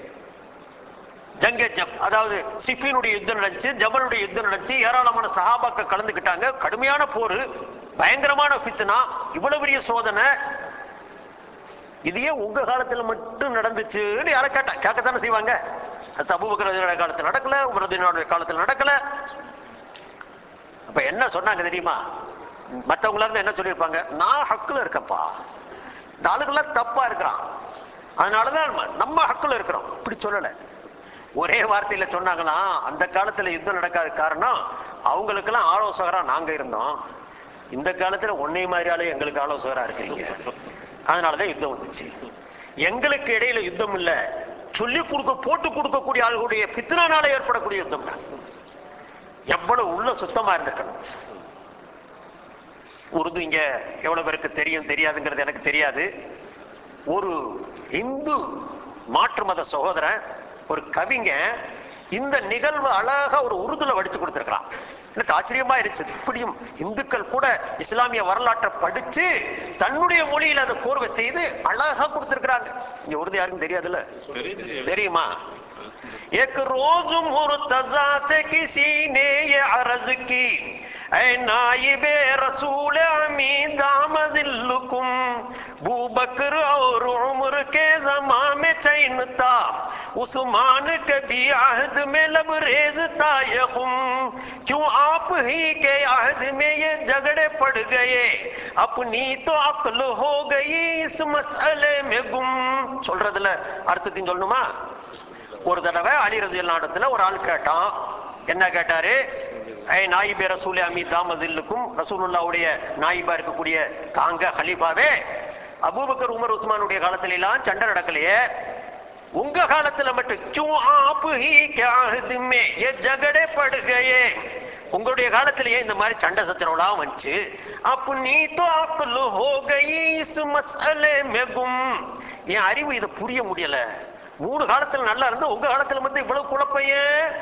ஜங்கே ஜப் அதாவது சிஃபினுடைய யுத்தம் நடந்துச்சு, ஜபலுடைய யுத்தம் நடந்துச்சு, ஏராளமான சஹாபாக்கள் கலந்துக்கிட்டாங்க, கடுமையான போர், பயங்கரமான பித்னா, இவ்வளவு பெரிய சோதனை, இதையே உங்க காலத்துல மட்டும் நடந்துச்சுன்னு யார கேட்டா கேட்கத்தானே செய்வாங்க. அது அபூபக்கர் ரலியல்லாஹு காலத்துல நடக்கல, உமர் ரலியல்லாஹு காலத்துல நடக்கல. அப்ப என்ன சொன்னாங்க தெரியுமா, மற்றவங்களா இருந்தா என்ன சொல்லியிருப்பாங்க, நான் ஹக்குல இருக்கப்பா, இந்த ஆளுகள்லாம் தப்பா இருக்கிறான், அதனாலதான் நம்ம ஹக்குல இருக்கிறோம், இப்படி சொல்லல. ஒரே வார்த்தையில சொன்னாங்கன்னா, அந்த காலத்துல யுத்தம் நடக்காத காரணம் அவங்களுக்கெல்லாம் ஆலோசகரா நாங்க இருந்தோம், இந்த காலத்துல ஒன்னே மாதிரியாலே எங்களுக்கு ஆலோசகரா இருக்கிறீங்க, அதனாலதான் யுத்தம் வந்துச்சு. எங்களுக்கு இடையில யுத்தம் இல்ல, சொல்லி கொடுக்க போட்டு கொடுக்கக்கூடிய ஆளுடைய பித்னால ஏற்படக்கூடிய யுத்தம் தான். எவ்வளவு உள்ள சுத்தமா இருந்திருக்கணும். உருது இங்க எவ்வளவு பேருக்கு தெரியும் தெரியாதுங்கிறது எனக்கு தெரியாது. ஒரு இந்து மாற்று மத சகோதரன், ஒரு கவிங்க இந்த நிகழ்வு அழகா ஒரு உருதுல வடித்து கொடுத்திருக்கிறான். எனக்கு ஆச்சரியமா இருந்துச்சு. இப்படியும் இந்துக்கள் கூட இஸ்லாமிய வரலாற்றை படிச்சு தன்னுடைய மொழியில் அதை கோர்வை செய்து அழகா கொடுத்திருக்கிறாங்க. இங்க உருது யாருக்கும் தெரியாதுல்ல, தெரியுமா? एक रोज मुर्तजा से किसी ने ये अर्ज की, ऐ नाइबे रसूल अमीन दामदिल्लुकुम, बू बकर और उम्र के ज़मा में चैन था, उस्मान के भी अहद में लबरेज था ये खुम, क्यों आप ही के अहद में ये झगड़े पड़ गए, अपनी तो अक्ल हो गई इस मसले में गुम. சொல்றதுல அர்த்தத்தையும் சொல்லணுமா? ஒரு தடவை அலி ரலியல்லாஹு அன்ஹு இடத்துல ஒரு ஆள் கேட்டான். என்ன கேட்டாரு? ஐ நாயிபே ரசூலே அமீத் தாமதில்லுக்கும், ரசூலுல்லாஹ்வுடைய நாயிபா இருக்கக்கூடிய தாங்க ஹலீஃபாவே, அபூபக்கர் உமர் உஸ்மானுடைய காலத்துல எல்லாம் சண்டை நடக்கலையே, உங்க காலத்துல மட்டும் क्यों आप ही के अहद में ये झगड़े पड़ गए, உங்களுடைய காலத்திலேயே இந்த மாதிரி சண்டை சச்சரவுலாம் வந்துச்சு. अपनी तो अक्ल हो गई इस मसले में गुम, என் அறிவு இதை புரிய முடியல. மூணு காலத்துல நல்லா இருந்தா உங்க காலத்துல வந்து இவ்வளவு குழப்பைய.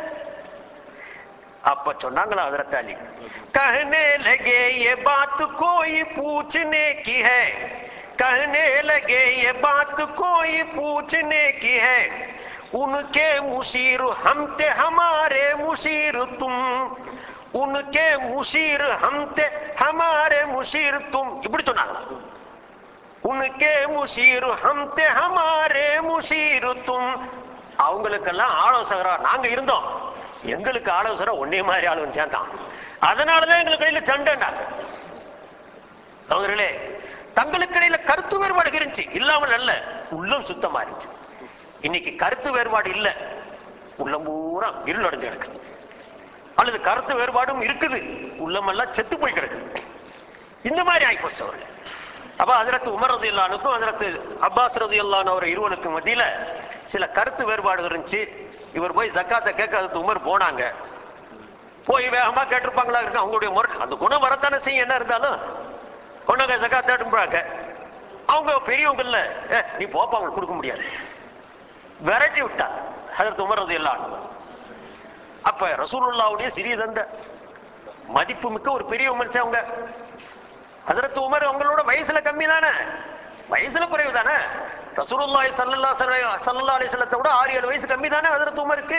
அப்ப சொன்னாங்களா ஹஜ்ரத் அலி, कहने लगे ये बात कोई पूछने की है, कहने लगे ये बात कोई पूछने की है, उनके मुशीर हम थे हमारे मुशीर तुम, उनके मुशीर हम थे हमारे मुशीर तुम, இப்படி சொன்னாங்களா? உனக்கே முஷீர் ஹம் தே ஹமாரே முஷீர் தும், அவங்களுக்கெல்லாம் ஆலோசகரா நாங்க இருந்தோம், எங்களுக்கு ஆலோசகரா ஒன்னே மாதிரி ஆளு சேர்ந்தான், அதனாலதான் எங்களுக்கு இடையில சண்டைனாங்க. சகோதரர்களே, தங்களுக்கு இடையில கருத்து வேறுபாடு இருந்துச்சு, இல்லாமல் அல்ல, உள்ளம் சுத்தமா இருந்துச்சு. இன்னைக்கு கருத்து வேறுபாடு இல்ல, உள்ளம் பூரா இருள் அடைஞ்சு கிடக்குது. அல்லது கருத்து வேறுபாடும் இருக்குது, உள்ளமெல்லாம் செத்து போய் கிடக்குது. இந்த மாதிரி ஆயிப்போச்சு அவர்கள். அப்ப ஹஜ்ரத் உமர் ரலியல்லாஹு அன்ஹுக்கும் ஹஜ்ரத் அப்பாஸ் ரலியல்லாஹு அன்ஹு அவர் இருவருக்கு மத்தியில சில கருத்து வேறுபாடு இருந்துச்சு. இவர் போய் ஜக்காத்தை கேட்க ஹஜ்ரத் உமர் போனாங்க. போய் வேகமா கேட்டிருப்பாங்களா இருக்கு, அவங்களுடைய முறை அந்த குணம் வரத்தானே செய்யும், என்ன இருந்தாலும் கொண்டாங்க ஜக்காத்தை போறாங்க. அவங்க பெரியவங்க இல்ல, நீ போப்பா அவங்களுக்கு கொடுக்க முடியாது, விரட்டி விட்டாங்க ஹஜ்ரத் உமர் ரலியல்லாஹு அன்ஹு. அப்ப ரசூலுல்லாஹ்வுடைய சிறிய தந்தை மதிப்பு மிக்க ஒரு பெரிய மனுஷன் அவங்க. ஹஜ்ரத் உமர் அவங்களோட வயசுல கம்மி தானே, வயசுல குறைவு தானே. ரசூலுல்லாஹி ஸல்லல்லாஹு அலைஹி வஸல்லத்தை விட ஆறு ஏழு வயசு கம்மி தானே ஹஜ்ரத் உமருக்கு.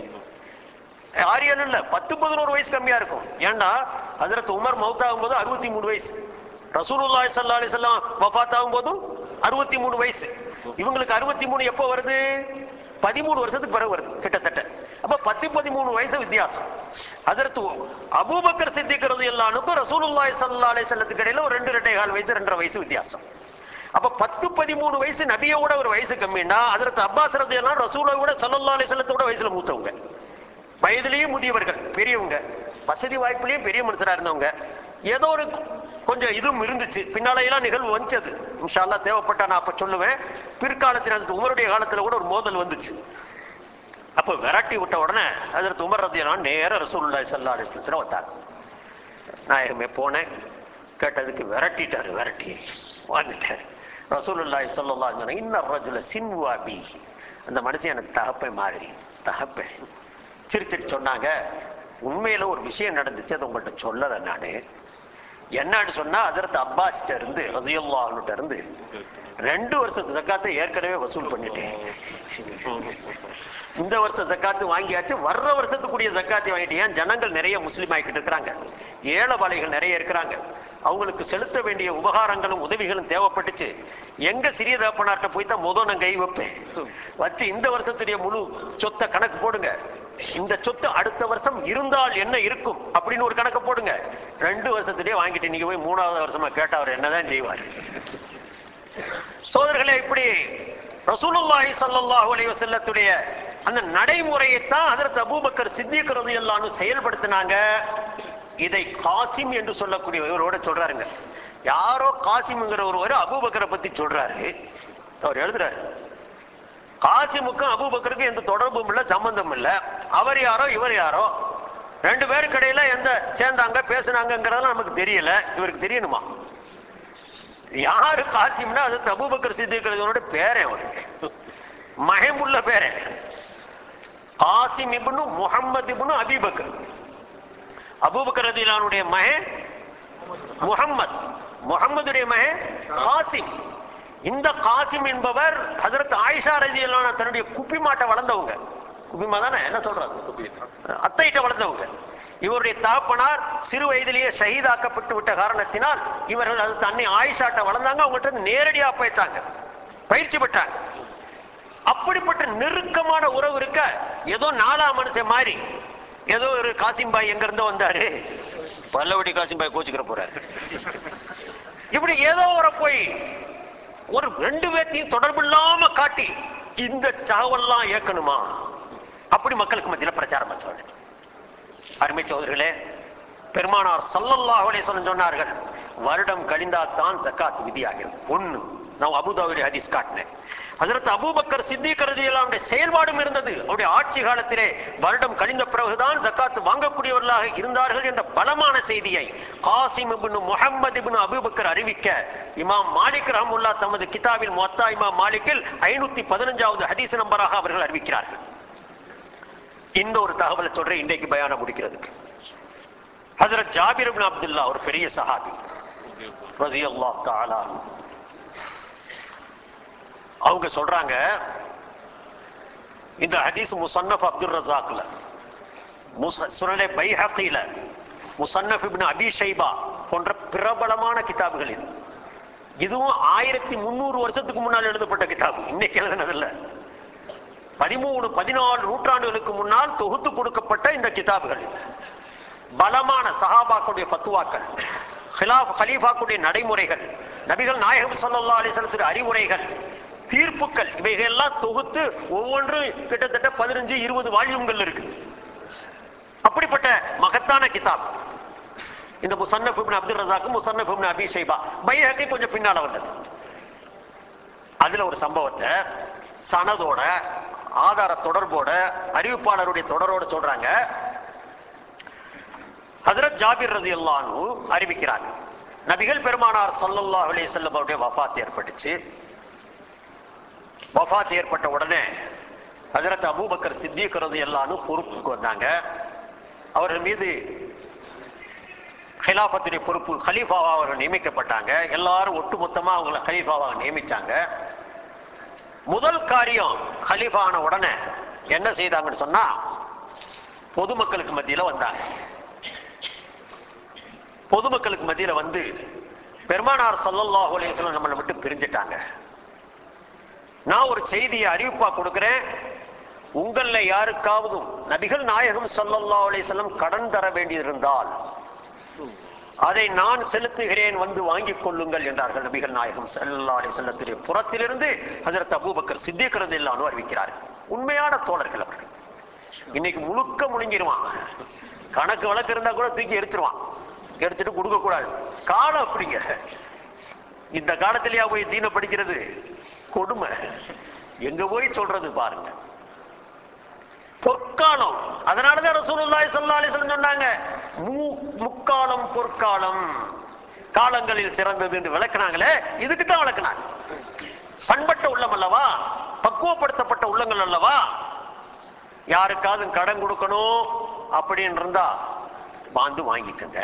ஆறு ஏழு இல்ல, பத்து பதினோரு வயசு கம்மியா இருக்கும். ஏண்டா ஹஜ்ரத் உமர் மௌத் ஆகும் போது அறுபத்தி மூணு வயசு, ரசூலுல்லாஹி ஸல்லல்லாஹு அலைஹி வஸல்லம் வஃபாத் ஆகும் போதும் அறுபத்தி மூணு வயசு. இவங்களுக்கு அறுபத்தி மூணு எப்போ வருது? பதிமூணு வருஷத்துக்கு பிறகு வருது கிட்டத்தட்ட. அப்ப பத்து பதிமூணு வயசு வித்தியாசம். ஹஜ்ரத் அபூபக்கர் சித்திக் ரலியல்லாஹு அன்ஹு ரசூலுல்லாஹி ஸல்லல்லாஹு அலைஹி வஸல்லத்துக்கு இடையில ஒரு ரெண்டு ரெண்டே கால் வயசு ரெண்டரை வயசு வித்தியாசம். அப்ப பத்து பதிமூணு வயசு நபியோட ஒரு வயசு கம்மின்னா ஹஜ்ரத் அப்பாஸ் ரலியல்லாஹு அன்ஹு ரசூலுல்லாஹோட ஸல்லல்லாஹு அலைஹி வஸல்லத்தோட வயசுல மூத்தவங்க, வயதிலேயே முதியவர்கள், பெரியவங்க, வசதி வாய்ப்புலயும் பெரிய மனுஷரா இருந்தவங்க. ஏதோ ஒரு கொஞ்சம் இதுவும் இருந்துச்சு, பின்னாலையெல்லாம் நிகழ்வு வந்துச்சு. இன்ஷா அல்லாஹ் தேவைப்பட்டா நான் அப்ப சொல்லுவேன். பிற்காலத்தில் அந்த உமருடைய காலத்துல கூட ஒரு மோதல் வந்துச்சு. அப்ப விரட்டி விட்ட உடனே ஹஜ்ரத் உமர் ரலியல்லாஹு அன்ஹு நேரா ரசூலுல்லாஹி ஸல்லல்லாஹு அலைஹி வஸல்லம் வந்தாங்க. நாயகமே போனேன், கேட்டதுக்கு விரட்டிட்டாரு, விரட்டி வந்துட்டாரு. ரசூலுல்லாஹி ஸல்லல்லாஹு அலைஹி வஸல்லம் இன்ன ரஜுல சின்வு அபீஹி, அந்த மனுஷன் எனக்கு தகப்பை மாதிரி, தகப்பை சிரிச்சிட்டு சொன்னாங்க, உண்மையில ஒரு விஷயம் நடந்துச்சு, அது உங்கள்கிட்ட சொல்லல நானு. என்னன்னு சொன்னா ஹஜ்ரத் அப்பாஸ் இருந்து ரலியல்லாஹு அன்ஹு இருந்து ரெண்டு வருஷத்து ஜக்காத்தை ஏற்கனவே வசூல் பண்ணிட்டேன். இந்த வருஷம் ஜக்காத்து வாங்கியாச்சு, வர்ற வருஷத்துக்குரிய ஜக்காத்தை வாங்கிட்டேன். ஜனங்கள் நிறைய முஸ்லீம் ஆகிட்டு இருக்கிறாங்க, ஏழைபாளைகள் நிறைய இருக்கிறாங்க, அவங்களுக்கு செலுத்த வேண்டிய உபகாரங்களும் உதவிகளும் தேவைப்பட்டுச்சு. எங்க சிறிய தகப்பனார்ட்ட போய் தான் முதல் நான் கை வைப்பேன். வச்சு இந்த வருஷத்துடைய முழு சொத்தை கணக்கு போடுங்க, இந்த சொத்து அடுத்த வருஷம் இருந்தால் என்ன இருக்கும் அப்படின்னு ஒரு கணக்கு போடுங்க. ரெண்டு வருஷத்துடைய வாங்கிட்டு நீங்க போய் மூணாவது வருஷமா கேட்டா அவர் என்னதான் செய்வார்? சோதர்களே, இப்படி ரசூலுல்லாஹி ஸல்லல்லாஹு அலைஹி வஸல்லத்துடைய அந்த நடைமுறையை தான் ஹஜ்ரத் அபூபக்கர் சித்திக் ரலியல்லாஹு அன்ஹு செயல்படுத்தினாங்க. இதை காசிம் என்று சொல்லக்கூடிய இவரோட சொல்றாருங்க. யாரோ காசிம்ங்கிற ஒருவர் அபூபக்கரை பத்தி சொல்றாரு. அவர் எழுதுறாரு, காசிமுக்கும் அபூபக்கருக்கும் எந்த தொடர்பும் இல்ல, சம்பந்தம் இல்ல. அவர் யாரோ இவர் யாரோ, ரெண்டு பேருக்கு இடையில எந்த சேர்ந்தாங்க பேசினாங்கிறதெல்லாம் நமக்கு தெரியல. இவருக்கு தெரியணுமா? யாரு காசிம்னா அது அபூபக்கர் சித்திக் பேரே, அவருக்கு மஹமுல்ல பேரே. Qasim ibn Muhammad ibn Abi Bakr. Abu Bakr ரலியல்லாஹுடைய மகன் முஹம்மத், முஹம்மதுடைய மகன் காசிம். இந்த காசிம் என்பவர் ஹஜ்ரத் ஆயிஷா ரலியல்லாஹு அன்ஹா தன்னுடைய குப்பி மாட்டை வளர்ந்தவங்க. குப்பிமா தானே என்ன சொல்றாங்க, அத்தையிட்ட வளர்ந்தவங்க. இவருடைய தகப்பனார் சிறு வயதிலேயே ஷஹீதாக்கப்பட்டு விட்ட காரணத்தினால் இவர்கள் அது தன்னை ஆயிஷாட்ட வளர்ந்தாங்க. அவங்ககிட்ட நேரடியா போயிட்டாங்க, பயிற்சி பெற்றாங்க. அப்படிப்பட்ட நெருக்கமான உறவு இருக்க, ஏதோ நாலாம் மனுஷன் மாதிரி ஏதோ ஒரு காசிம்பாய் எங்க இருந்தோ வந்தாரு, பல்லவடி காசிம்பாய் கோச்சுக்கிற போறாரு, இப்படி ஏதோ ஒரு போய் ஒரு ரெண்டு பேர்த்தையும் தொடர்பு இல்லாம காட்டி இந்த தகவல்லாம் ஏற்கணுமா? அப்படி மக்களுக்கு மத்தியில் பிரச்சாரம் பண்ண. அருமை சகோதரர்களே, பெருமானார் ஸல்லல்லாஹு அலைஹி வஸல்லம் சொன்னார்கள், வருடம் கழிந்தால்தான் ஜக்காத் விதியாகிறது. ஒண்ணு, நான் அபூதாவுடைய ஹதீஸ் காட்டினேன். ஹஜ்ரத் அபூபக்கர் சித்திக் ரலியல்லாஹு அன்ஹு செயல்பாடும் இருந்தது. அவருடைய ஆட்சி காலத்திலே வருடம் கழிந்த பிறகுதான் ஜக்காத் வாங்கக்கூடியவர்களாக இருந்தார்கள் என்ற பலமான செய்தியை Qasim ibn Muhammad ibn Abu Bakr அறிவிக்க இமாம் மாலிக் ரஹ்மத்துல்லாஹ் தமது கிதாபில் முவத்தா இமாம் மாலிக்கில் ஐநூத்தி பதினஞ்சாவது ஹதீஸ் நம்பராக அவர்கள் அறிவிக்கிறார்கள். இந்த ஒரு தகவலை சொல்றேன் இன்றைக்கு பயான முடிக்கிறதுக்கு. ஹஜ்ரத் ஜாபிர் இப்னு அப்துல்லாஹ் ஒரு பெரிய சஹாபி ரலியல்லாஹு தஆலா, அவங்க சொல்றாங்க, இந்த ஹதீஸ் முஸன்னஃப் அப்துர் ரஸாக்ல, சுனனே பைஹகில, முஸன்னஃப் இப்னு அபீ ஷைபா போன்ற பிரபலமான கிதாபுகள் இது. இதுவும் ஆயிரத்தி முன்னூறு வருஷத்துக்கு முன்னால் எழுதப்பட்ட கிதாபு, இன்னைக்கு எழுதுனதில்ல. பதிமூணு பதினாலு நூற்றாண்டுகளுக்கு முன்னால் தொகுத்து கொடுக்கப்பட்ட இந்த கிதாபுகள் பலமான சஹாபாக்களுடைய ஃபத்வாக்கள், ஹிலாஃப் கலீஃபாக்களுடைய நடைமுறைகள், நபிகள் நாயகம் ஸல்லல்லாஹு அலைஹி வஸல்லம் அறிவுரைகள், தீர்ப்புகள், இவைகளெல்லாம் தொகுத்து ஒவ்வொன்றும் கிட்டத்தட்ட பதினஞ்சு இருபது வால்யூம்கள் இருக்கு. அப்படிப்பட்ட மகத்தான கிதாப் இந்த முஸன்னஃப் இப்னு அப்துர் ரஸாக், முஸன்னஃப் இப்னு அபீ ஷைபா. பைஹகி கொஞ்சம் பின்னால வந்தது. அதுல ஒரு சம்பவத்தை சனதோட ஆதார தொடர்போட அறிவிப்பாளருடைய தொடரோட சொல்றாங்க. ஹஜ்ரத் ஜாபிர் ரலியல்லாஹு அன்ஹு அறிவிக்கிறாங்க, நபிகள் பெருமானார் ஸல்லல்லாஹு அலைஹி வஸல்லம் அவருடைய வஃபாத் ஏற்பட்டுச்சு. வஃபாத் ஏற்பட்ட உடனே ஹஜ்ரத் அபூபக்கர் சித்திக் ரலியல்லாஹு அன்ஹு பொறுப்புக்கு வந்தாங்க. அவர்கள் மீது ஹிலாஃபத்துடைய பொறுப்பு கலீஃபாவாக அவர்கள் நியமிக்கப்பட்டாங்க. எல்லாரும் ஒட்டுமொத்தமா அவங்களை கலீஃபாவாக நியமிச்சாங்க. முதல் காரியம் கலீஃபான உடனே என்ன செய்தாங்கன்னு சொன்னா, பொதுமக்களுக்கு மத்தியில வந்தாங்க. பொதுமக்களுக்கு மத்தியில வந்து, பெருமானார் ஸல்லல்லாஹு அலைஹி வஸல்லம் நம்மளை விட்டு பிரிஞ்சிட்டாங்க. நான் ஒரு செய்தியை அறிவிப்பா கொடுக்கிறேன். உங்கள யாருக்காவது நபிகள் நாயகம் ஸல்லல்லாஹு அலைஹி வஸல்லம் கடன் தர வேண்டியிருந்தால் அதை நான் செலுத்துகிறேன், வந்து வாங்கிக் கொள்ளுங்கள் என்றார்கள் நபிகள் நாயகம் ஸல்லல்லாஹு அலைஹி வஸல்லத்துடைய புறத்திலிருந்து ஹஜ்ரத் அபூபக்கர் சித்திக் ரலியல்லாஹு அன்ஹு அறிவிக்கிறார்கள். உண்மையான தோழர்கள் அவர்கள். இன்னைக்கு முழுக்க முழுங்கிடுவான், கணக்கு வழக்கு இருந்தா கூட தூக்கி எடுத்துருவான், எடுத்துட்டு கொடுக்க கூடாது. காலம் அப்படிங்க. இந்த காலத்திலேயா போய் தீன படிக்கிறது? கொடுமை. எங்க போய் சொல்றது பாருங்க. பொற்காலம். அதனாலதான் ரசூலுல்லாஹி ஸல்லல்லாஹு அலைஹி வஸல்லம் சொன்னாங்க, முக்காலம் பொற்காலம், காலங்களில் சிறந்தது என்று விளக்குனாங்களே, இதுக்கு தான் விளக்குனாங்க. பண்பட்ட உள்ளம் அல்லவா, பக்குவப்படுத்தப்பட்ட உள்ளங்கள் அல்லவா. யாருக்காவது கடன் கொடுக்கணும் அப்படின்னு இருந்தா வந்து வாங்கிக்கங்க.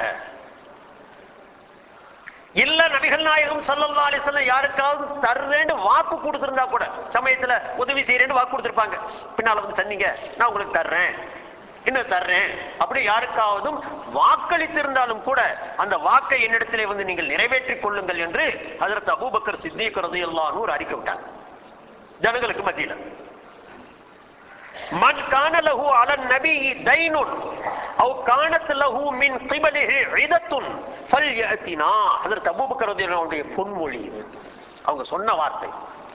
இல்ல நபிகள் நாயகம் ஸல்லல்லாஹு அலைஹி வஸல்லம் யாருக்காவது தர்றேன்னு வாக்கு கொடுத்திருந்தா கூட, சமயத்துல உதவி செய்யறேன்னு வாக்கு கொடுத்திருப்பாங்க, பின்னால வந்து சொன்னீங்க நான் உங்களுக்கு தர்றேன், இன்னும் தர்றேன் அப்படி யாருக்காவது வாக்களித்திருந்தாலும் கூட அந்த வாக்கை என்னிடத்திலே வந்து நீங்கள் நிறைவேற்றிக் கொள்ளுங்கள் என்று ஹஜ்ரத் அபூபக்கர் சித்திக் ரலியல்லாஹு அன்ஹு ஒரு அறிக்கை விட்டாங்க ஜனங்களுக்கு மத்தியில. மன் கான லஹு அலன் நபி தைனுன் அவ் கானத் லஹு மின் கிபலிஹி இதத்துன் ஃபல்யஅதினா. ஹஜ்ரத் அபூபக்கர் ரலியல்லாஹு அன்ஹுடைய பொன்மொழி, அவங்க சொன்ன வார்த்தை.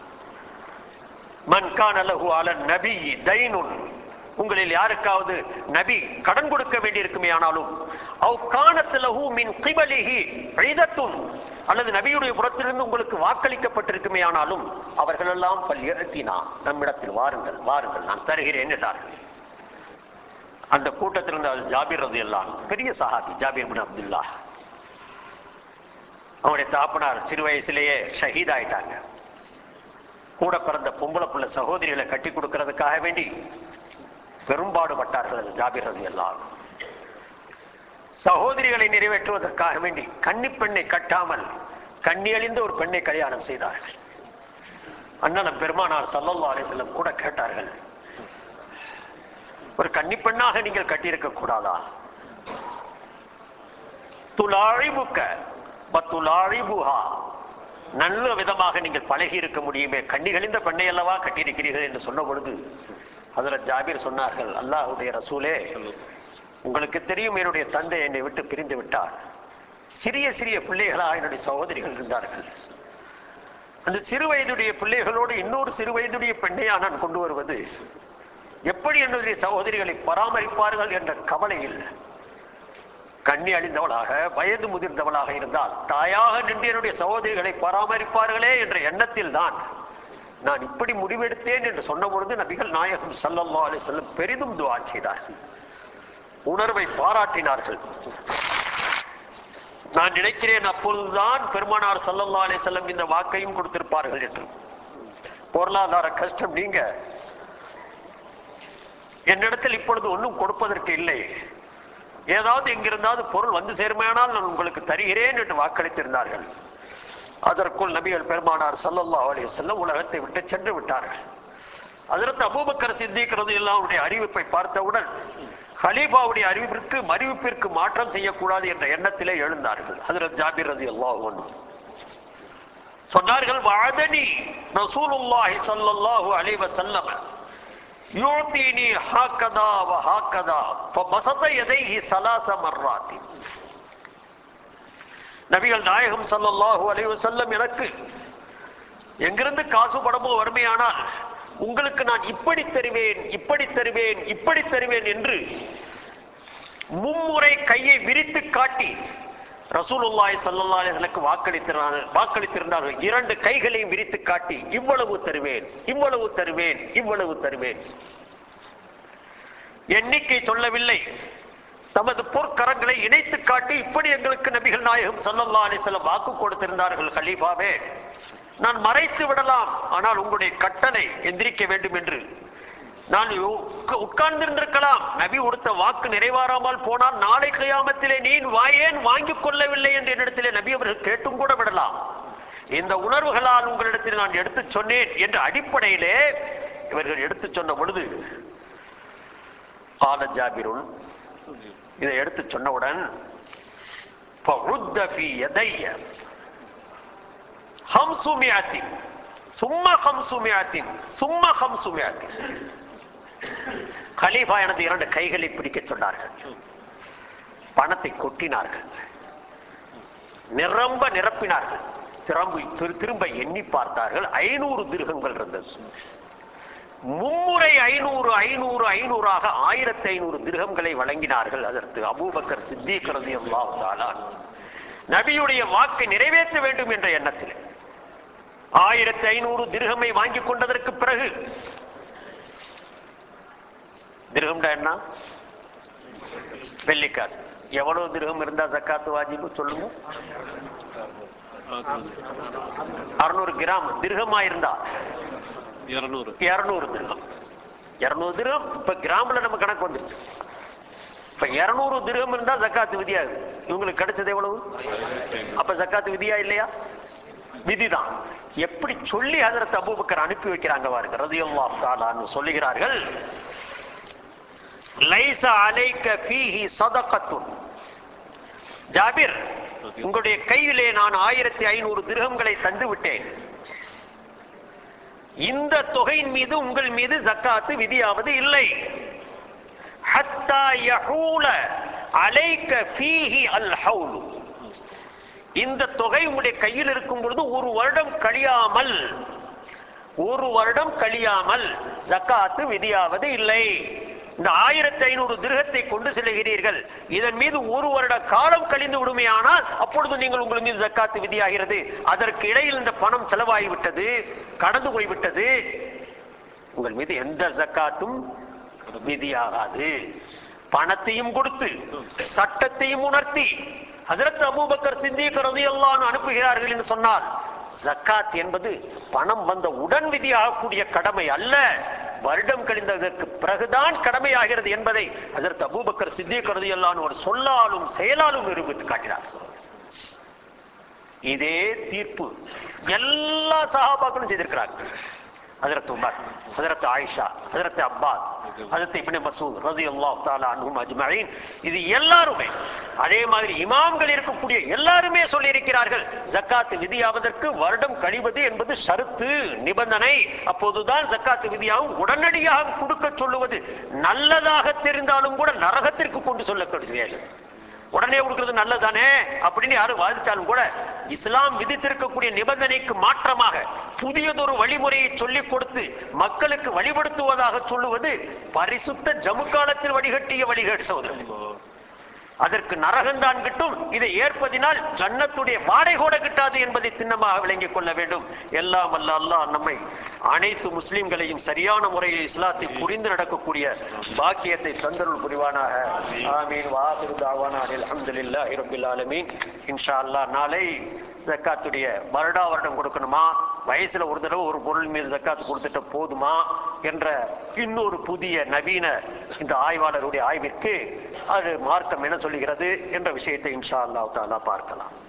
மன் கான லஹு அலன் நபி தைனுன், உங்களில் யாருக்காவது நபி கடன் கொடுக்க வேண்டியிருக்குமே ஆனாலும் அவ் கானத் லஹு மின் கிபலிஹி இதத்துன், அல்லது நபியுடைய புறத்திலிருந்து உங்களுக்கு வாக்களிக்கப்பட்டிருக்குமே ஆனாலும் அவர்கள் எல்லாம் பல்யத்தினா, நம்மிடத்தில் வாருங்கள் வாருங்கள் நான் தருகிறேன் என்றார்கள். அந்த கூட்டத்தில் இருந்த ஜாபீர் ரலியல்லாஹு அன்ஹு, பெரிய சஹாபி ஜாபீர் பின் அப்துல்லாஹ். அவருடைய தாப்பனார் சிறு வயசிலேயே ஷஹீத் ஆயிட்டாங்க. கூட பிறந்த பொம்பளை பிள்ளை சகோதரிகளை கட்டி கொடுக்கறதுக்காக வேண்டி பெரும்பாடுபட்டார்கள் அது ஜாபீர் ரலியல்லாஹு அன்ஹு. சகோதரிகளை நிறைவேற்றுவதற்காக வேண்டி கன்னி பெண்ணை கட்டாமல் கண்ணி அழிந்த ஒரு பெண்ணை கல்யாணம் செய்தார்கள். அண்ணன் பெருமானார் ஸல்லல்லாஹு அலைஹி வஸல்லம் கூட கேட்டார்கள், ஒரு கன்னி பெண்ணாக நீங்கள் கட்டியிருக்க கூடாதா? துலாழிபுக்க பத்துலாழிபுஹா, நல்ல விதமாக நீங்கள் பழகி இருக்க முடியுமே, கண்ணிகளிந்த பெண்ணை அல்லவா கட்டியிருக்கிறீர்கள் என்று சொன்ன பொழுது ஹஜ்ரத் ஜாபீர் சொன்னார்கள், அல்லாஹ்வுடைய ரசூலே, உங்களுக்கு தெரியும் என்னுடைய தந்தை என்னை விட்டு பிரிந்து விட்டார். சிறிய சிறிய பிள்ளைகளாக என்னுடைய சகோதரிகள் இருந்தார்கள். அந்த சிறு வயதுடைய பிள்ளைகளோடு இன்னொரு சிறு வயதுடைய பெண்ணையா நான் கொண்டு வருவது, எப்படி என்னுடைய சகோதரிகளை பராமரிப்பார்கள் என்ற கவலையில் கண்ணி அழிந்தவளாக வயது முதிர்ந்தவளாக இருந்தால் தாயாக நின்று என்னுடைய சகோதரிகளை பராமரிப்பார்களே என்ற எண்ணத்தில் தான் நான் இப்படி முடிவெடுத்தேன் என்று சொன்ன பொழுது நபிகள் நாயகம் ஸல்லல்லாஹு அலைஹி வஸல்லம் பெரிதும் துஆ செய்தார்கள், உணர்வை பாராட்டினார்கள். நான் நினைக்கிறேன் அப்பொழுதுதான் பெருமானார் ஸல்லல்லாஹு அலைஹி வஸல்லம் இந்த வாக்கையும் கொடுத்திருப்பார்கள் என்று. பொருளாதார கஷ்டம் நீங்க, என்னிடத்தில் இப்பொழுது ஒன்றும் கொடுப்பதற்கு இல்லை, ஏதாவது எங்கிருந்தாவது பொருள் வந்து சேருமையானால் நான் உங்களுக்கு தருகிறேன் என்று வாக்களித்திருந்தார்கள். அதற்குள் நபிகள் பெருமானார் ஸல்லல்லாஹு அலைஹி வஸல்லம் உலகத்தை விட்டு சென்று விட்டார்கள். ஹஜ்ரத் அபூபக்கர் சித்திக் ரலியல்லாஹு அன்ஹு அறிவிப்பை பார்த்தவுடன் ஹலீஃபாவுடைய அறிவிப்பிற்கு அறிவிப்பிற்கு மாற்றம் செய்யக்கூடாது என்ற எண்ணத்திலே எழுந்தார்கள். ஹஜ்ரத் ஜாபீர் ரலியல்லாஹு அன்ஹு சொன்னார்கள், வஅதனி ரசூலுல்லாஹி ஸல்லல்லாஹு அலைஹி வஸல்லம் யுஅதீனி ஹாகதா வ ஹாகதா ஃபபஸத யதைஹி ஸலாஸ மர்ராத். நபிகள் நாயகம் ஸல்லல்லாஹு அலைஹி வஸல்லம் எனக்கு எங்கிருந்து காசு படமோ வறுமையானால் உங்களுக்கு நான் இப்படி தருவேன் இப்படி தருவேன் இப்படி தருவேன் என்று மும்முறை கையை விரித்து காட்டி ரசூலுல்லாஹி ஸல்லல்லாஹு அலைஹி வஸல்லம் வாக்களித்திருந்தார்கள் வாக்களித்திருந்தார்கள் இரண்டு கைகளையும் விரித்து காட்டி இவ்வளவு தருவேன் இவ்வளவு தருவேன் இவ்வளவு தருவேன். எண்ணிக்கை சொல்லவில்லை, தமது பொற்கரங்களை இணைத்து காட்டி இப்படி எங்களுக்கு நபிகள் நாயகம் ஸல்லல்லாஹு அலைஹி வஸல்லம் வாக்கு கொடுத்திருந்தார்கள், கலீஃபாவே நான் மறைத்து விடலாம், ஆனால் உங்களுடைய கட்டளை எந்திரிக்க வேண்டும் என்று நான் உட்கார்ந்திருந்திருக்கலாம். நபி கொடுத்த வாக்கு நிறைவேறாமல் போனால் நாளை கியாமத்திலே நீ வாயேன் வாங்கிக் கொள்ளவில்லை என்று என்னிடத்திலே நபி அவர்கள் கேட்டும் கூட விடலாம். இந்த உணர்வுகளால் உங்களிடத்தில் நான் எடுத்து சொன்னேன் என்ற அடிப்படையிலே இவர்கள் எடுத்து சொன்ன பொழுது கால ஜாபிருன் இதை எடுத்து சொன்னவுடன் கலீஃபா எனது இரண்டு கைகளை பிடிக்க சொன்னார்கள், பணத்தை கொட்டினார்கள், நிரம்ப நிரப்பினார்கள், திரும்ப திரும்ப எண்ணி பார்த்தார்கள், ஐநூறு திர்ஹங்கள் இருந்தது. மும்முறை ஐநூறு ஐநூறு ஐநூறாக ஆயிரத்தி ஐநூறு திர்ஹங்களை வழங்கினார்கள். அதற்கு அபூபக்கர் சித்தீக் ரலியல்லாஹு தஆலா நபியுடைய வாக்கை நிறைவேற்ற வேண்டும் என்ற எண்ணத்தில் ஆயிரத்தி ஐநூறு திர்ஹமை வாங்கிக் கொண்டதற்கு பிறகு, திர்ஹம்டா என்ன? வெள்ளிக்காசு. எவ்வளவு திர்ஹம் இருந்தா ஜக்காத்து வாஜிபு சொல்லுங்க? அறுநூறு கிராம் திர்ஹமா இருந்தா இருநூறு திர்ஹம். இருநூறு திர்ஹம் இப்ப கிராம்ல நம்ம கணக்கு வந்துருச்சு. இப்ப இருநூறு திர்ஹம் இருந்தா ஜக்காத்து விதியாகுது. இவங்களுக்கு கிடைச்சது எவ்வளவு? அப்ப ஜக்காத்து விதியா இல்லையா? விதிதான். எப்படி சொல்லி ஹஜ்ரத் அபூபக்கர் அனுப்பி வைக்கிறாங்க பாருங்க, ரலியல்லாஹு தஆலா அன்ஹு சொல்லுகிறார்கள், லைஸ அலைக ஃபீஹி ஸதகத்துன். ஜாபிர், உங்களுடைய கையிலே நான் ஆயிரத்தி ஐநூறு திர்ஹம்களை தந்து விட்டேன், இந்த தொகையின் மீது உங்கள் மீது ஜக்காத்து விதியாவது இல்லை. ஹத்தா யஹூல அலைக ஃபீஹி அல் ஹவுல். இந்த தொகை உங்களுடைய கையில் இருக்கும் பொழுது ஒரு வருடம் கழியாமல் ஒரு வருடம் கழியாமல் ஜக்காத்து விதியாவது இல்லை. இந்த ஆயிரத்தி ஐநூறு திர்ஹத்தை கொண்டு செல்கிறீர்கள், இதன் மீது ஒரு வருட காலம் கழிந்து விடுமையானால் அப்பொழுது நீங்கள் உங்கள் மீது ஜக்காத்து விதியாகிறது. அதற்கு இடையில் இந்த பணம் செலவாகிவிட்டது, கடந்து போய்விட்டது, உங்கள் மீது எந்த ஜக்காத்தும் விதியாகாது. பணத்தையும் கொடுத்து சட்டத்தையும் உணர்த்தி ஹஜ்ரத் அபூபக்கர் சித்திக் ரலியல்லாஹு அன்ஹு அனுப்புகிறார்கள் என்று சொன்னால், ஜக்காத் என்பது பணம் வந்த உடன் விதியாகக்கூடிய கடமை அல்ல, வருடம் கழிந்ததற்கு பிறகுதான் கடமையாகிறது என்பதை ஹஜ்ரத் அபூபக்கர் சித்திக் ரலியல்லாஹு அன்ஹு ஒரு சொல்லாலும் செயலாலும் நிரூபித்து காட்டினார். இதே தீர்ப்பு எல்லா சஹாபாக்களும் செய்திருக்கிறார்கள். ஹஜ்ரத் உமர், ஹஜ்ரத் ஆயிஷா, ஹஜ்ரத் அப்பாஸ், ஹஜ்ரத் இப்னு மஸ்ஊத் ரலியல்லாஹு தஆலா அன்ஹும் அஜ்மஈன், இது எல்லாருமே அதே மாதிரி இமாம்கள் இருக்கக்கூடிய எல்லாருமே சொல்லி இருக்கிறார்கள், ஜக்காத் விதியாவதற்கு வருடம் கழிவது என்பது ஷரத்து, நிபந்தனை. அப்போதுதான் ஜக்காத் விதியாகும். உடனடியாக கொடுக்க சொல்லுவது நல்லதாக தெரிந்தாலும் கூட நரகத்திற்கு கொண்டு சொல்லக்கூடிய, உடனே கொடுக்கிறது நல்லதானே அப்படின்னு யாரும் வாதிச்சாலும் கூட இஸ்லாம் விதித்திருக்கக்கூடிய நிபந்தனைக்கு மாற்றமாக புதியதொரு வழிமுறையை சொல்லிக் கொடுத்து மக்களுக்கு வழிபடுத்துவதாக சொல்லுவது பரிசுத்த ஜமுக்காலத்தில் வழிகட்டிய வழிகேடு சகோதரன். அதற்கு நரகந்தான் கிட்டும். இதை ஏற்பதினால் ஜன்னத்துடைய வாடை கூட கிட்டாது என்பதை திண்ணமாக விளங்கிக் கொள்ள வேண்டும். எல்லாம் அல்ல அல்லாஹ் நம்மை அனைத்து முஸ்லிம்களையும் சரியான முறையில் இஸ்லாத்தை புரிந்து நடக்கக்கூடிய பாக்கியத்தை தந்தருள் புரிவானாக. ஆமீன். வாஹிரு தாவானா அல்ஹம்துலில்லாஹி ரப்பில் ஆலமீன். இன்ஷா அல்லாஹ் நாளை ஜக்காத்துடைய வருடா வருடம் கொடுக்கணுமா, வயசுல ஒரு தடவை ஒரு பொருள் மீது ஜக்காத்து கொடுத்துட்ட போதுமா என்ற இன்னொரு புதிய நவீன இந்த ஆய்வாளருடைய ஆய்விற்கு அது மார்க்கம் என்ன சொல்லுகிறது என்ற விஷயத்தை இன்ஷா அல்லாஹ் தஆலா பார்க்கலாம்.